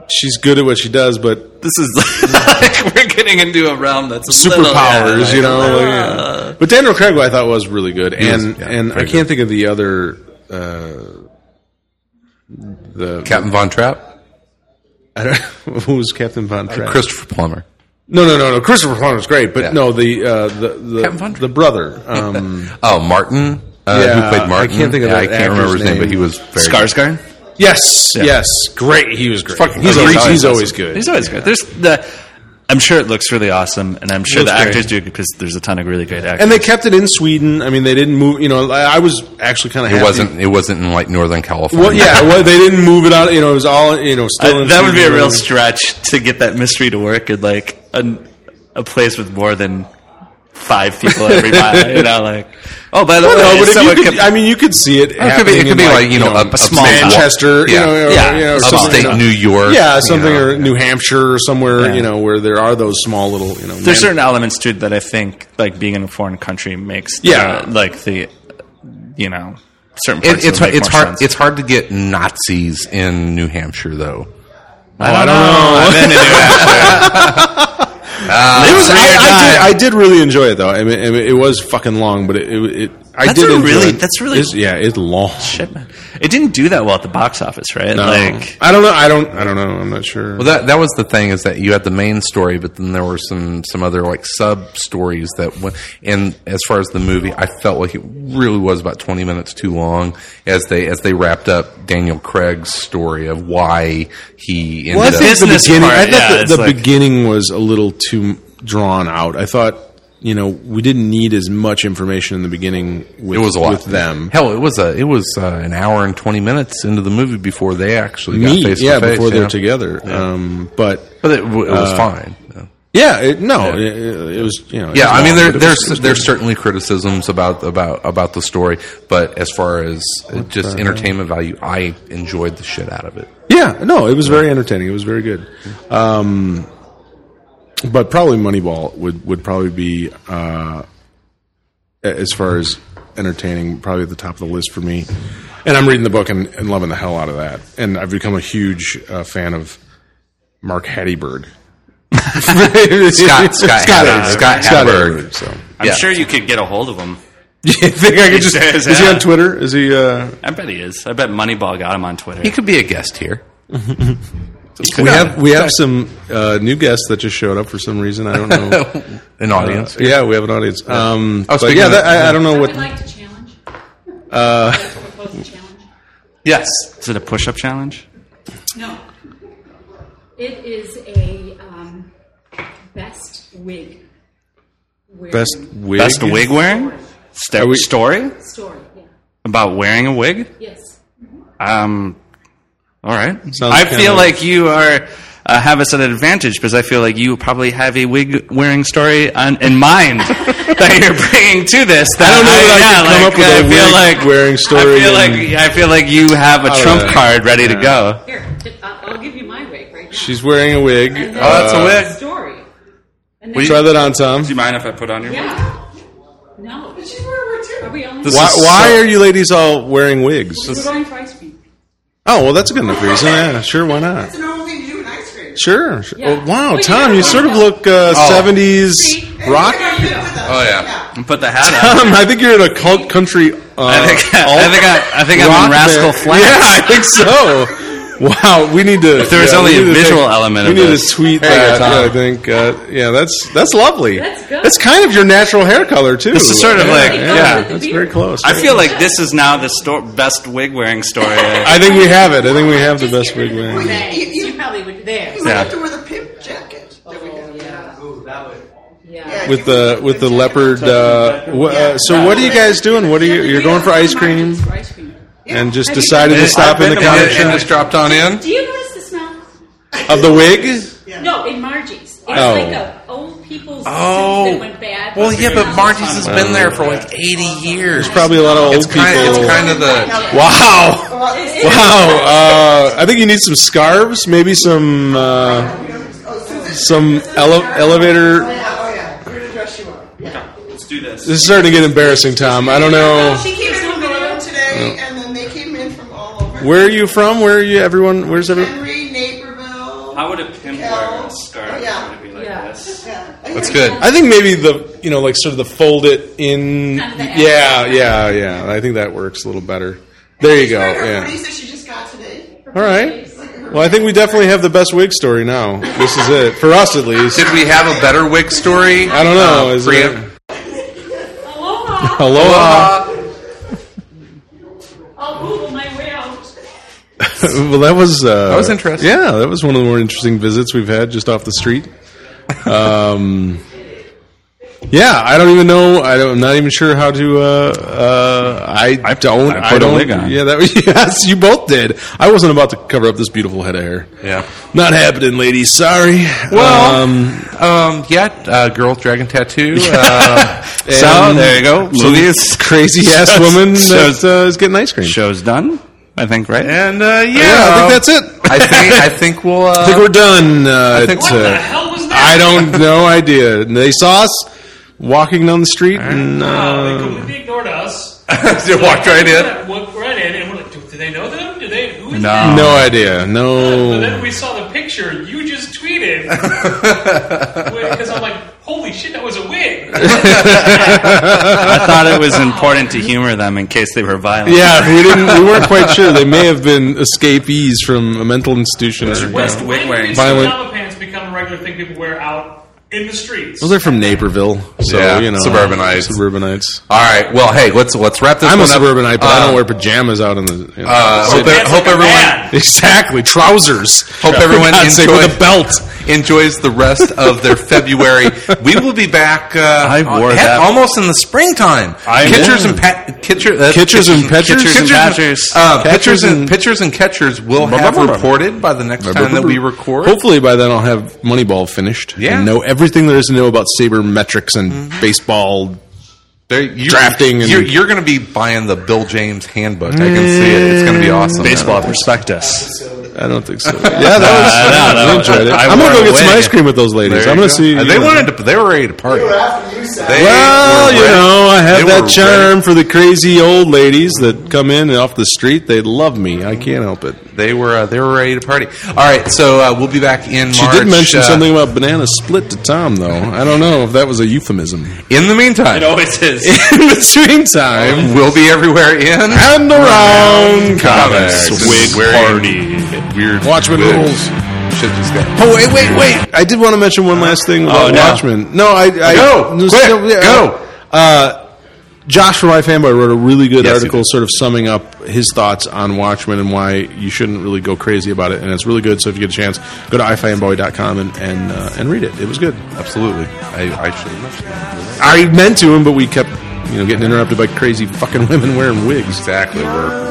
she's good at what she does, but This is like we're getting into a realm that's superpowers, you know. But Daniel Craig, I thought was really good, and I can't think of the other the Captain Von Trapp, I don't who was Captain Von Trapp? Christopher Plummer. No. Christopher Plummer was great, but Yeah. no, Captain Von the brother. Martin. Who played Martin? I can't think of I that can't remember his actor's name, but name. he was very Skarsgård. Yes, great. He was great. He's always good. He's always good. I'm sure it looks really awesome, and I'm sure Looks the actors great. do because there's a ton of really great actors. And they kept it in Sweden. I mean, they didn't move. You know, I was actually kind of happy. It wasn't in like Northern California. Well, yeah, they didn't move it out. You know, it was all still in that would be a Sweden. real stretch to get that mystery to work in like a place with more than 5 people every mile. You know, like by the way, No, but someone if you could, you could see it. It could be like a small Manchester, upstate something, New York, something, or New Hampshire or somewhere, where there are those small little, There's certain elements to it that I think, like being in a foreign country makes, certain parts. It's hard. It's hard to get Nazis in New Hampshire, though. I don't know. I've been to New Hampshire. I did really enjoy it though. I mean, it was fucking long, but I did enjoy it. That's really it's long. Shit, man. It didn't do that well at the box office, right? No. Like, I don't know. I don't know. I'm not sure. Well, that was the thing, is that you had the main story, but then there were some other like sub stories that went. And as far as the movie, I felt like it really was about 20 minutes too long as they wrapped up Daniel Craig's story of why he ended up. The beginning was a little too drawn out. I thought, we didn't need as much information in the beginning with, it was a lot with them. Hell, it was an hour and 20 minutes into the movie before they actually got face to face. Before they're together. Yeah. But it was fine. Yeah, it was. Yeah, I mean, there's certainly criticisms about the story, but as far as just entertainment value, I enjoyed the shit out of it. Yeah, no, it was very entertaining. It was very good. But probably Moneyball would probably be, as far as entertaining, probably at the top of the list for me. And I'm reading the book and loving the hell out of that. And I've become a huge fan of Mark Hatteberg. Scott Hatteberg. So I'm sure you could get a hold of him. You think I could just? Is he on Twitter? Is he? I bet he is. I bet Moneyball got him on Twitter. He could be a guest here. We have some new guests that just showed up for some reason. I don't know. An audience. Yeah, we have an audience. I don't know what. I would like to challenge. Propose a challenge. Yes. Is it a push-up challenge? No. It is a best wig. Best wig? Best wig wearing? Story? Story, yeah. About wearing a wig? Yes. All right. Sounds I feel like you are have us at an advantage because I feel like you probably have a wig wearing story in mind that you're bringing to this. I don't know that I can come up with a wig wearing story. I feel like you have a trump card ready to go. Here, I'll give you my wig right now. She's wearing a wig. And then that's a wig. Story. And Will you try that on, Tom? Do you mind if I put on your wig? Yeah. No. But she's wearing a wig too. Are we on Why are you ladies all wearing wigs? We're going for ice cream. Oh, well, that's a good enough reason. Yeah, sure, why not? It's a normal thing to do in ice cream. Sure. Yeah. Oh, wow, Well, Tom, yeah. you sort of look 70s rock. Oh yeah. And put the hat on. Tom, I think you're in a cult country. I think I'm in Rascal Flatts. Yeah, I think so. Wow, we need to. If there was only a visual element we of need this. to tweet There you that. go, Tom. I think. That's lovely. That's good. That's kind of your natural hair color too. This is sort of like, yeah. That's very close. I feel like this is now the best wig wearing story. I think we have it. I think we have the best wig wearing. Thanks. You probably would there. You might have to wear the pimp jacket. There we go. Yeah. With the leopard. So what are you guys doing? You're going for ice cream For ice cream. and just decided to stop in the comic And shop just dropped on in. Do you notice the smell? of the wig. No, in Margie's. It's Oh. like a old people's soup that went bad. Well, yeah, but Margie's has been there for like 80 years. There's probably a lot of old people. It's kind of the. Wow. Wow. I think you need some scarves, maybe some elevator. We're gonna dress you up. Let's do this. This is starting to get embarrassing, Tom. I don't know. She came in from Northern today, and then they came in from all over. Where are you from? Where are you? Everyone? Where's everyone? Henry, Naperville. That's good. I think maybe like sort of the fold it in. Kind of the Yeah. I think that works a little better. There you go. Her Yeah. brace that she just got today. All right. Well, I think we definitely have the best wig story now. This is it for us, at least. Did we have a better wig story? I don't know. Is Priya? it? Aloha. Aloha. I'll Google my way out. Well, that was interesting. Yeah, that was one of the more interesting visits we've had just off the street. Yeah, I don't even know. I'm not even sure how to. I put a wig on. Yeah, yes, you both did. I wasn't about to cover up this beautiful head of hair. Yeah. Not happening, ladies. Sorry. Well, girl with dragon tattoo. So there you go. Movies. Crazy ass woman that is getting ice cream. Show's done. I think, right? And I think that's it. I think we'll. I think we're done. think What the hell was that? I don't no idea. They saw us walking down the street, and They completely ignored us. They walked right in. Walked right in, and we're like, do they know them? Who is No. that? no idea. But No. then we saw the picture you just tweeted. Because I'm like, holy shit, that was a wig. I thought it was important to humor them in case they were violent. Yeah, we weren't quite sure. They may have been escapees from a mental institution. Or, West When wig did wearing. these Violent. pajama pants become a regular thing people wear out in the streets? Well, they're from Naperville, so Yeah, you know, suburbanites. Suburbanites. All right. Well, hey, let's wrap this I'm a one up. suburbanite, but I don't wear pajamas out in the. You know, Hope Pants like a everyone. man. exactly trousers. Hope everyone For God's sake, with a belt. enjoys the rest of their February. We will be back wore that. almost in the springtime. Kitchers and Petchers. Kitchers and Petchers? Pitchers and catchers will have reported by the next time that we record. Hopefully by then I'll have Moneyball finished. Yeah. And know everything there is to know about sabermetrics and baseball. Drafting and- You're going to be buying the Bill James handbook. I can see it. It's going to be awesome. Baseball prospectus. I don't think so. Yeah, I enjoyed it. I'm wore going to go a get some wig. ice cream with those ladies. There I'm you going to go. see. They wanted to. They were ready to party. After you said Well, you know, I have They that were charm for the crazy old ladies that come in off the street. They love me. I can't help it. They were ready to party. All right, so we'll be back in She March. did mention something about banana split to Tom, though. I don't know if that was a euphemism. In the meantime, always is. In between time, we'll be everywhere in and around comics. Wig party. Weird Watchmen wigs. rules. Shit just got. Oh wait! I did want to mention one last thing about no. Watchmen. No, I Go! Quick, go! Josh from iFanboy wrote a really good Yes, he article, did. sort of summing up his thoughts on Watchmen and why you shouldn't really go crazy about it. And it's really good. So if you get a chance, go to ifanboy.com and read it. It was good. Absolutely. I should have mentioned that. I meant to him, but we kept getting interrupted by crazy fucking women wearing wigs. Exactly.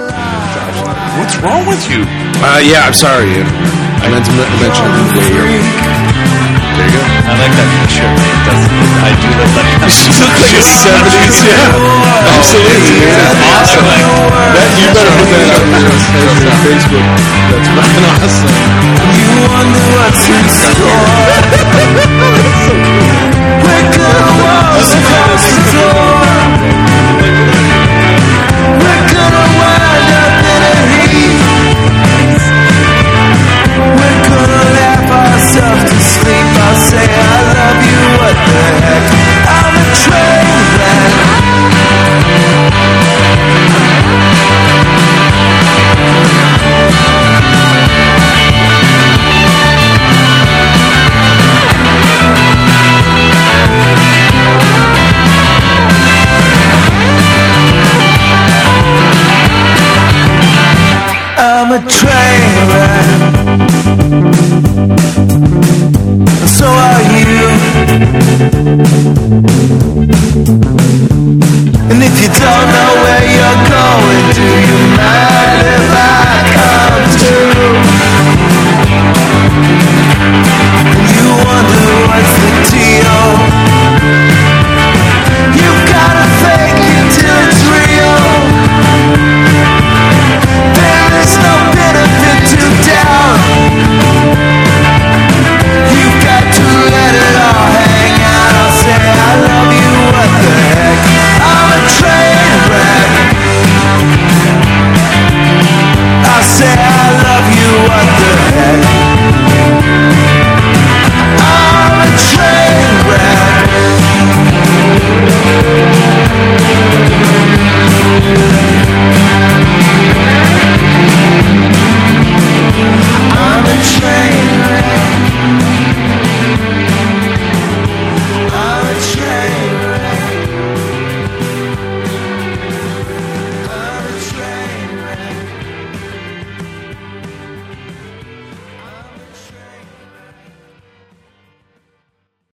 What's wrong with you? Yeah, I'm sorry. I meant to mention it way earlier. There you go. I like that picture. I do look like that. She looked like a 70s, yeah. Absolutely. Awesome. That, you better put that up on your Facebook. That's fucking awesome. You wonder what's in store. We're gonna walk across the door. We're gonna wind up in a heat. We're gonna laugh ourselves to sleep. I'll say I love you, what the heck? I'm a train wreck. I'm a train wreck. So are you. And if you don't know